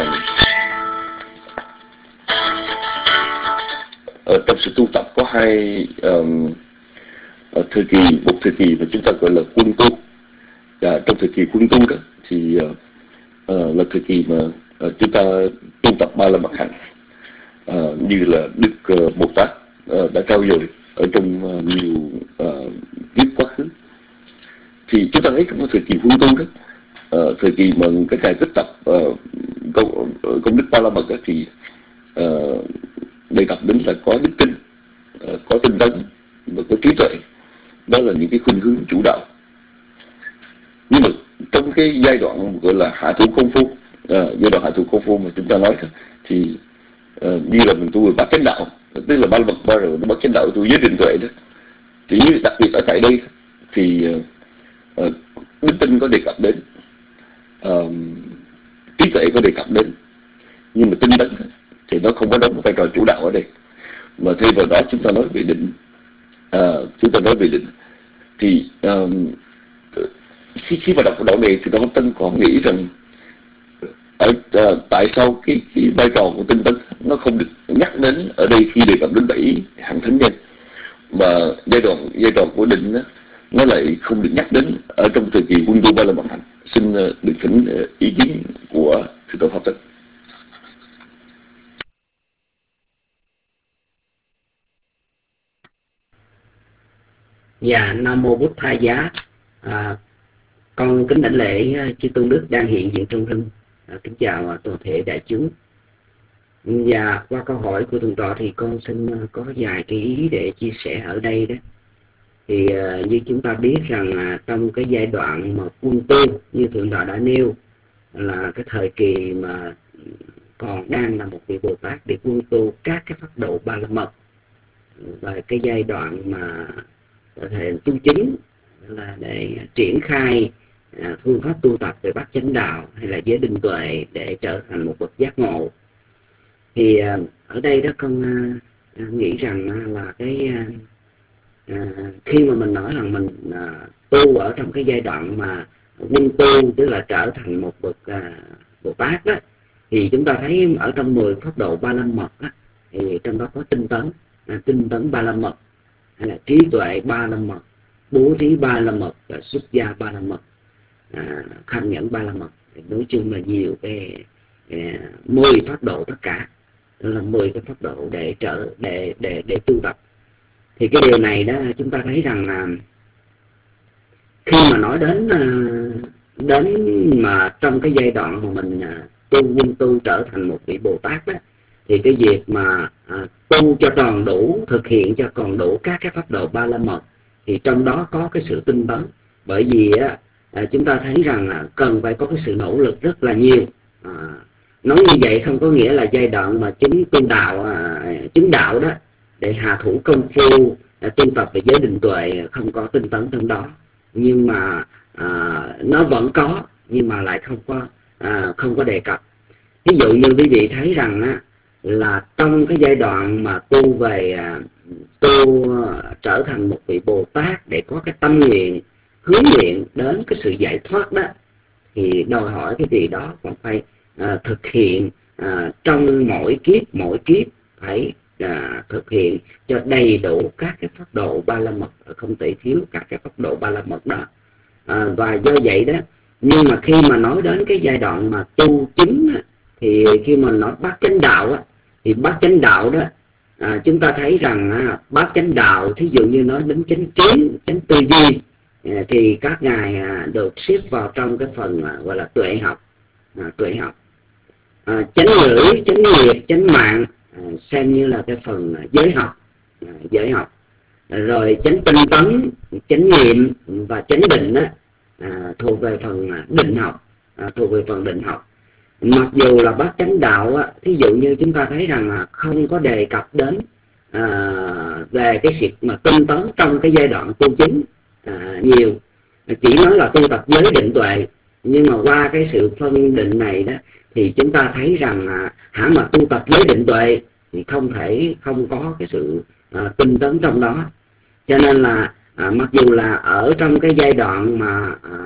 ở trong sự tu tập có hai um, thời kỳ, một thời kỳ mà chúng ta gọi là quân tu. Và trong thời kỳ quân tu đó thì uh, uh, là thời kỳ mà uh, chúng ta tu tập ba la mật hạnh, uh, như là Đức uh, Bồ Tát uh, đã trao dồi ở trong uh, nhiều uh, kiếp quá khứ. Thì chúng ta thấy trong cái thời kỳ quân tu đó, uh, thời kỳ mà cái ngày tích tập uh, công, công đức ba la mật á, thì uh, đề cập đến là có đức tin, uh, có tinh tấn và có trí tuệ. Đó là những cái khuynh hướng chủ đạo. Nhưng mà trong cái giai đoạn gọi là hạ thủ công phu, uh, giai đoạn hạ thủ công phu mà chúng ta nói đó, thì uh, như là mình tu về bát chánh đạo, tức là ba la mật ba rồi bát chánh đạo tu giới định tuệ đó, thì đặc biệt ở tại đây thì uh, uh, đức tin có đề cập đến, uh, trí tuệ có đề cập đến, nhưng mà tinh tấn thì nó không có đóng vai trò chủ đạo ở đây. Mà thêm vào đó chúng ta nói về định, uh, chúng ta nói về định thì uh, khi khi mà đọc đoạn này thì Tôn Tân có nghĩ rằng ở uh, tại sao cái cái vai trò của tinh tấn nó không được nhắc đến ở đây khi đề cập đến bảy hạng thánh nhân, mà giai đoạn giai đoạn của định đó, nó lại không được nhắc đến ở trong thời kỳ quân tu ba la mật hạnh. Xin uh, được thỉnh uh, ý kiến của Thượng tọa Pháp Tấn. Dạ, Nam Mô Bút Tha Giá. à, Con kính đảnh lễ chư tôn đức đang hiện diện trong rừng. à, Kính chào à, toàn thể đại chúng. Và qua câu hỏi của thượng tọa thì con xin có vài cái ý để chia sẻ ở đây đó. Thì à, như chúng ta biết rằng à, trong cái giai đoạn mà quân tu như thượng tọa đã nêu là cái thời kỳ mà còn đang là một vị Bồ Tát để quân tu các cái pháp độ ba la mật, và cái giai đoạn mà thể tu chính là để triển khai à, phương pháp tu tập về bát chánh đạo hay là giới định tuệ để trở thành một bậc giác ngộ. Thì à, ở đây đó con à, nghĩ rằng à, là cái à, à, khi mà mình nói rằng mình à, tu ở trong cái giai đoạn mà quân tu, tức là trở thành một bậc à, Bồ Tát đó, thì chúng ta thấy ở trong mười pháp độ ba la mật đó, thì trong đó có tinh tấn, à, tinh tấn ba la mật, hay là trí tuệ ba la mật, bố thí ba la mật, và xuất gia ba la mật, à, kham nhẫn ba la mật. Nói chung là nhiều cái à, mười pháp độ tất cả, đó là mười cái pháp độ để trở để để để tu tập. Thì cái điều này đó chúng ta thấy rằng là khi mà nói đến đến mà trong cái giai đoạn mà mình tu quân tu trở thành một vị Bồ Tát đó, thì cái việc mà à, tu cho tròn đủ, thực hiện cho còn đủ các cái pháp độ ba la mật, thì trong đó có cái sự tinh tấn. Bởi vì á, à, chúng ta thấy rằng là cần phải có cái sự nỗ lực rất là nhiều. à, Nói như vậy không có nghĩa là giai đoạn mà chứng tu đạo, à, chứng đạo đó để hạ thủ công phu, à, tu tập về giới định tuệ không có tinh tấn trong đó. Nhưng mà à, nó vẫn có, nhưng mà lại không có à, không có đề cập. Ví dụ như quý vị thấy rằng á, là trong cái giai đoạn mà tu về à, tu à, trở thành một vị Bồ Tát để có cái tâm nguyện hướng nguyện đến cái sự giải thoát đó, thì đòi hỏi cái gì đó còn phải à, thực hiện à, trong mỗi kiếp mỗi kiếp phải à, thực hiện cho đầy đủ các cái pháp độ ba la mật, không thể thiếu các cái pháp độ ba la mật đó. à, và do vậy đó, nhưng mà khi mà nói đến cái giai đoạn mà tu chính thì khi mà nói bát chánh đạo á, thì bát chánh đạo đó à, chúng ta thấy rằng à, bát chánh đạo thí dụ như nói đến chánh trí, chánh tư duy, à, thì các ngài à, được xếp vào trong cái phần à, gọi là tuệ học, à, tuệ học. À, chánh ngữ, chánh nghiệp, chánh mạng à, xem như là cái phần à, giới học, à, giới học. À, rồi chánh tinh tấn, chánh niệm và chánh định đó, à, thuộc về phần à, định học, à, thuộc về phần định học. Mặc dù là bát chánh đạo á, thí dụ như chúng ta thấy rằng là không có đề cập đến à, về cái việc mà tinh tấn trong cái giai đoạn tu chính à, nhiều, chỉ nói là tu tập giới định tuệ. Nhưng mà qua cái sự phân định này đó, thì chúng ta thấy rằng à, hãy mà tu tập giới định tuệ thì không thể không có cái sự à, tinh tấn trong đó. Cho nên là à, mặc dù là ở trong cái giai đoạn mà à,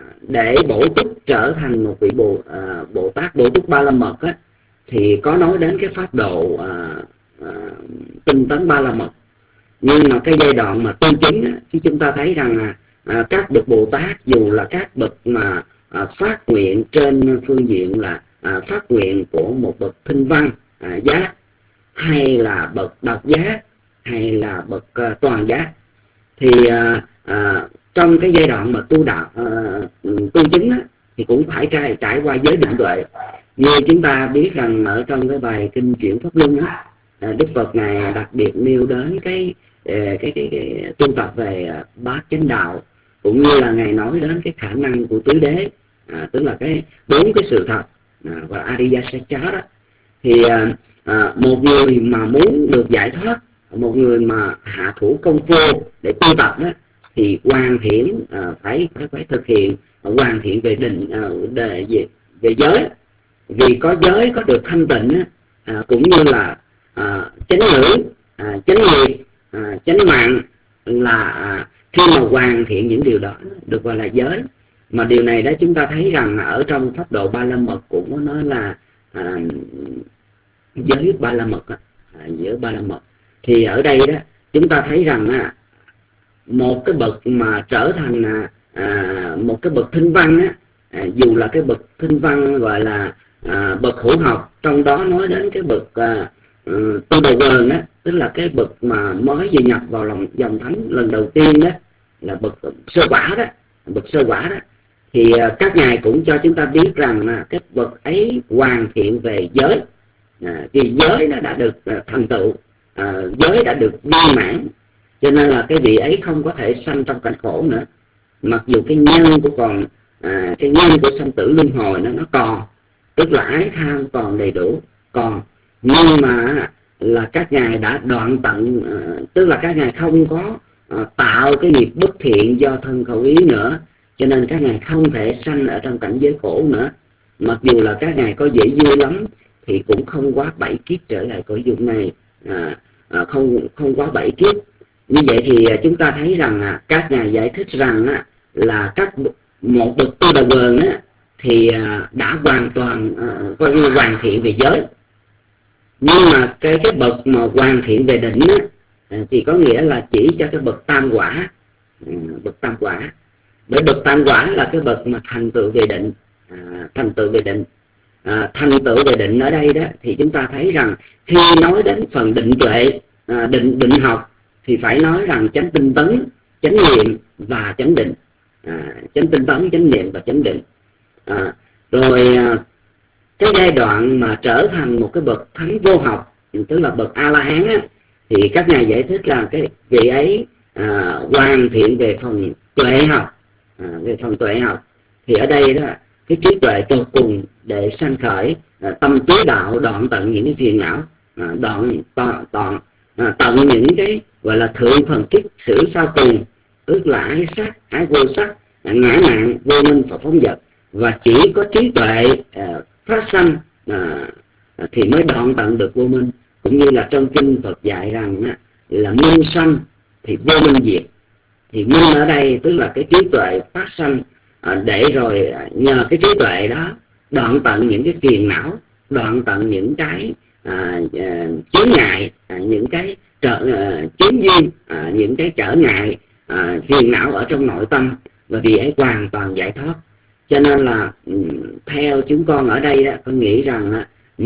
để bổ túc trở thành một vị Bồ, à, Bồ Tát bổ túc ba la mật á, thì có nói đến cái pháp độ à, à, tinh tấn ba la mật. Nhưng mà cái giai đoạn mà tu chính á, thì chúng ta thấy rằng là à, các bậc Bồ Tát dù là các bậc mà à, phát nguyện trên phương diện là à, phát nguyện của một bậc thinh văn à, giác, hay là bậc đạt giác, hay là bậc à, toàn giác, thì à, à, trong cái giai đoạn mà tu đạo uh, tu chính á, thì cũng phải trải, trải qua giới định tuệ. Như chúng ta biết rằng ở trong cái bài kinh Chuyển Pháp Luân á, Đức Phật ngài đặc biệt nêu đến cái cái cái, cái, cái tu tập về bát chánh đạo, cũng như là ngài nói đến cái khả năng của tứ đế, à, tức là cái bốn cái sự thật à, và Ariya Satcha đó. Thì à, à, một người mà muốn được giải thoát, một người mà hạ thủ công phu để tu tập đó, thì hoàn thiện à, phải, phải phải thực hiện hoàn thiện về định à, về, về về giới, vì có giới có được thanh tịnh á, à, cũng như là à, chánh ngữ, à, chánh nghiệp, à, chánh mạng, là à, khi mà hoàn thiện những điều đó được gọi là giới. Mà điều này đó chúng ta thấy rằng ở trong pháp độ Ba La Mật cũng có nói là à, giới Ba La Mật, à, giới Ba La Mật. Thì ở đây đó chúng ta thấy rằng à, một cái bậc mà trở thành à, một cái bậc thinh văn á, à, dù là cái bậc thinh văn gọi là à, bậc hữu học, trong đó nói đến cái bậc à, uh, tu đầu vờn đó, tức là cái bậc mà mới vừa nhập vào lòng dòng thánh lần đầu tiên đó, là bậc sơ quả đó, bậc sơ quả đó. Thì uh, các ngài cũng cho chúng ta biết rằng là cái bậc ấy hoàn thiện về giới, à, vì giới nó đã được uh, thành tựu, uh, giới đã được viên mãn, cho nên là cái vị ấy không có thể sanh trong cảnh khổ nữa. Mặc dù cái nhân của còn à, cái nhân của sanh tử luân hồi nó nó còn, tức là ái tham còn đầy đủ còn, nhưng mà là các ngài đã đoạn tận, à, tức là các ngài không có à, tạo cái nghiệp bất thiện do thân khẩu ý nữa, cho nên các ngài không thể sanh ở trong cảnh giới khổ nữa. Mặc dù là các ngài có dễ dưa lắm thì cũng không quá bảy kiếp trở lại cõi dục này, à, à, không không quá bảy kiếp. Như vậy thì chúng ta thấy rằng à, các ngài giải thích rằng à, là các một bậc tu đầu vờn á, thì à, đã hoàn toàn à, coi như hoàn thiện về giới. Nhưng mà cái cái bậc mà hoàn thiện về định á, à, thì có nghĩa là chỉ cho cái bậc tam quả, à, bậc tam quả. Bởi bậc tam quả là cái bậc mà thành tựu về định, à, thành tựu về định. À, thành tựu về định ở đây đó thì chúng ta thấy rằng khi nói đến phần định tuệ, à, định định học, thì phải nói rằng chánh tinh tấn, chánh niệm và chánh định, à, chánh tinh tấn, chánh niệm và chánh định. À, rồi à, cái giai đoạn mà trở thành một cái bậc thánh vô học, tức là bậc A La Hán á, thì các ngài giải thích là cái vị ấy à, hoàn thiện về phần tuệ học, à, về phần tuệ học. Thì ở đây đó cái trí tuệ tột cùng để sanh khởi à, tâm trí đạo, đoạn tận những cái phiền não, à, đoạn toàn, toàn à, tận những cái gọi là thượng phần kiết sử sau cùng, tức là ái sắc, ái vô sắc, ngã mạn, vô minh và phóng dật. Và chỉ có trí tuệ à, phát sanh à, thì mới đoạn tận được vô minh. Cũng như là trong kinh Phật dạy rằng á, là minh sanh thì vô minh diệt. Thì minh ở đây tức là cái trí tuệ phát sanh, à, để rồi nhờ cái trí tuệ đó đoạn tận những cái phiền não, đoạn tận những cái à, à, chướng ngại, à, những cái trở à, chướng duyên, à, những cái trở ngại, à, phiền não ở trong nội tâm, và vì ấy hoàn toàn giải thoát. Cho nên là theo chúng con ở đây đó, con nghĩ rằng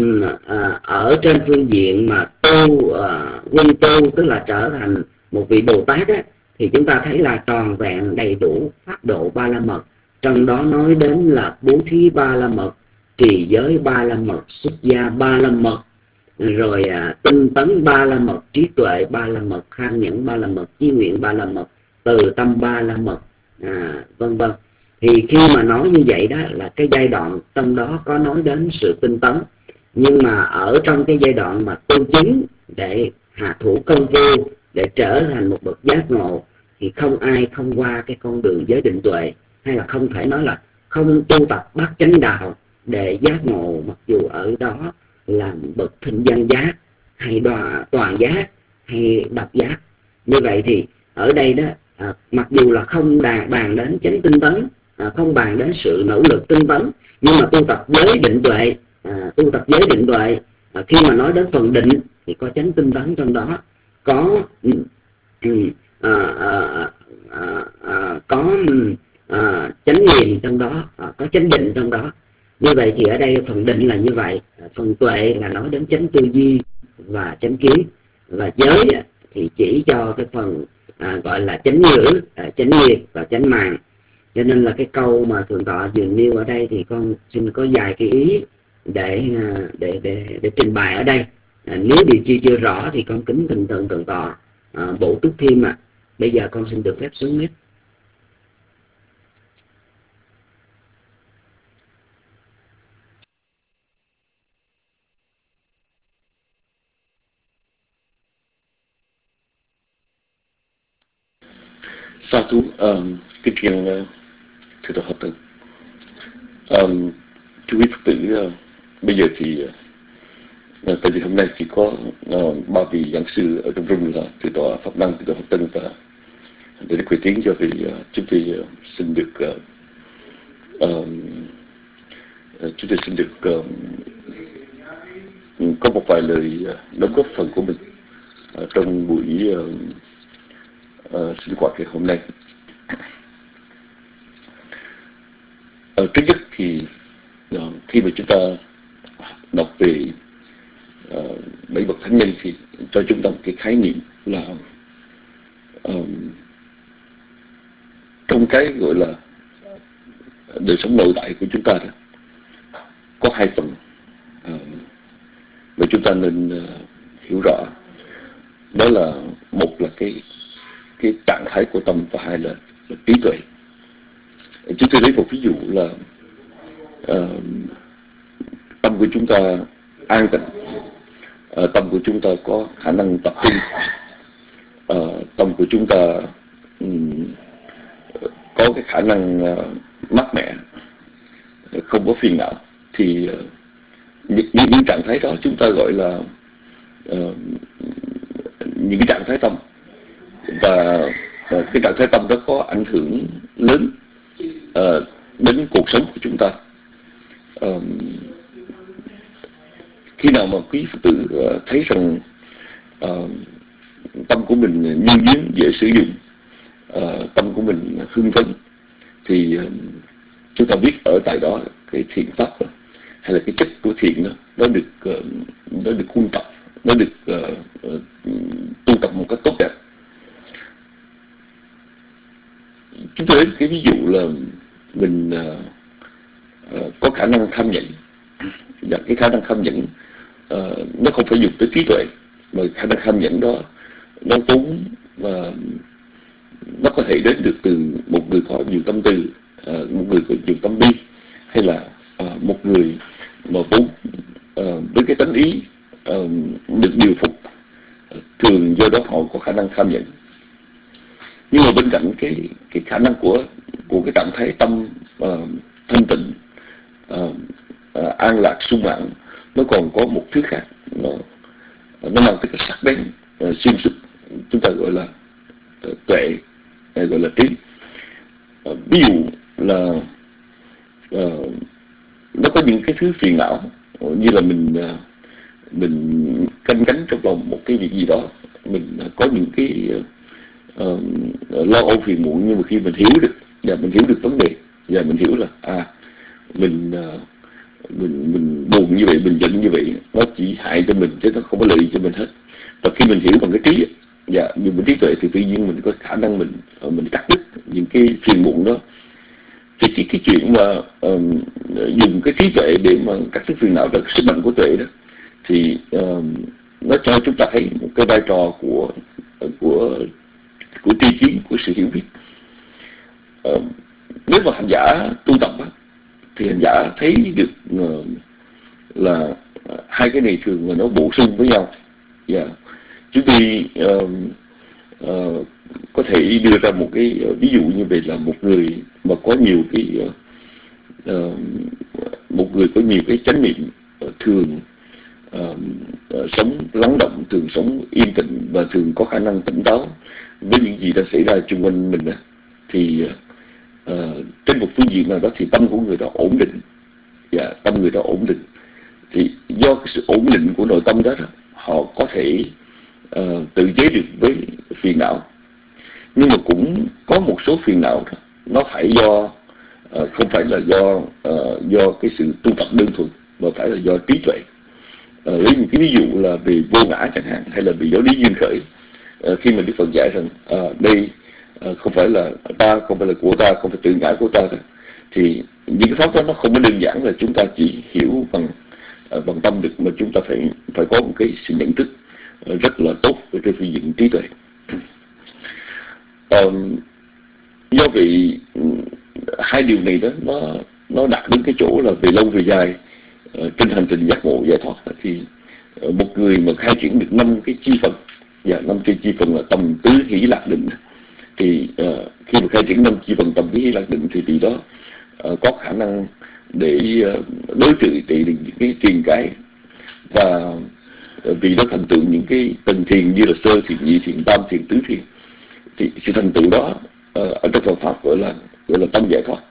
à, ở trên phương diện mà tu à, quân tu, tức là trở thành một vị Bồ Tát á, thì chúng ta thấy là tròn vẹn đầy đủ pháp độ Ba La Mật. Trong đó nói đến là bố thí Ba La Mật, trì giới Ba La Mật, xuất gia Ba La Mật, rồi à, tinh tấn Ba La Mật, trí tuệ Ba La Mật, khan nhẫn Ba La Mật, chí nguyện Ba La Mật, từ tâm Ba La Mật, à, vân vân. Thì khi mà nói như vậy đó là cái giai đoạn trong đó có nói đến sự tinh tấn. Nhưng mà ở trong cái giai đoạn mà tu chứng để hạ thủ công phu, để trở thành một bậc giác ngộ, thì không ai không qua cái con đường giới định tuệ, hay là không thể nói là không tu tập bát chánh đạo để giác ngộ, mặc dù ở đó là bậc thịnh văn giác, hay đòa, toàn giác, hay độc giác. Như vậy thì ở đây đó à, mặc dù là không đàn bàn đến chánh tinh tấn, à, không bàn đến sự nỗ lực tinh tấn, nhưng mà tu tập giới định tuệ, à, tu tập giới định tuệ, à, khi mà nói đến phần định thì có chánh tinh tấn trong đó, có um, à, à, à, à, có à, chánh niệm trong đó, à, có chánh định trong đó. Như vậy thì ở đây phần định là như vậy, phần tuệ là nói đến chánh tư duy và chánh kiến, và giới thì chỉ cho cái phần à, gọi là chánh ngữ, à, chánh nghiệp và chánh mạng. Cho nên là cái câu mà Thượng tọa vừa nêu ở đây thì con xin có vài cái ý để để để để trình bày ở đây. À, nếu điều chi chưa rõ thì con kính thỉnh thượng thượng tọa à, bổ túc thêm ạ. À. Bây giờ con xin được phép xuống mic. Sa thú um, kính thiền uh, thưa tổ hợp tử. Um, thưa quý Phật tử, uh, bây giờ thì uh, tại vì hôm nay chỉ có uh, ba vị giảng sư ở trong room là thưa tọa Pháp Năng, thưa tọa Pháp Tân và để được quay tiếng cho vì uh, chúng tôi uh, xin được uh, um, uh, chúng tôi xin được uh, có một vài lời uh, đóng góp phần của mình uh, trong buổi uh, uh, sinh hoạt ngày hôm nay. Uh, trước nhất thì uh, khi mà chúng ta đọc về uh, bảy bậc thánh nhân thì cho chúng ta một cái khái niệm là uh, trong cái gọi là đời sống nội tại của chúng ta đó, có hai phần uh, mà chúng ta nên uh, hiểu rõ. Đó là một là cái cái trạng thái của tâm và hai là, là trí tuệ. Chúng tôi lấy một ví dụ là uh, tâm của chúng ta an tịnh, uh, tâm của chúng ta có khả năng tập trung, uh, tâm của chúng ta um, có cái khả năng uh, mát mẻ, không có phiền não, thì uh, những, những trạng thái đó chúng ta gọi là uh, những cái trạng thái tâm. Và uh, cái trạng thái tâm đó có ảnh hưởng lớn uh, đến cuộc sống của chúng ta. Uh, khi nào mà quý Phật tử uh, thấy rằng uh, tâm của mình như nhuyễn, dễ sử dụng, uh, tâm của mình hưng phấn, thì uh, chúng ta biết ở tại đó cái thiện pháp đó, hay là cái chất của thiện đó, nó được uh, nó được huân tập, nó được uh, uh, tu tập một cách tốt đẹp. Chúng tôi lấy cái ví dụ là mình uh, uh, có khả năng tham nhẫn, và cái khả năng tham nhẫn uh, nó không phải dùng tới trí tuệ, mà khả năng tham nhẫn đó nó vốn uh, nó có thể đến được từ một người có nhiều tâm từ, uh, một người có nhiều tâm bi, hay là uh, một người mà vốn uh, với cái tánh ý uh, được điều phục, uh, thường do đó họ có khả năng tham nhẫn. Nhưng mà bên cạnh cái cái khả năng của của cái trạng thái tâm uh, thanh tịnh, uh, uh, an lạc, sung mãn, nó còn có một thứ khác, nó nó mang tới cái sắc bén, uh, xuyên suốt, chúng ta gọi là uh, tuệ, uh, gọi là trí. Uh, ví dụ là uh, nó có những cái thứ phiền não, uh, như là mình uh, mình canh cánh trong lòng một cái việc gì đó, mình uh, có những cái uh, Uh, lo âu phiền muộn, nhưng mà khi mình hiểu được và mình hiểu được vấn đề và mình hiểu là à mình uh, mình mình buồn như vậy, mình giận như vậy, nó chỉ hại cho mình chứ nó không có lợi cho mình hết. Và khi mình hiểu bằng cái trí và dùng cái trí tuệ thì tự nhiên mình có khả năng mình uh, mình cắt đứt những cái phiền muộn đó. Thì cái cái chuyện mà uh, dùng cái trí tuệ để mà cắt đứt phiền não, là sức mạnh của tuệ đó, thì uh, nó cho chúng ta thấy một cái vai trò của của của tri kiến, của sự hiểu biết. Ờ, nếu mà hành giả tu tập á, thì hành giả thấy được uh, là hai cái này thường là nó bổ sung với nhau. Yeah. Chúng tôi uh, uh, có thể đưa ra một cái uh, ví dụ như vậy là một người mà có nhiều cái uh, uh, một người có nhiều cái chánh niệm, uh, thường uh, uh, sống lắng động, thường sống yên tĩnh và thường có khả năng tỉnh táo với những gì đang xảy ra xung quanh mình, thì uh, trên một phương diện nào đó thì tâm của người đó ổn định, và tâm người đó ổn định, thì do cái sự ổn định của nội tâm đó, đó họ có thể uh, tự chế được với phiền não. Nhưng mà cũng có một số phiền não đó, nó phải do uh, không phải là do uh, do cái sự tu tập đơn thuần, mà phải là do trí tuệ. Uh, lấy một cái ví dụ là về vô ngã chẳng hạn, hay là về giáo lý duyên khởi. Uh, khi mà Đức Phật dạy rằng uh, đây uh, không phải là ta, không phải là của ta, không phải tự ngã của ta, thì những cái pháp đó nó không có đơn giản là chúng ta chỉ hiểu bằng uh, bằng tâm được, mà chúng ta phải phải có một cái sự nhận thức uh, rất là tốt về cái phương diện trí tuệ. um, do vậy hai điều này đó nó nó đạt đến cái chỗ là về lâu về dài uh, trên hành trình giác ngộ giải thoát thì uh, một người mà khai triển được năm cái chi phần, và năm cái chi phần là tâm tứ hỷ lạc định, thì uh, khi mà khai triển năm chi phần tâm tứ hỷ lạc định thì từ đó uh, có khả năng để uh, đối trị trị được những cái triền cái, và uh, vì nó thành tựu những cái tầng thiền như là sơ thiền, nhị thiền, tam thiền, tứ thiền, thì sự thành tựu đó uh, ở trong Phật pháp gọi là gọi là tâm giải thoát.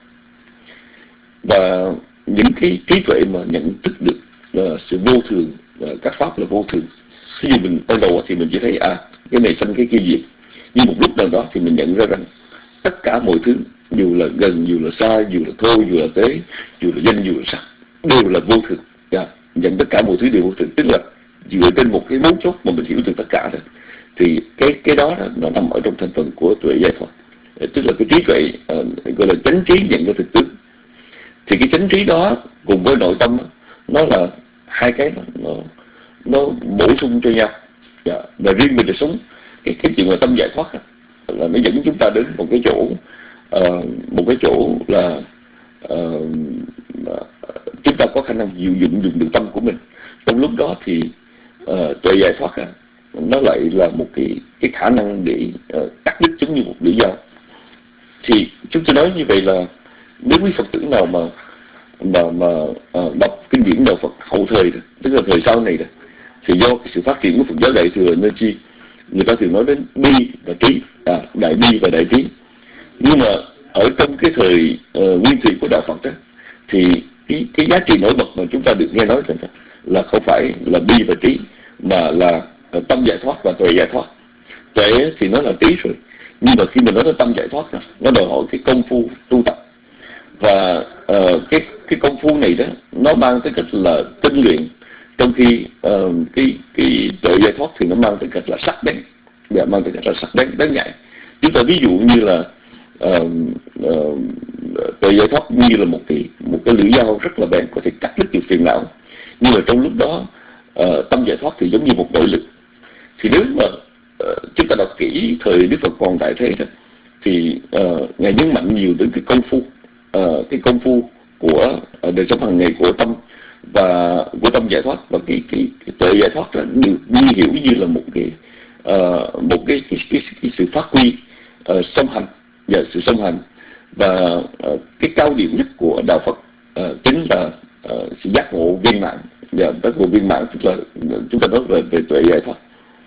Và những cái trí tuệ mà nhận thức được uh, sự vô thường, uh, các pháp là vô thường. Ví dụ mình ban đầu thì mình chỉ thấy à cái này sanh cái kia diệt, nhưng một lúc nào đó thì mình nhận ra rằng tất cả mọi thứ, dù là gần, dù là xa, dù là thô, dù là tế, dù là danh, dù là sắc, đều là vô thường. Yeah. Nhận tất cả mọi thứ đều vô thường, tức là dựa trên một cái mấu chốt mà mình hiểu được tất cả rồi, thì cái cái đó, đó nó nằm ở trong thành phần của tuệ giải thoát, tức là cái trí tuệ uh, gọi là chánh trí nhận ra thực tướng. Thì cái chánh trí đó cùng với nội tâm đó, nó là hai cái nó, nó nó bổ sung cho nhau. Yeah. Và riêng mình để sống cái cái chuyện là tâm giải thoát đó, là nó dẫn chúng ta đến một cái chỗ uh, một cái chỗ là uh, chúng ta có khả năng dịu dụng dùng được tâm của mình. Trong lúc đó thì uh, tuệ giải thoát đó, nó lại là một cái cái khả năng để uh, cắt đứt chúng như một lưỡi dao. Thì chúng tôi nói như vậy là nếu quý Phật tử nào mà mà mà uh, đọc kinh điển đạo Phật hậu thời đó, tức là thời sau này đó, thì do cái sự phát triển của Phật giáo Đại thừa nên chi người ta thường nói đến bi và trí, à, đại bi và đại trí. Nhưng mà ở trong cái thời uh, nguyên thủy của đạo Phật đó, thì cái cái giá trị nổi bật mà chúng ta được nghe nói rằng là không phải là bi và trí, mà là uh, tâm giải thoát và tuệ giải thoát. Tuệ thì nó là trí rồi, nhưng mà khi mình nói đến tâm giải thoát đó, nó đòi hỏi cái công phu tu tập. Và uh, cái cái công phu này đó nó mang tới cách là tinh luyện, trong khi uh, cái cái tuệ giải thoát thì nó mang tới cách là sắc bén, và mang tới cách là sắc bén đáng nhạy. Chúng ta ví dụ như là uh, uh, tuệ giải thoát như là một cái một cái lưỡi dao rất là bén, có thể cắt đứt được phiền não, nhưng mà trong lúc đó uh, tâm giải thoát thì giống như một nội lực. Thì nếu mà uh, chúng ta đọc kỹ thời Đức Phật còn tại thế đó, thì uh, ngài nhấn mạnh nhiều đến cái công phu, uh, cái công phu của uh, đời sống hàng ngày của tâm và của tâm giải thoát, và cái cái, cái tuệ giải thoát là được ghi hiểu như là một cái uh, một cái cái, cái, cái sự phát huy uh, song hành và sự song hành. Và uh, cái cao điểm nhất của đạo Phật uh, chính là uh, sự giác ngộ viên mãn. Và giác ngộ viên mãn tức là chúng ta nói về, về tuệ giải thoát.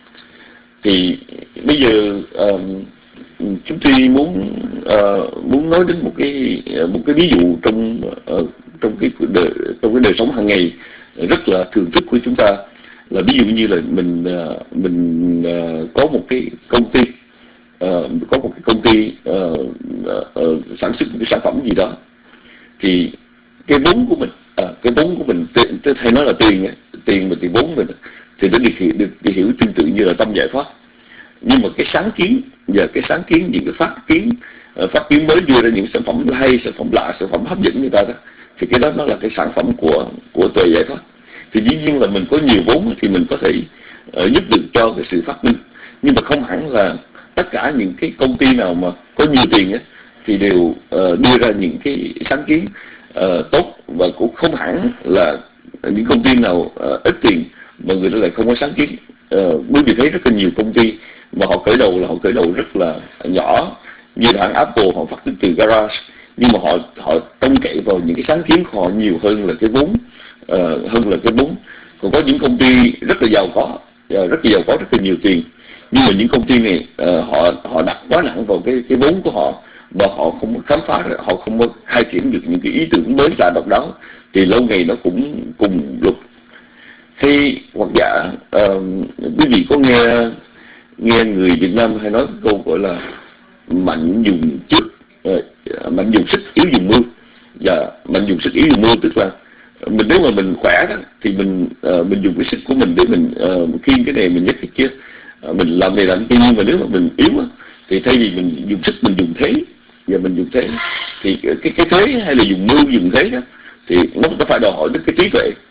Thì bây giờ uh, chúng tôi muốn uh, muốn nói đến một cái một cái ví dụ trong uh, trong cái đời, trong cái đời sống hàng ngày rất là thường thức của chúng ta, là ví dụ như là mình uh, mình uh, có một cái công ty uh, có một cái công ty uh, uh, uh, sản xuất một cái sản phẩm gì đó, thì cái vốn của mình uh, cái vốn của mình tôi hay nói là tiền ấy, tiền mà tiền vốn mình thì nó được hiểu, được, được hiểu tương tự như là tâm giải thoát. Nhưng mà cái sáng kiến và cái sáng kiến những cái phát kiến uh, phát kiến mới đưa ra những sản phẩm hay, sản phẩm lạ, sản phẩm hấp dẫn người ta đó, thì cái đó nó là cái sản phẩm của của tuệ giải thoát. Thì dĩ nhiên là mình có nhiều vốn thì mình có thể uh, giúp được cho cái sự phát minh, nhưng mà không hẳn là tất cả những cái công ty nào mà có nhiều tiền ấy, thì đều uh, đưa ra những cái sáng kiến uh, tốt, và cũng không hẳn là những công ty nào uh, ít tiền mà người ta lại không có sáng kiến. Uh, bởi vì thấy rất là nhiều công ty mà họ khởi đầu là họ khởi đầu rất là nhỏ, như hãng Apple họ phát triển từ garage, nhưng mà họ họ trông cậy vào những cái sáng kiến của họ nhiều hơn là cái vốn, uh, hơn là cái vốn. Còn có những công ty rất là giàu có, uh, rất là giàu có, rất là nhiều tiền, nhưng mà những công ty này uh, họ họ đặt quá nặng vào cái cái vốn của họ, và họ không có khám phá, họ không có khai triển được những cái ý tưởng mới lạ độc đáo, thì lâu ngày nó cũng cùng lục. Hay hoặc giả uh, quý vị có nghe nghe người Việt Nam hay nói câu gọi là mạnh dùng trước, uh, mạnh dùng sức, yếu dùng mưu. Và mạnh dùng sức, yếu dùng mưu tức là mình nếu mà mình khỏe đó, thì mình uh, mình dùng cái sức của mình để mình uh, khiêng cái này, mình nhấc cái kia, uh, mình làm này làm kia. Nhưng mà nếu mà mình yếu đó, thì thay vì mình dùng sức mình dùng thế, và mình dùng thế thì cái cái thế hay là dùng mưu dùng thế đó, thì nó nó phải đòi hỏi đến cái trí tuệ.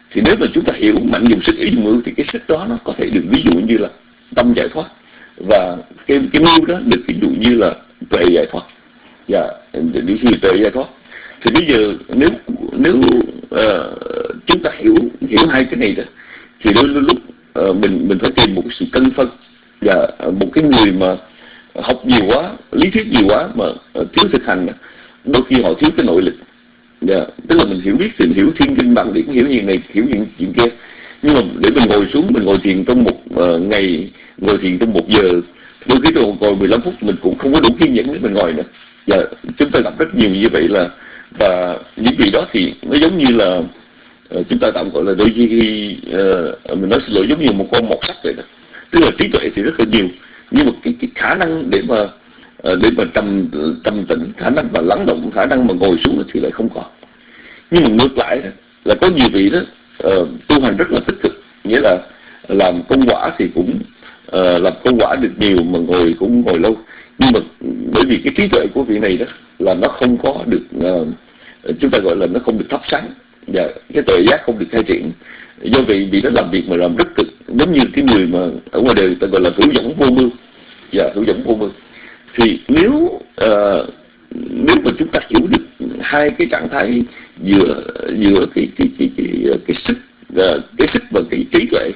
Thì nếu mà chúng ta hiểu mạnh dùng sức ý dùng mưu thì cái sức đó nó có thể được ví dụ như là tâm giải thoát, và cái cái mưu đó được ví dụ như là tuệ giải thoát, và được ví dụ tuệ giải thoát. Thì bây giờ nếu nếu uh, chúng ta hiểu hiểu hai cái này đó, thì đôi lúc uh, mình mình phải tìm một sự cân phân. Và một cái người mà học nhiều quá, lý thuyết nhiều quá mà uh, thiếu thực hành, đôi khi họ thiếu cái nội lực. Yeah. Tức là mình hiểu biết thì hiểu thiên kinh bằng điển, hiểu chuyện này, hiểu chuyện, chuyện kia, nhưng mà để mình ngồi xuống, mình ngồi thiền trong một uh, ngày, ngồi thiền trong một giờ, đôi khi tôi ngồi mười lăm phút mình cũng không có đủ kiên nhẫn để mình ngồi nữa. Và yeah. Chúng ta gặp rất nhiều như vậy là, và những vị đó thì nó giống như là uh, chúng ta tạm gọi là đôi khi uh, mình nói xin lỗi, giống như một con mọt sắt vậy đó. Tức là trí tuệ thì rất là nhiều, nhưng mà cái, cái khả năng để mà để mà trầm trầm tĩnh, khả năng mà lắng động, khả năng mà ngồi xuống thì lại không có. Nhưng mà ngược lại là có nhiều vị đó uh, tu hành rất là tích cực, nghĩa là làm công quả thì cũng uh, làm công quả được nhiều mà ngồi cũng ngồi lâu. Nhưng mà bởi vì cái trí tuệ của vị này đó là nó không có được uh, chúng ta gọi là nó không được thắp sáng, và cái tuệ giác không được khai triển. Do vậy vị đó làm việc mà làm rất cực, giống như cái người mà ở ngoài đời ta gọi là hữu dũng vô mưu. Và hữu dũng vô mưu thì nếu uh, nếu mà chúng ta hiểu được hai cái trạng thái giữa giữa cái cái cái cái cái, cái sức uh, cái sức và cái trí tuệ,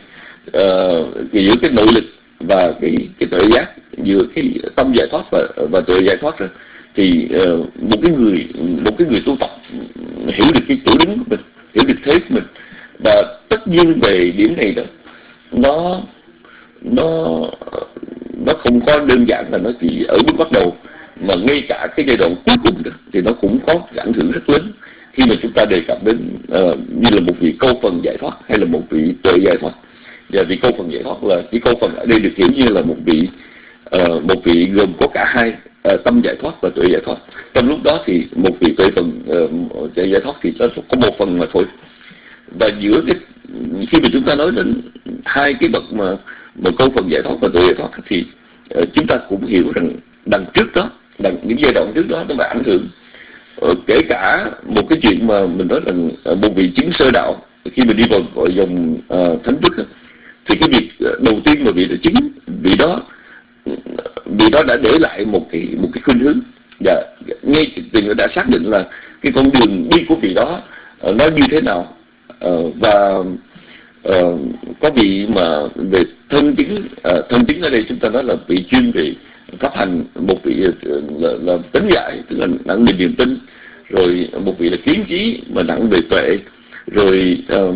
uh, giữa cái nội lực và cái cái tuệ giác, giữa cái tâm giải thoát và và tuệ giải thoát rồi, thì uh, một cái người một cái người tu tập hiểu được cái chỗ đứng của mình, hiểu được thế của mình. Và tất nhiên về điểm này đó, nó nó nó không có đơn giản là nó chỉ ở bước bắt đầu, mà ngay cả cái giai đoạn cuối cùng đó, thì nó cũng có ảnh hưởng rất lớn khi mà chúng ta đề cập đến uh, như là một vị câu phần giải thoát hay là một vị tuệ giải thoát. Và vị câu phần giải thoát là cái câu phần ở đây được hiểu như là một vị uh, một vị gồm có cả hai, uh, tâm giải thoát và tuệ giải thoát. Trong lúc đó thì một vị tuệ phần uh, tuệ giải thoát thì nó có một phần mà thôi. Và giữa cái khi mà chúng ta nói đến hai cái bậc mà một câu phần giải thoát và tuệ giải thoát thì uh, chúng ta cũng hiểu rằng đằng trước đó, đằng những giai đoạn trước đó nó đã ảnh hưởng, uh, kể cả một cái chuyện mà mình nói là uh, một vị chứng sơ đạo khi mình đi vào gọi dòng uh, thánh đức, thì cái việc uh, đầu tiên mà vị đã chứng, vị đó vị đó đã để lại một cái một cái khuynh hướng, và ngay từ nó đã xác định là cái con đường đi của vị đó uh, nó như thế nào. Uh, và uh, có vị mà về thân chứng, uh, thân chứng ở đây chúng ta nói là vị chuyên về pháp hành, một vị uh, là, là tính giải, tức là nặng về niềm tin, rồi một vị là kiến trí mà nặng về tuệ, rồi uh,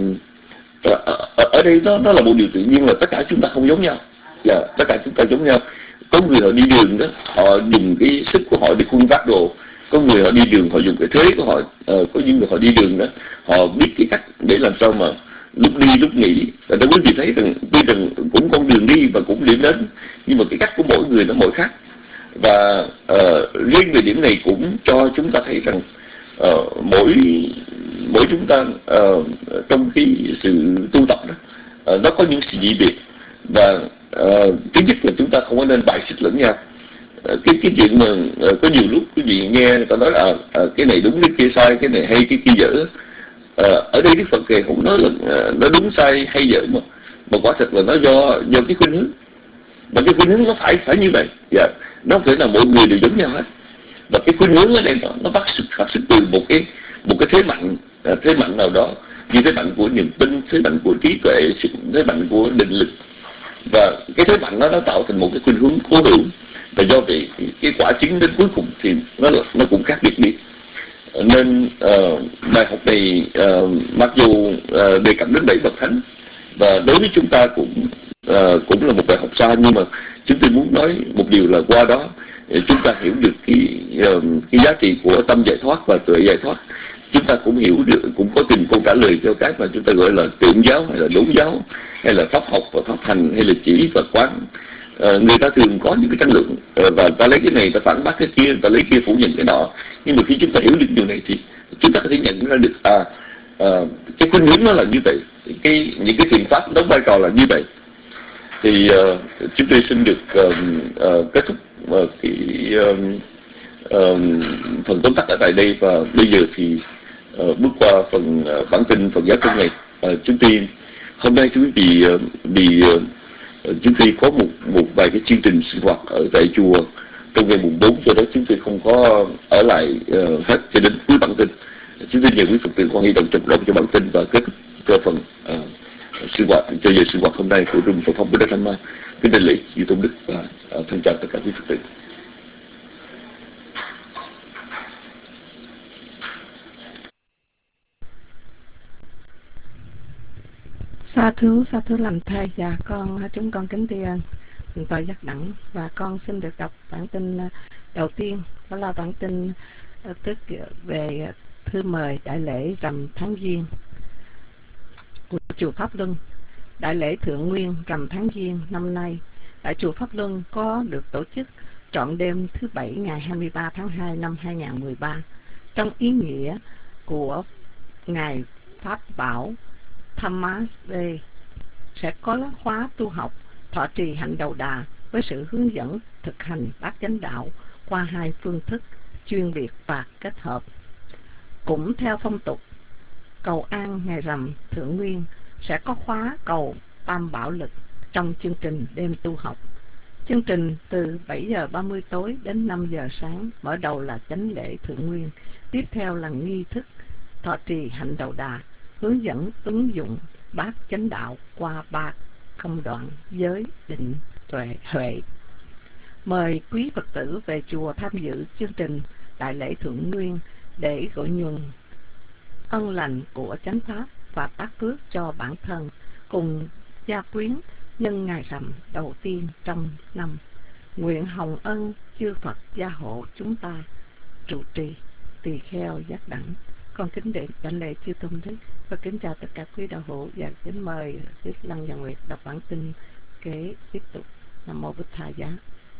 ở, ở đây nó nó là một điều tự nhiên là tất cả chúng ta không giống nhau. Yeah, tất cả chúng ta giống nhau. Có người họ đi đường đó, họ dùng cái sức của họ để khuân vác đồ. Có người họ đi đường họ dùng cái thế của họ, uh, có những người họ đi đường đó họ biết cái cách để làm sao mà lúc đi lúc nghỉ. Và quý vị thấy rằng tuy rằng cũng con đường đi và cũng điểm đến, nhưng mà cái cách của mỗi người nó mỗi khác. Và uh, riêng về điểm này cũng cho chúng ta thấy rằng uh, mỗi mỗi chúng ta uh, trong cái sự tu tập đó, uh, nó có những sự dị biệt. Và uh, thứ nhất là chúng ta không có nên bài xích lẫn nhau. Uh, cái cái chuyện mà uh, có nhiều lúc quý vị nghe người ta nói là uh, cái này đúng cái kia sai, cái này hay cái kia dở. Uh, ở đây Đức Phật kể không nói là uh, nó đúng sai hay dở, mà mà quả thật là nó do do cái khuynh hướng. Và cái khuynh hướng nó phải phải như vậy. Yeah. Nó không thể là mọi người đều giống nhau hết. Và cái khuynh hướng ở đây nó, nó phát xuất phát xuất từ một cái một cái thế mạnh, uh, thế mạnh nào đó, như thế mạnh của niềm tin, thế mạnh của trí tuệ, thế mạnh của định lực. Và cái thế mạnh đó nó tạo thành một cái khuynh hướng cố hữu. Và do vậy cái, cái quả chứng đến cuối cùng thì nó nó cũng khác biệt đi. Nên uh, bài học này uh, mặc dù uh, đề cập đến bảy bậc thánh, và đối với chúng ta cũng uh, cũng là một bài học xa, nhưng mà chúng tôi muốn nói một điều là qua đó chúng ta hiểu được cái uh, cái giá trị của tâm giải thoát và tuệ giải thoát. Chúng ta cũng hiểu được, cũng có tìm câu trả lời cho cái mà chúng ta gọi là tượng giáo hay là đốn giáo, hay là pháp học và pháp hành, hay là chỉ và quán. Uh, người ta thường có những cái tranh luận, uh, và ta lấy cái này ta phản bác cái kia, ta lấy kia phủ nhận cái nọ. Nhưng mà khi chúng ta hiểu được điều này thì chúng ta có thể nhận ra được à, à cái khuynh hướng nó là như vậy, cái những cái thiền pháp đóng vai trò là như vậy. Thì uh, chúng tôi xin được uh, uh, kết thúc uh, cái uh, uh, phần tóm tắt ở tại đây, và bây giờ thì uh, bước qua phần uh, bản tin Phật giáo trong ngày. À, chúng tôi hôm nay chúng bị bị chúng tôi có một một vài cái chương trình sinh hoạt ở tại chùa trong ngày mùng bốn, do đó chúng tôi không có ở lại uh, hết cho đến cuối bản tin. Chúng tôi nhờ quý Phật tử quan hy đồng trật động cho bản tin và kết cho phần uh, sinh hoạt cho giờ sinh hoạt hôm nay của Rung Phật Pháp Buddha Dhamma. Kính đại lễ chư tôn đức và uh, thân chào tất cả quý Phật tử. Sa thú, sa thú làm thầy. Dạ con, chúng con kính tri ân Thượng tọa Giác Đẳng, và con xin được đọc bản tin đầu tiên, đó là bản tin tức về thư mời đại lễ rằm tháng Giêng của chùa Pháp Luân. Đại lễ Thượng Nguyên rằm tháng Giêng năm nay tại chùa Pháp Luân có được tổ chức trọn đêm thứ bảy ngày hai mươi ba tháng hai năm hai nghìn không trăm mười ba trong ý nghĩa của ngài Pháp Bảo Thammasve. Sẽ có khóa tu học thọ trì hạnh đầu đà với sự hướng dẫn thực hành bát chánh đạo qua hai phương thức chuyên biệt và kết hợp. Cũng theo phong tục cầu an ngày rằm Thượng Nguyên, sẽ có khóa cầu tam bảo lực trong chương trình đêm tu học. Chương trình từ bảy giờ ba mươi tối đến năm giờ sáng, mở đầu là chánh lễ Thượng Nguyên, tiếp theo là nghi thức thọ trì hạnh đầu đà, hướng dẫn ứng dụng bát chánh đạo qua ba công đoạn giới, định, tuệ, huệ. Mời quý Phật tử về chùa tham dự chương trình đại lễ Thượng Nguyên để gội nhuần ân lành của chánh pháp và tác phước cho bản thân cùng gia quyến nhân ngày rằm đầu tiên trong năm. Nguyện hồng ân chư Phật gia hộ chúng ta. Trụ trì Tỳ Kheo Giác Đẳng. Con kính đệ đảnh lễ chư tôn đức và kính chào tất cả quý đạo hữu, và kính mời Sư Lăng Giàng Nguyệt đọc bản tin kế tiếp tục. Nam mô Bụt Thầy Giá.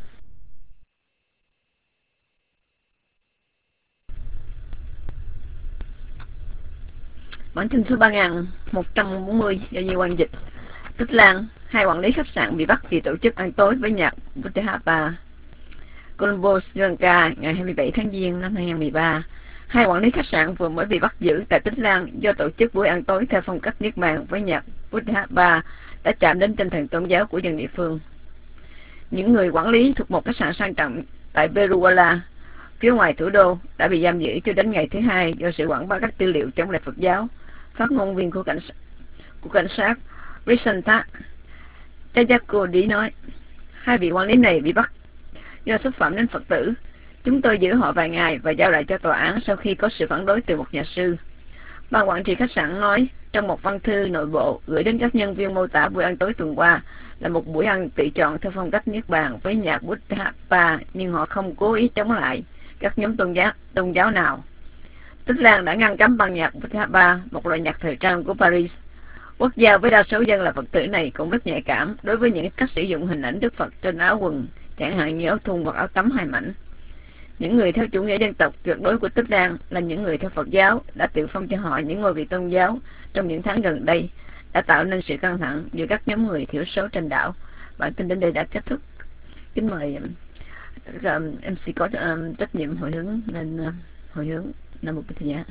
Bản tin số ba nghìn một trăm bốn mươi do Nhi Quan dịch. Tích Lan, hai quản lý khách sạn bị bắt vì tổ chức ăn tối với nhạc Buddha. Colombo, Sri Lanka, ngày hai mươi bảy tháng Giêng năm hai nghìn không trăm mười ba. Hai quản lý khách sạn vừa mới bị bắt giữ tại Tích Lan do tổ chức buổi ăn tối theo phong cách niết bàn với nhạc Buddha đã chạm đến tinh thần tôn giáo của dân địa phương. Những người quản lý thuộc một khách sạn sang trọng tại Peruwala, phía ngoài thủ đô, đã bị giam giữ cho đến ngày thứ hai do sự quảng bá các tư liệu chống lại Phật giáo. Phát ngôn viên của cảnh, của cảnh sát Risanta Chajakodi nói, hai vị quản lý này bị bắt do xúc phạm đến Phật tử. Chúng tôi giữ họ vài ngày và giao lại cho tòa án sau khi có sự phản đối từ một nhà sư. Ban quản trị khách sạn nói trong một văn thư nội bộ gửi đến các nhân viên mô tả buổi ăn tối tuần qua là một buổi ăn tự chọn theo phong cách niết bàn với nhạc Buddha, nhưng họ không cố ý chống lại các nhóm tôn giáo, tôn giáo nào. Tích Lan đã ngăn cấm ban nhạc Buddha, một loại nhạc thời trang của Paris. Quốc gia với đa số dân là Phật tử này cũng rất nhạy cảm đối với những cách sử dụng hình ảnh Đức Phật trên áo quần, chẳng hạn như áo thun hoặc áo tắm hai mảnh. Những người theo chủ nghĩa dân tộc tuyệt đối của Tích Lan là những người theo Phật giáo đã tự phong cho họ những ngôi vị tôn giáo trong những tháng gần đây, đã tạo nên sự căng thẳng giữa các nhóm người thiểu số trên đảo. Bản tin đến đây đã kết thúc. Kính mời um, em xê có um, trách nhiệm hồi hướng nên uh, hồi hướng Nam Mô Bụt Thầy Giá.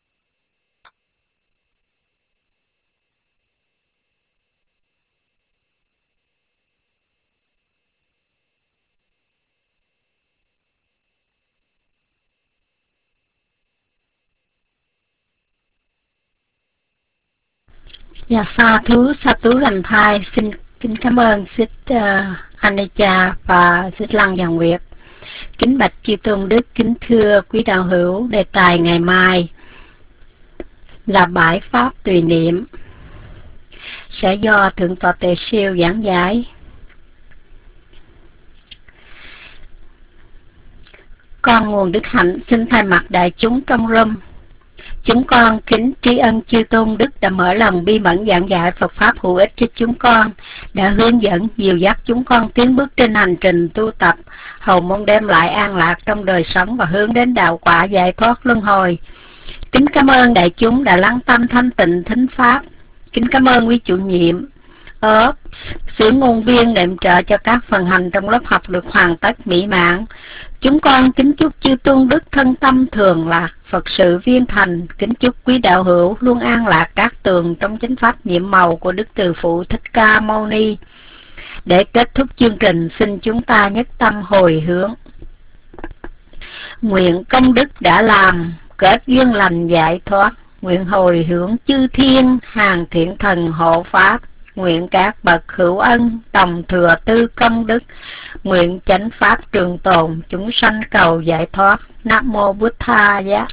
Dạ, sa thú, sa thú lành thai, xin kính cảm ơn Sư uh, Anecha và Sư Lăng Giàng Nguyệt. Kính bạch chư tôn đức, kính thưa quý đạo hữu, đề tài ngày mai là bãi pháp tùy niệm, sẽ do Thượng tọa Tề Siêu giảng giải. Con nguồn đức hạnh xin thay mặt đại chúng trong room, chúng con kính tri ân chư tôn đức đã mở lòng bi mẫn giảng dạy Phật pháp hữu ích cho chúng con, đã hướng dẫn dìu dắt chúng con tiến bước trên hành trình tu tập, hầu mong đem lại an lạc trong đời sống và hướng đến đạo quả giải thoát luân hồi. Kính cảm ơn đại chúng đã lắng tâm thanh tịnh thính pháp. Kính cảm ơn quý chủ nhiệm ớt. Sự ngôn viên đệm trợ cho các phần hành trong lớp học được hoàn tất mỹ mãn. Chúng con kính chúc chư tôn đức thân tâm thường lạc, Phật sự viên thành. Kính chúc quý đạo hữu luôn an lạc các tường trong chánh pháp nhiệm màu của Đức Từ Phụ Thích Ca Mâu Ni. Để kết thúc chương trình, xin chúng ta nhất tâm hồi hướng. Nguyện công đức đã làm, kết duyên lành giải thoát. Nguyện hồi hướng chư thiên, hàng thiện thần hộ pháp. Nguyện các bậc hữu ân, đồng thừa tư công đức. Nguyện chánh pháp trường tồn, chúng sanh cầu giải thoát. Nam mô Bụt Tha Giá.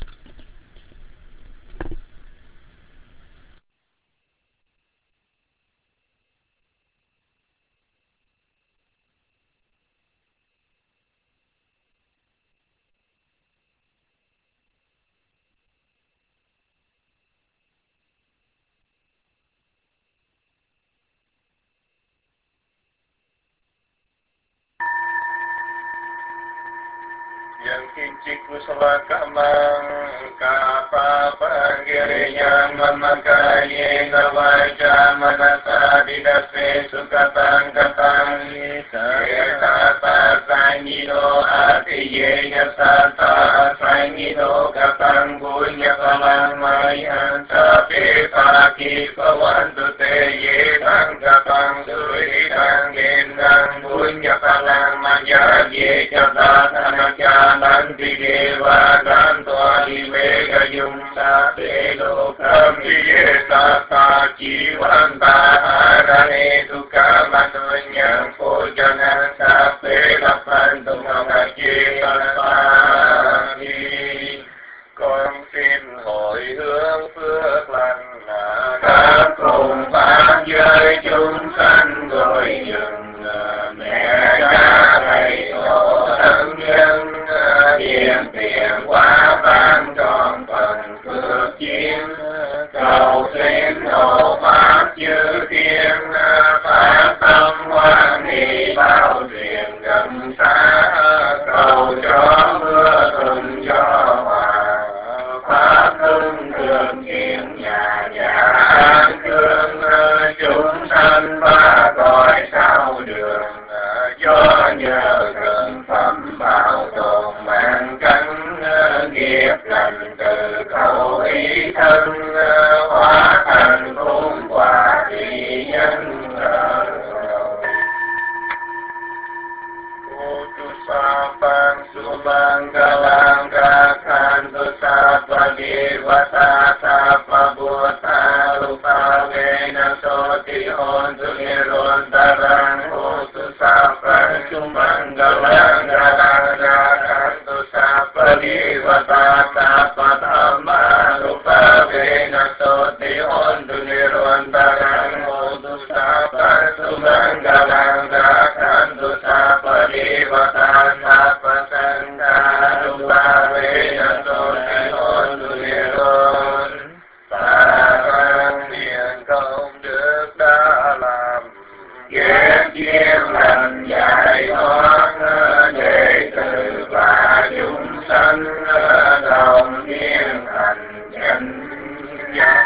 Yang kincik kusala kamang kapa pangiriyan mamakaye navaja manasa didase sukatang katang yata sangido atiye yasata sangido katang punya kalang mayan sapi paki kawantu te ye tang katang suri tang gendang punya kalang maya ye jata tanakya Nanti dewa dantua divega yung sa telo kampiye tata jiwanta harane duka matunyang pojana sa pelapan tumangaki kalapani. Con xin hồi hướng phước lành các cùng pháp giới chúng sanh gọi dừng mẹ cha thầy tổ thân nhân tiền tiền quá ban tròn phần phước chiến cầu xin hộ pháp chư thiên phát tâm hoan hỷ bao truyền gần xa cầu cho mưa thuận gió hòa pháp hưng thường hiện nhà nhà an cương chúng sanh ba cõi sao đường do nhờ thần phẩm bảo tồn mạng cánh nghiệp lành từ khẩu ý thân hóa thành khôn quả thị nhân Pang subang galang kakhan tu sapa divata sapa buta rupa vena soti on tu niron tarang tu sapa subang galang kakhan tu sapa divata sapa dhamma rupa vena soti on tu niron tarang tu sapa subang galang kakhan tu sapa divata Sapa sangha rupa vena soti hồn tu niron Parang thiện công đức đã làm ghét duyên lành giải thoát đệ tử và chúng sanh đồng viên thành chánh giác.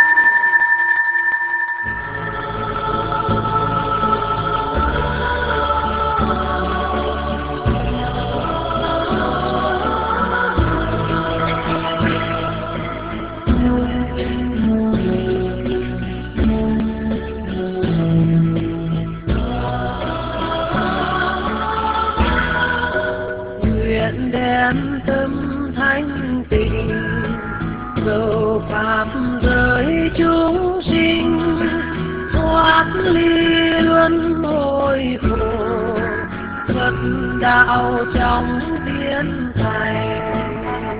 Đem tâm thanh tịnh dầu pháp giới chúng sinh thoát ly luân hồi khổ Phật đạo trong tiến thành.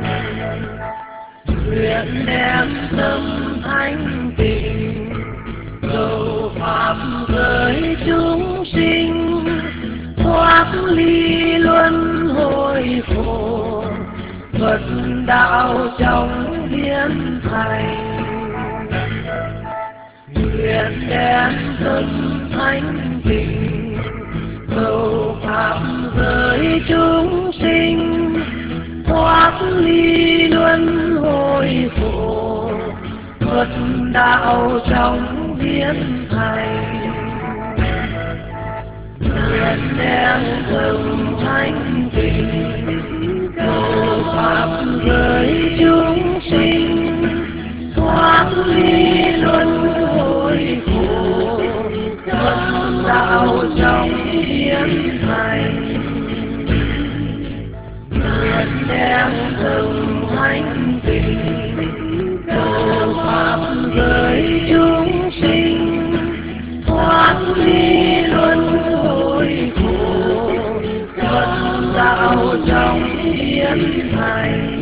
Nguyện đem tâm thanh tịnh dầu pháp giới chúng sinh thoát ly luân hồi khổ Phật đạo trong biến thành. Nguyện đem tâm thanh tịnh dầu pháp giới chúng sinh thoát ly luân hồi khổ Phật đạo trong biến thành. nguyện đem từng thánh tình cầu pháp với chúng sinh thoát ly luân hồi khổ dẫn đạo trong biến thành nguyện đem từng thánh tình cầu pháp với chúng sinh thoát ly luân hồi khổ dẫn đạo trong biến thành.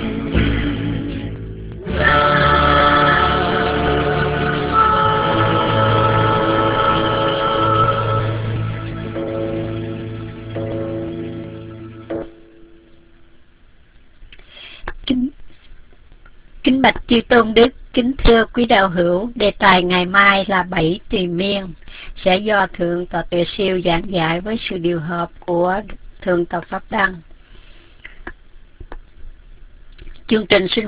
Kính, kính bạch chư tôn đức, kính thưa quý đạo hữu, đề tài ngày mai là bảy tùy miên, sẽ do Thượng tọa Tuệ Siêu giảng dạy với sự điều hợp của Thượng tọa Pháp Đăng. Chương trình sinh